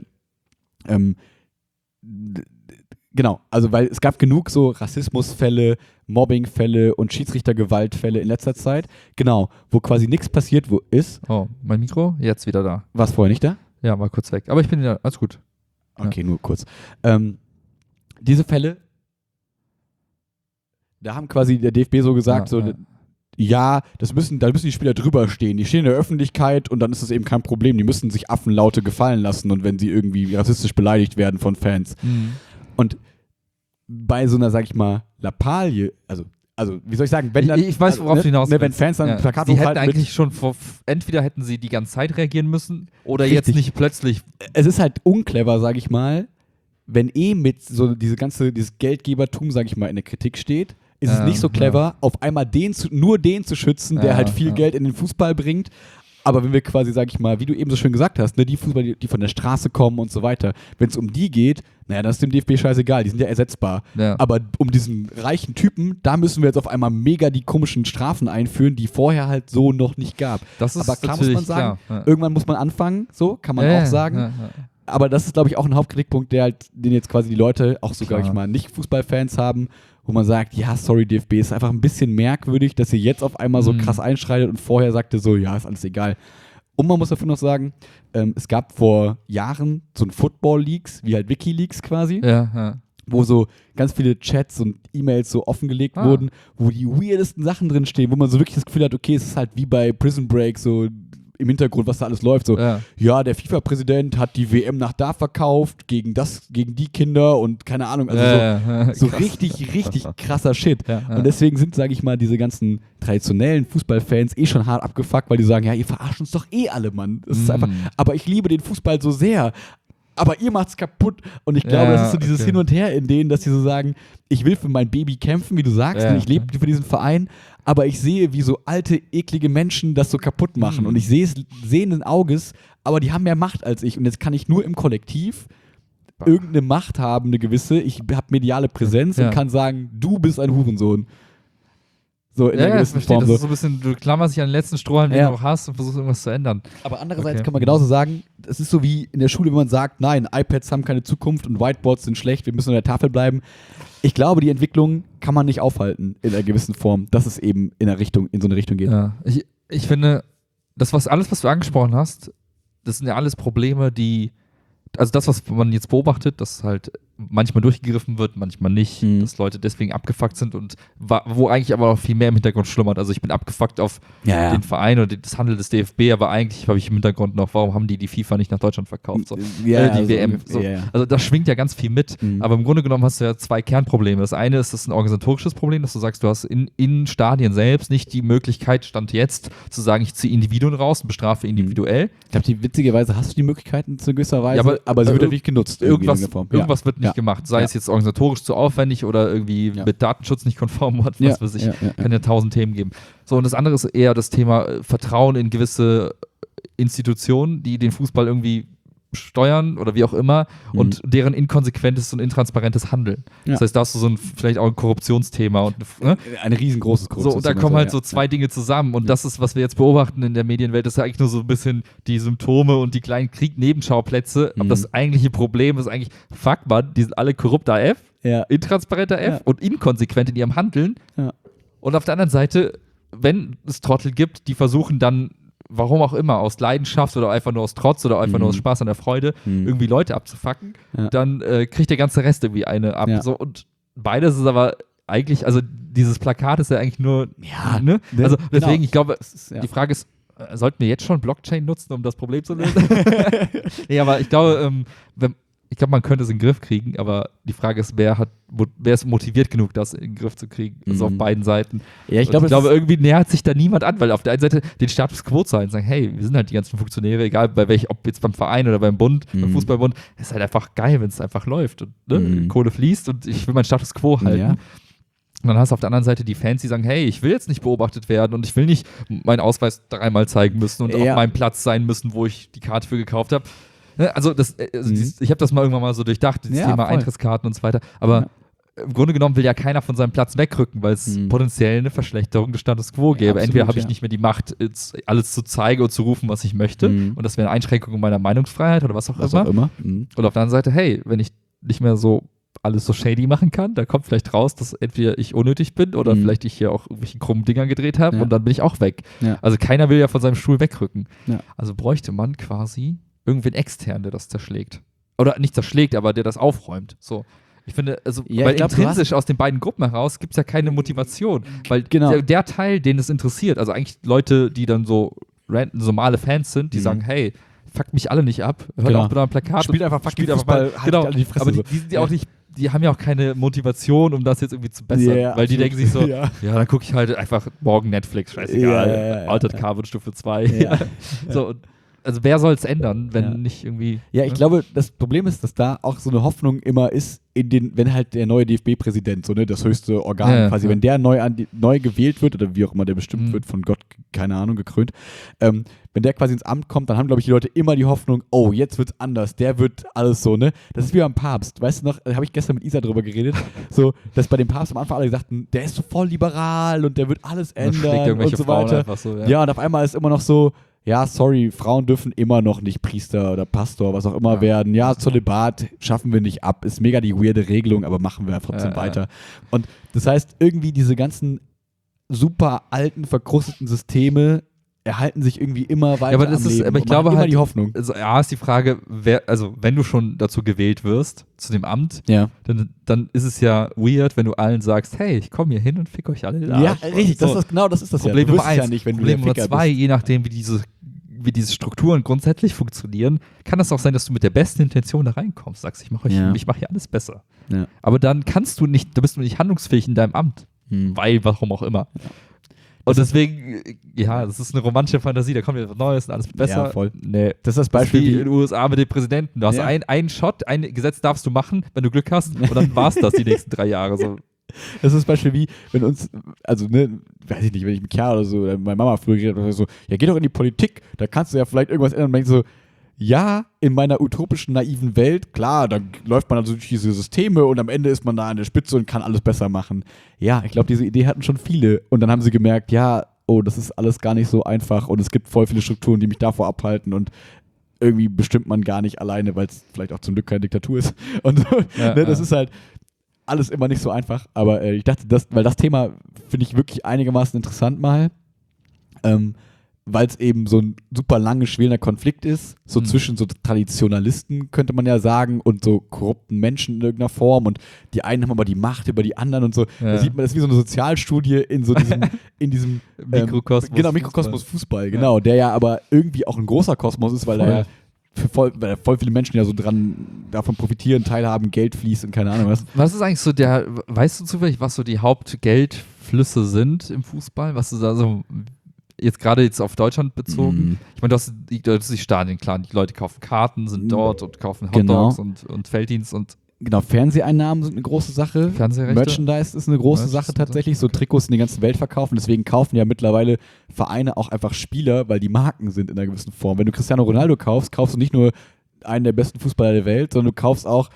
ähm, d- d- genau, also weil es gab genug so Rassismusfälle, Mobbingfälle und Schiedsrichtergewaltfälle in letzter Zeit, genau, wo quasi nichts passiert wo ist. Oh, mein Mikro? Jetzt wieder da. War es vorher nicht da? Ja, war kurz weg. Aber ich bin ja, alles gut. Okay, nur kurz. Ähm, diese Fälle, da haben quasi der D F B so gesagt, Ja, so, ja. ja, das müssen, da müssen die Spieler drüber stehen. Die stehen in der Öffentlichkeit und dann ist das eben kein Problem. Die müssen sich Affenlaute gefallen lassen und wenn sie irgendwie rassistisch beleidigt werden von Fans. Mhm. Und bei so einer, sag ich mal, Lappalie, also, also wie soll ich sagen, wenn dann, ich, ich weiß, worauf also, du hinaus ne, wenn willst. Fans dann Ja. ein Plakat Sie hätten hochhalten mit- eigentlich schon vor, entweder hätten sie die ganze Zeit reagieren müssen oder Richtig. jetzt nicht plötzlich. es ist halt unclever, sag ich mal, wenn eh mit so diese ganze, dieses Geldgebertum, sag ich mal, in der Kritik steht, ist es Ja, nicht so clever, ja. auf einmal den zu, nur den zu schützen, der Ja, halt viel ja. Geld in den Fußball bringt. Aber wenn wir quasi, sag ich mal, wie du eben so schön gesagt hast, ne, die Fußballer, die, die von der Straße kommen und so weiter, wenn es um die geht, naja, dann ist dem D F B scheißegal, die sind ja ersetzbar. Ja. Aber um diesen reichen Typen, da müssen wir jetzt auf einmal mega die komischen Strafen einführen, die vorher halt so noch nicht gab. Das ist Aber klar muss natürlich man sagen, klar. Ja. irgendwann muss man anfangen, so kann man Ja, auch ja, sagen. ja, ja. Aber das ist, glaube ich, auch ein Hauptkritikpunkt, der halt, den jetzt quasi die Leute, auch so, sag ich Klar. mal, nicht Fußballfans haben, wo man sagt, ja, sorry, D F B, ist einfach ein bisschen merkwürdig, dass ihr jetzt auf einmal so Mhm. krass einschreitet und vorher sagte so, ja, ist alles egal. Und man muss dafür noch sagen, ähm, es gab vor Jahren so ein Football-Leaks, wie halt WikiLeaks quasi, Ja, ja. wo so ganz viele Chats und E-Mails so offengelegt Ah. wurden, wo die weirdesten Sachen drin stehen, wo man so wirklich das Gefühl hat, okay, es ist halt wie bei Prison Break, so im Hintergrund, was da alles läuft. So, Ja. ja, der FIFA-Präsident hat die W M nach da verkauft, gegen das, gegen die Kinder und keine Ahnung, also so, ja, ja, so krass. richtig, richtig krasser Shit. Ja, ja. Und deswegen sind, sage ich mal, diese ganzen traditionellen Fußballfans eh schon hart abgefuckt, weil die sagen, ja, ihr verarscht uns doch eh alle, Mann. Das ist Mm. einfach, aber ich liebe den Fußball so sehr. Aber ihr macht's kaputt. Und ich glaube, Ja, das ist so dieses okay. Hin und Her in denen, dass sie so sagen, ich will für mein Baby kämpfen, wie du sagst, Ja, und ich lebe für diesen Verein, aber ich sehe, wie so alte, eklige Menschen das so kaputt machen. Mhm. Und ich sehe es sehenden Auges, aber die haben mehr Macht als ich. Und jetzt kann ich nur im Kollektiv irgendeine Macht haben, eine gewisse. Ich habe mediale Präsenz Ja. und kann sagen, du bist ein Hurensohn. So in Ja, einer ja, ich gewissen verstehe. Form. Das So. ist so ein bisschen, du klammerst dich an den letzten Strohhalm, den Ja. du auch hast und versuchst irgendwas zu ändern. Aber andererseits Okay. kann man genauso sagen, es ist so wie in der Schule, wenn man sagt, nein, iPads haben keine Zukunft und Whiteboards sind schlecht, wir müssen an der Tafel bleiben. Ich glaube, die Entwicklung kann man nicht aufhalten in einer gewissen Form, dass es eben in eine Richtung, in so eine Richtung geht. Ja. Ich, ich finde, das, was alles, was du angesprochen hast, das sind ja alles Probleme, die, also das, was man jetzt beobachtet, dass halt manchmal durchgegriffen wird, manchmal nicht, Mhm. dass Leute deswegen abgefuckt sind und wa- wo eigentlich aber auch viel mehr im Hintergrund schlummert. Also ich bin abgefuckt auf Ja, den Verein oder das Handel des D F B, aber eigentlich habe ich im Hintergrund noch, warum haben die die FIFA nicht nach Deutschland verkauft? So. Ja, äh, die also W M. ungefähr, So. ja, ja. Also da schwingt ja ganz viel mit. Mhm. Aber im Grunde genommen hast du ja zwei Kernprobleme. Das eine ist, das ist ein organisatorisches Problem, dass du sagst, du hast in, in Stadien selbst nicht die Möglichkeit, Stand jetzt, zu sagen, ich ziehe Individuen raus und bestrafe individuell. Ich glaube, die witzigerweise hast du die Möglichkeiten zu gewisser Weise, Ja, aber- aber, sie wird äh, natürlich genutzt. irgendwie in Irgendwas, irgendeiner Form. irgendwas wird nicht Ja. gemacht. Sei Ja. es jetzt organisatorisch zu aufwendig oder irgendwie Ja. mit Datenschutz nicht konform oder was Ja, weiß ich. ja, ja, ja. Kann ja tausend Themen geben. So, und das andere ist eher das Thema äh, Vertrauen in gewisse Institutionen, die den Fußball irgendwie steuern oder wie auch immer Mhm. und deren inkonsequentes und intransparentes Handeln. Ja. Das heißt, da hast du so ein, vielleicht auch ein Korruptionsthema und ne? Ein riesengroßes So, und da kommen halt so zwei Dinge zusammen. Und Ja. das ist, was wir jetzt beobachten in der Medienwelt, das ist ja eigentlich nur so ein bisschen die Symptome und die kleinen Krieg-Nebenschauplätze. Mhm. Aber das eigentliche Problem ist eigentlich, fuck man, die sind alle korrupt A F, Ja. intransparenter F Ja. und inkonsequent in ihrem Handeln. Ja. Und auf der anderen Seite, wenn es Trottel gibt, die versuchen dann, warum auch immer, aus Leidenschaft oder einfach nur aus Trotz oder einfach Mhm. nur aus Spaß an der Freude, Mhm. irgendwie Leute abzufacken, Ja. dann äh, kriegt der ganze Rest irgendwie eine ab. Ja. So, und beides ist aber eigentlich, also dieses Plakat ist ja eigentlich nur, Ja, ne? ne, Also deswegen, genau. ich glaube, Das ist, ja. die Frage ist, äh, sollten wir jetzt schon Blockchain nutzen, um das Problem zu lösen? Nee, aber ich glaube, ähm, wenn, ich glaube, man könnte es in den Griff kriegen, aber die Frage ist, wer hat, mo- wer ist motiviert genug, das in den Griff zu kriegen? Also Mhm. auf beiden Seiten. Ja, ich Und glaube, ich glaube irgendwie nähert sich da niemand an, weil auf der einen Seite den Status quo zu halten, sagen, hey, wir sind halt die ganzen Funktionäre, egal bei welch, ob jetzt beim Verein oder beim Bund, beim Mhm. Fußballbund, ist halt einfach geil, wenn es einfach läuft und ne? Mhm. Kohle fließt und ich will meinen Status quo halten. Ja. Und dann hast du auf der anderen Seite die Fans, die sagen, hey, ich will jetzt nicht beobachtet werden und ich will nicht meinen Ausweis dreimal zeigen müssen und Ja. auf meinem Platz sein müssen, wo ich die Karte für gekauft habe. Ne, Also, das, äh, also Mhm. dieses, ich habe das mal irgendwann mal so durchdacht, dieses Ja, Thema voll. Eintrittskarten und so weiter. Aber im Grunde genommen will ja keiner von seinem Platz wegrücken, weil es Mhm. potenziell eine Verschlechterung des Status quo Ja, gäbe. absolut, Entweder habe ich ja. nicht mehr die Macht, jetzt alles zu zeigen und zu rufen, was ich möchte. Mhm. Und das wäre eine Einschränkung meiner Meinungsfreiheit oder was auch was immer. auch immer. Mhm. Und auf der anderen Seite, hey, wenn ich nicht mehr so alles so shady machen kann, da kommt vielleicht raus, dass entweder ich unnötig bin oder Mhm. vielleicht ich hier auch irgendwelchen krummen Dingern gedreht habe Ja. und dann bin ich auch weg. Ja. Also keiner will ja von seinem Stuhl wegrücken. Ja. Also bräuchte man quasi irgendwen extern, der das zerschlägt. Oder nicht zerschlägt, aber der das aufräumt. So. Ich finde, also, Ja, weil ich glaub, du intrinsisch aus den beiden Gruppen heraus gibt es ja keine Motivation. Weil Genau. der, der Teil, den es interessiert, also eigentlich Leute, die dann so random, normale Fans sind, die Mhm. sagen, hey, fuckt mich alle nicht ab, hört Genau. auch mit eurem Plakat. Spielt und einfach fucking spielt einfach Fußball, mal, haltet genau, alle die Fresse aber die, so. die sind ja Ja. auch nicht, die haben ja auch keine Motivation, um das jetzt irgendwie zu bessern. Ja, weil die absolut. denken sich so, Ja. ja, dann gucke ich halt einfach morgen Netflix, scheißegal, Ja, ja, ja, Altered ja. Carbon Stufe zwei. Ja. So, und, also wer soll es ändern, wenn Ja. nicht irgendwie. Ja, ich ne? glaube, das Problem ist, dass da auch so eine Hoffnung immer ist, in den, wenn halt der neue D F B-Präsident, so ne, das höchste Organ Ja, ja, quasi, ja. wenn der neu, an die, neu gewählt wird oder wie auch immer der bestimmt Mhm. wird, von Gott, keine Ahnung, gekrönt, ähm, wenn der quasi ins Amt kommt, dann haben, glaube ich, die Leute immer die Hoffnung, oh, jetzt wird's anders, der wird alles so, ne? Das ist wie beim Papst, weißt du noch, da habe ich gestern mit Isa drüber geredet, so, dass bei dem Papst am Anfang alle sagten, der ist so voll liberal und der wird alles Und dann schlägt ändern und irgendwelche so Frauen weiter. einfach so, ja. Ja, und auf einmal ist immer noch so, ja, sorry, Frauen dürfen immer noch nicht Priester oder Pastor, was auch immer Ja. werden. Ja, Zölibat schaffen wir nicht ab. Ist mega die weirde Regelung, aber machen wir trotzdem Ja, weiter. Und das heißt, irgendwie diese ganzen super alten, verkrusteten Systeme erhalten sich irgendwie immer weiter Ja, aber das am ist, Leben. aber ich Und man glaube hat immer halt, die Hoffnung. Also, ja, ist die Frage, wer, also wenn du schon dazu gewählt wirst, zu dem Amt, Ja. dann, dann ist es ja weird, wenn du allen sagst, hey, ich komme hier hin und fick euch alle den Ja, Arsch. richtig, das So. ist das, genau das ist das Problem ja. Du Nummer wirst es eins. ja nicht, wenn Problem du Nummer der Ficker zwei, bist. je nachdem, wie diese, wie diese Strukturen grundsätzlich funktionieren, kann es auch sein, dass du mit der besten Intention da reinkommst, sagst, ich mache Ja. ich mach hier alles besser. Ja. Aber dann kannst du nicht, da bist du nicht handlungsfähig in deinem Amt, Hm. weil, warum auch immer. Und deswegen, ja, das ist eine romantische Fantasie, da kommt wieder was Neues und alles wird besser. Ja, voll. Nee. Das ist das Das ist Beispiel, wie in wie, den U S A mit dem Präsidenten. Du hast Ja. ein, einen Shot, ein Gesetz darfst du machen, wenn du Glück hast, und dann war's das die nächsten drei Jahre. So. das ist das Beispiel wie, wenn uns, also ne, weiß ich nicht, wenn ich mit Kerl oder so, oder meine Mama früher geredet hat, so, ja, geh doch in die Politik, da kannst du ja vielleicht irgendwas ändern. Und man denkt so, ja, in meiner utopischen, naiven Welt, klar, dann läuft man also durch diese Systeme und am Ende ist man da an der Spitze und kann alles besser machen. Ja, ich glaube, diese Idee hatten schon viele und dann haben sie gemerkt, ja, oh, das ist alles gar nicht so einfach und es gibt voll viele Strukturen, die mich davor abhalten und irgendwie bestimmt man gar nicht alleine, weil es vielleicht auch zum Glück keine Diktatur ist. Und so, Ja, ne, das ja. ist halt alles immer nicht so einfach, aber äh, ich dachte, das, weil das Thema finde ich wirklich einigermaßen interessant mal, ähm, weil es eben so ein super lange, schwelender Konflikt ist, so Mhm. zwischen so Traditionalisten, könnte man ja sagen, und so korrupten Menschen in irgendeiner Form und die einen haben aber die Macht über die anderen und so. Ja. Da sieht man, das ist wie so eine Sozialstudie in so diesem, in diesem ähm, Mikrokosmos. Genau, Mikrokosmos Fußball, genau, der ja aber irgendwie auch ein großer Kosmos ist, weil da Voll. ja für voll, weil da voll viele Menschen ja so dran davon profitieren, teilhaben, Geld fließt und keine Ahnung was. Was ist eigentlich so der, weißt du zufällig, was so die Hauptgeldflüsse sind im Fußball? Was ist da so, jetzt gerade jetzt auf Deutschland bezogen? Mhm. Ich meine, du hast, die, du hast die Stadien, klar, die Leute kaufen Karten, sind Mhm. dort und kaufen Genau. Hotdogs und, und Felddienst und Genau, Fernseheinnahmen sind eine große Sache. Fernsehrechte. Merchandise ist eine große Merch Sache ist- tatsächlich. So okay. Trikots in die ganze Welt verkaufen. Deswegen kaufen ja mittlerweile Vereine auch einfach Spieler, weil die Marken sind in einer gewissen Form. Wenn du Cristiano Ronaldo kaufst, kaufst du nicht nur einen der besten Fußballer der Welt, sondern du kaufst auch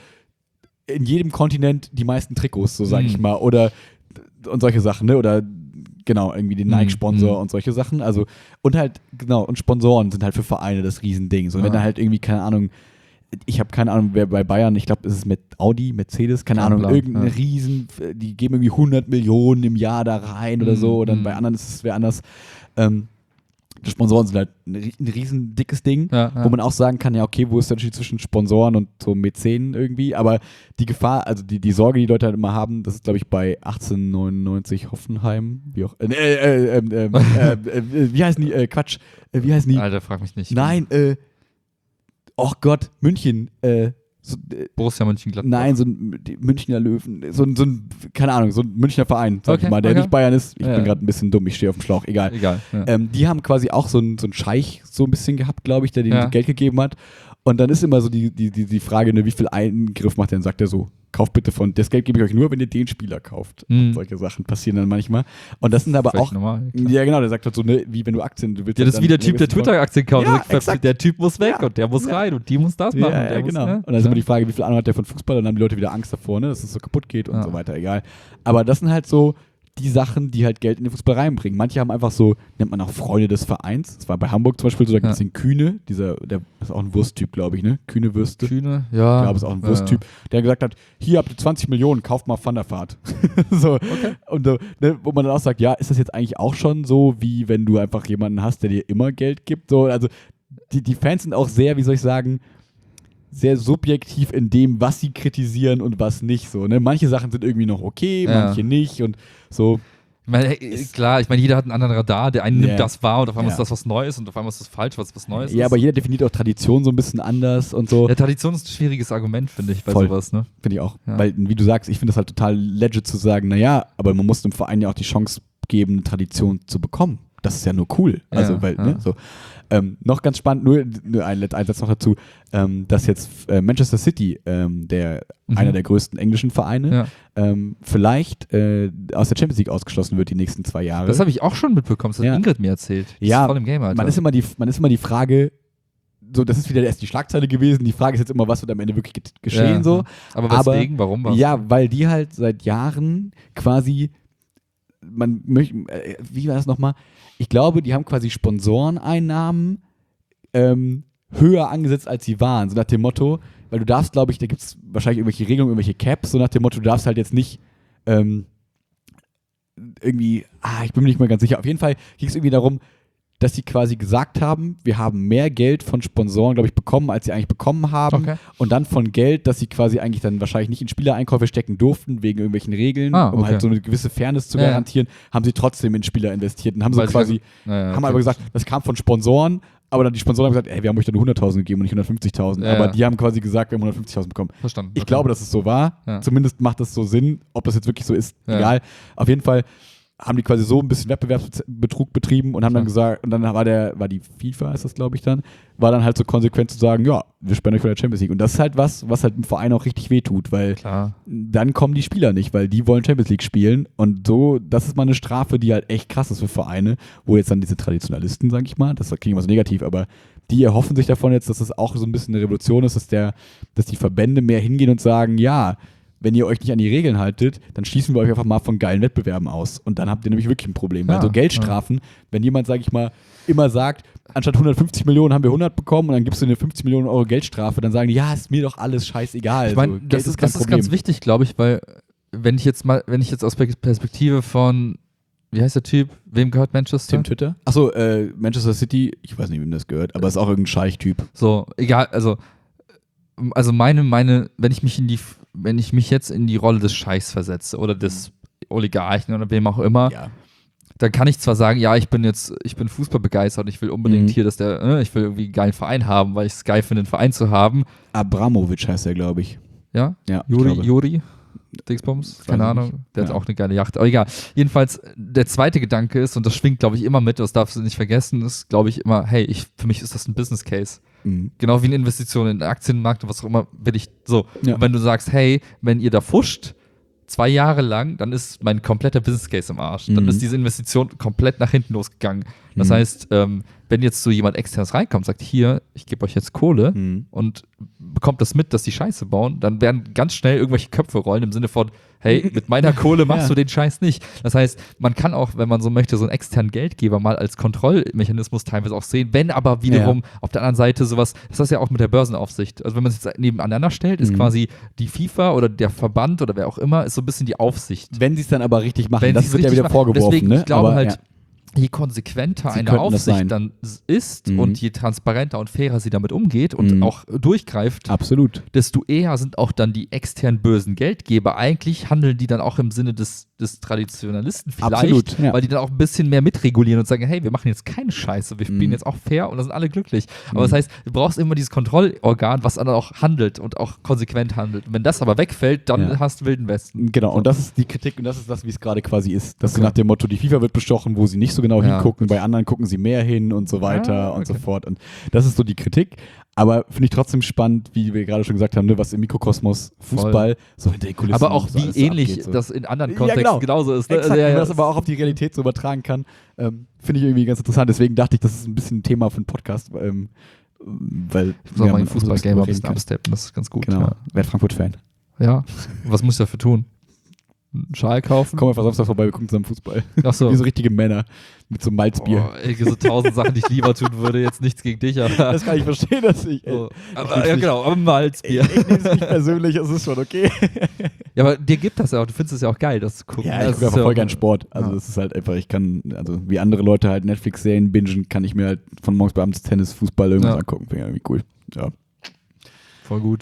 in jedem Kontinent die meisten Trikots, so sage Mhm. ich mal. Oder und solche Sachen, ne? Oder genau, irgendwie den Mhm. Nike-Sponsor Mhm. und solche Sachen. Also, und halt, genau, und Sponsoren sind halt für Vereine das Riesending. So, wenn Ja. da halt irgendwie, keine Ahnung, ich habe keine Ahnung, wer bei Bayern, ich glaube, ist es mit Audi, Mercedes, keine Kein Ahnung, Plan, irgendeine ja. Riesen, die geben irgendwie hundert Millionen im Jahr da rein oder so, Mhm, oder mhm. bei anderen ist es wer anders. Ähm, die Sponsoren sind halt ein, ri- ein riesen dickes Ding, Ja, ja. wo man auch sagen kann, ja, okay, wo ist der Unterschied zwischen Sponsoren und so Mäzenen irgendwie, aber die Gefahr, also die, die Sorge, die Leute halt immer haben, das ist, glaube ich, bei achtzehnhundertneunundneunzig Hoffenheim, wie auch, äh, äh, äh, äh, äh, äh, äh, wie heißen die, äh, Quatsch, äh, wie heißen die? Alter, frag mich nicht. Nein, äh, oh Gott, München, äh, so, äh, Borussia Mönchengladbach. nein, so ein die Münchner Löwen, so ein, so ein, keine Ahnung, so ein Münchner Verein, sag Okay, ich mal, der okay. nicht Bayern ist. Ich Ja. bin gerade ein bisschen dumm, ich stehe auf dem Schlauch, egal. Egal. Ja. Ähm, die haben quasi auch so einen so einen Scheich so ein bisschen gehabt, glaube ich, der denen Ja. Geld gegeben hat. Und dann ist immer so die, die, die, die Frage, ne, wie viel Eingriff macht er? Dann sagt er so, kauft bitte von, das Geld gebe ich euch nur, wenn ihr den Spieler kauft. Mhm. Und solche Sachen passieren dann manchmal. Und das sind aber Völlig auch, normal, klar. ja genau, der sagt halt so, ne, wie wenn du Aktien, du willst Ja, halt das ist wie dann der Typ, der gewissen- Twitter-Aktien kauft. Ja, Der sagt, exakt. Der Typ muss weg Ja. und der muss Ja. rein und die muss das machen. Ja, der ja, muss, genau. ne? Und dann ist immer die Frage, wie viel Ahnung hat der von Fußball? Und dann haben die Leute wieder Angst davor, ne, dass es so kaputt geht und Ja. so weiter, egal. Aber das sind halt so die Sachen, die halt Geld in den Fußball reinbringen. Manche haben einfach so, nennt man auch Freunde des Vereins. Das war bei Hamburg zum Beispiel so, da gibt es Ja. den Kühne, dieser, der ist auch ein Wursttyp, glaube ich, ne? Kühne Würste. Kühne, ja. Ich glaube, ist auch ein Wursttyp, der gesagt hat, hier habt ihr zwanzig Millionen, kauft mal Van der Vaart. so. Okay. Und so, ne, wo man dann auch sagt, ja, ist das jetzt eigentlich auch schon so, wie wenn du einfach jemanden hast, der dir immer Geld gibt? So, also die, die Fans sind auch sehr, wie soll ich sagen, sehr subjektiv in dem, was sie kritisieren und was nicht. So, ne? Manche Sachen sind irgendwie noch okay, Ja. manche nicht und so. Ich meine, hey, klar, ich meine, jeder hat einen anderen Radar. Der eine nimmt Ja. das wahr und auf einmal Ja. ist das was Neues und auf einmal ist das falsch, was was Neues Ja, ist. aber jeder definiert auch Tradition so ein bisschen anders und so. Ja, Tradition ist ein schwieriges Argument, finde ich, bei Voll. sowas, ne? Finde ich auch. Ja. Weil, wie du sagst, ich finde das halt total legit zu sagen, naja, aber man muss dem Verein ja auch die Chance geben, eine Tradition zu bekommen. Das ist ja nur cool. Also, Ja, weil, ja. ne, so. Ähm, noch ganz spannend, nur, nur ein, ein Satz noch dazu, ähm, dass jetzt äh, Manchester City, ähm, der, Mhm. einer der größten englischen Vereine, Ja. ähm, vielleicht äh, aus der Champions League ausgeschlossen wird die nächsten zwei Jahre. Das habe ich auch schon mitbekommen, das hat Ja. Ingrid mir erzählt. Die Ja, ist voll im Game, Alter. man ist immer die, man ist immer die Frage, so, das ist wieder erst die Schlagzeile gewesen, die Frage ist jetzt immer, was wird am Ende wirklich ge- geschehen, Ja. so. Aber aber- weswegen? Warum? Was? Ja, weil die halt seit Jahren quasi, man möchte, äh, wie war das nochmal? Ich glaube, die haben quasi Sponsoreneinnahmen ähm, höher angesetzt, als sie waren. So nach dem Motto, weil du darfst, glaube ich, da gibt es wahrscheinlich irgendwelche Regelungen, irgendwelche Caps, so nach dem Motto, du darfst halt jetzt nicht ähm, irgendwie, ah, ich bin mir nicht mal ganz sicher. Auf jeden Fall ging es irgendwie darum, dass sie quasi gesagt haben, wir haben mehr Geld von Sponsoren, glaube ich, bekommen, als sie eigentlich bekommen haben. Okay. Und dann von Geld, dass sie quasi eigentlich dann wahrscheinlich nicht in Spielereinkäufe stecken durften, wegen irgendwelchen Regeln, Ah, um okay. halt so eine gewisse Fairness zu Ja, ja. garantieren, haben sie trotzdem in Spieler investiert und haben so Weil sie quasi, gesagt- ja, ja, haben okay. aber gesagt, das kam von Sponsoren, aber dann die Sponsoren haben gesagt, ey, wir haben euch dann nur hunderttausend gegeben und nicht hundertfünfzigtausend. Ja, aber ja. die haben quasi gesagt, wir haben hundertfünfzigtausend bekommen. Verstanden. Ich okay. glaube, dass es so war. Ja. Zumindest macht das so Sinn. Ob das jetzt wirklich so ist, Ja. egal. Auf jeden Fall haben die quasi so ein bisschen Wettbewerbsbetrug betrieben und haben dann Ja. gesagt, und dann war der, war die FIFA, ist das glaube ich dann, war dann halt so konsequent zu sagen, ja, wir spenden euch für der Champions League. Und das ist halt was, was halt im Verein auch richtig wehtut, weil Klar. dann kommen die Spieler nicht, weil die wollen Champions League spielen und so, das ist mal eine Strafe, die halt echt krass ist für Vereine, wo jetzt dann diese Traditionalisten, sag ich mal, das klingt immer so negativ, aber die erhoffen sich davon jetzt, dass das auch so ein bisschen eine Revolution ist, dass der, dass die Verbände mehr hingehen und sagen, ja, wenn ihr euch nicht an die Regeln haltet, dann schließen wir euch einfach mal von geilen Wettbewerben aus. Und dann habt ihr nämlich wirklich ein Problem. Weil Ja, so Geldstrafen, wenn jemand, sag ich mal, immer sagt, anstatt hundertfünfzig Millionen haben wir hundert bekommen und dann gibst du eine fünfzig Millionen Euro Geldstrafe, dann sagen die, ja, ist mir doch alles scheißegal. Ich meine, so, das, Geld ist, kein das ist Problem. ganz wichtig, glaube ich, weil wenn ich jetzt mal, wenn ich jetzt aus Perspektive von, wie heißt der Typ, wem gehört Manchester? Tim Twitter? Achso, äh, Manchester City, ich weiß nicht, wem das gehört, aber ist auch irgendein Scheich-Typ. So, egal, also, also meine, meine, wenn ich mich in die, wenn ich mich jetzt in die Rolle des Scheichs versetze oder des Oligarchen oder wem auch immer, Ja. dann kann ich zwar sagen, ja, ich bin jetzt, ich bin Fußball begeistert und ich will unbedingt Mhm. hier, dass der, äh, ich will irgendwie einen geilen Verein haben, weil ich es geil finde, einen Verein zu haben. Abramovic heißt er, glaube ich. Ja? Ja, ich Juri, glaube. Juri? Dingsbums? Keine ich Ahnung. nicht. Der Ja. hat auch eine geile Yacht. Aber egal. Jedenfalls, der zweite Gedanke ist, und das schwingt, glaube ich, immer mit, das darfst du nicht vergessen, ist, glaube ich, immer, hey, ich, für mich ist das ein Business Case. Mhm. Genau wie eine Investition in den Aktienmarkt und was auch immer, will ich so. Ja. Und wenn du sagst, hey, wenn ihr da fuscht, zwei Jahre lang, dann ist mein kompletter Business Case im Arsch. Dann Mhm. ist diese Investition komplett nach hinten losgegangen. Das Mhm. heißt, ähm, wenn jetzt so jemand externes reinkommt, sagt, hier, ich gebe euch jetzt Kohle Mhm. und bekommt das mit, dass die Scheiße bauen, dann werden ganz schnell irgendwelche Köpfe rollen im Sinne von, hey, mit meiner Kohle machst Ja. du den Scheiß nicht. Das heißt, man kann auch, wenn man so möchte, so einen externen Geldgeber mal als Kontrollmechanismus teilweise auch sehen, wenn aber wiederum Ja. auf der anderen Seite sowas, das ist ja auch mit der Börsenaufsicht. Also wenn man es jetzt nebeneinander stellt, ist Mhm. quasi die FIFA oder der Verband oder wer auch immer, ist so ein bisschen die Aufsicht. Wenn sie es dann aber richtig machen, Wenn das sie's wird ja richtig wieder machen. vorgeworfen. Deswegen, ne? ich glaube aber, halt, ja. je konsequenter Sie eine könnten das sein. Aufsicht dann s- ist Mhm. und je transparenter und fairer sie damit umgeht und Mhm. auch durchgreift, Absolut. desto eher sind auch dann die externen bösen Geldgeber. Eigentlich handeln die dann auch im Sinne des, des Traditionalisten vielleicht, Absolut, ja. weil die dann auch ein bisschen mehr mitregulieren und sagen, hey, wir machen jetzt keine Scheiße, wir spielen Mhm. jetzt auch fair und da sind alle glücklich. Aber Mhm. das heißt, du brauchst immer dieses Kontrollorgan, was dann auch handelt und auch konsequent handelt. Und wenn das aber wegfällt, dann Ja. hast du Wilden Westen. Genau, So. und das ist die Kritik und das ist das, wie es gerade quasi ist. Dass Okay. sie nach dem Motto, die FIFA wird bestochen, wo sie nicht so genau Ja. hingucken, bei anderen gucken sie mehr hin und so weiter Ah, und so okay. fort. Und das ist so die Kritik. Aber finde ich trotzdem spannend, wie wir gerade schon gesagt haben, ne, was im Mikrokosmos Fußball so hinter den Kulissen Aber auch so wie alles so ähnlich abgeht, so. das in anderen Ja, Kontexten genau. genauso ist. Ne? Exakt, Also, ja, wie man ja, das aber auch auf die Realität so übertragen kann, ähm, finde ich irgendwie ganz interessant. Deswegen dachte ich, das ist ein bisschen ein Thema für einen Podcast, ähm, weil soll wir man haben den Fußballgame mal ein reden bisschen können. absteppen, das ist ganz gut. Genau, Ja. werd Frankfurt-Fan. ja. Was muss ich dafür tun? Einen Schal kaufen? Komm einfach Samstag vorbei, wir gucken zusammen Fußball. Achso. Wie so richtige Männer mit so einem Malzbier. Oh, ey, so tausend Sachen, die ich lieber tun würde, jetzt nichts gegen dich, aber. Das kann ich verstehen, dass ich. Ey, so. ich aber nehm's ja, nicht- genau, aber ich Malzbier. ich nehme es nicht persönlich, es ist schon okay. Ja, aber dir gibt das ja auch, du findest es ja auch geil, das zu gucken. Ja, ich Das gucke ist einfach voll gern Sport. Also ja. das ist halt einfach, ich kann, also wie andere Leute halt Netflix-Serien bingen, kann ich mir halt von morgens bis abends Tennis, Fußball irgendwas Ja. angucken. Finde ich irgendwie cool. Ja. Voll gut.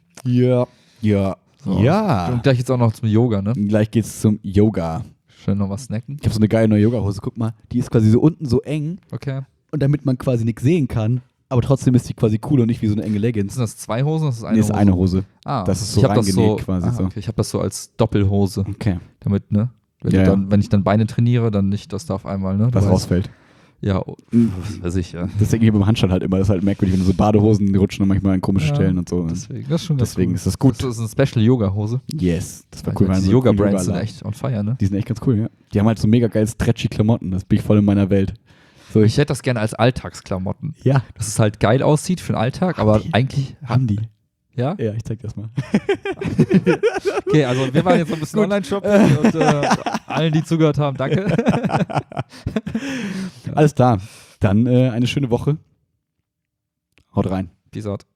Ja. Ja. So. Ja. Und gleich jetzt auch noch zum Yoga, ne? Gleich geht's zum Yoga. Schnell noch was snacken. Ich habe so eine geile neue Yoga-Hose. Guck mal, die ist quasi so unten so eng Okay. und damit man quasi nichts sehen kann, aber trotzdem ist die quasi cool und nicht wie so eine enge Leggings. Sind das zwei Hosen? Das ist eine Nee, ist Hose. eine Hose. Ah, Das ist so ich hab das so, reingenäht quasi ah, so. okay. Ich habe das so als Doppelhose, Okay. damit, ne? Wenn, Ja, ich ja. dann, wenn ich dann Beine trainiere, dann nicht, dass da auf einmal, ne? Du Was weißt- rausfällt. Ja, oh, Mhm. was weiß ich, ja. Das denke ich mir beim Handstand halt immer. Das ist halt merkwürdig, wenn du so Badehosen, die rutschen dann manchmal an komische Ja, Stellen und so. Deswegen, das ist schon ganz Deswegen cool. ist das gut. Das ist eine Special-Yoga-Hose. Yes. Das war Also cool. waren diese so Yoga-Brands coole sind Yoga-Alarm. echt on fire, ne? Die sind echt ganz cool, ja. Die haben halt so mega geil stretchy Klamotten. Das bin ich voll in meiner Welt. So, Ich hätte das gerne als Alltagsklamotten. ja, Dass es halt geil aussieht für den Alltag, aber die? eigentlich. haben die. Ja? Ja, ich zeig das mal. Okay, also wir waren jetzt noch ein bisschen Online-Shopping und äh, allen, die zugehört haben, danke. Alles klar. Dann äh, eine schöne Woche. Haut rein. Peace out.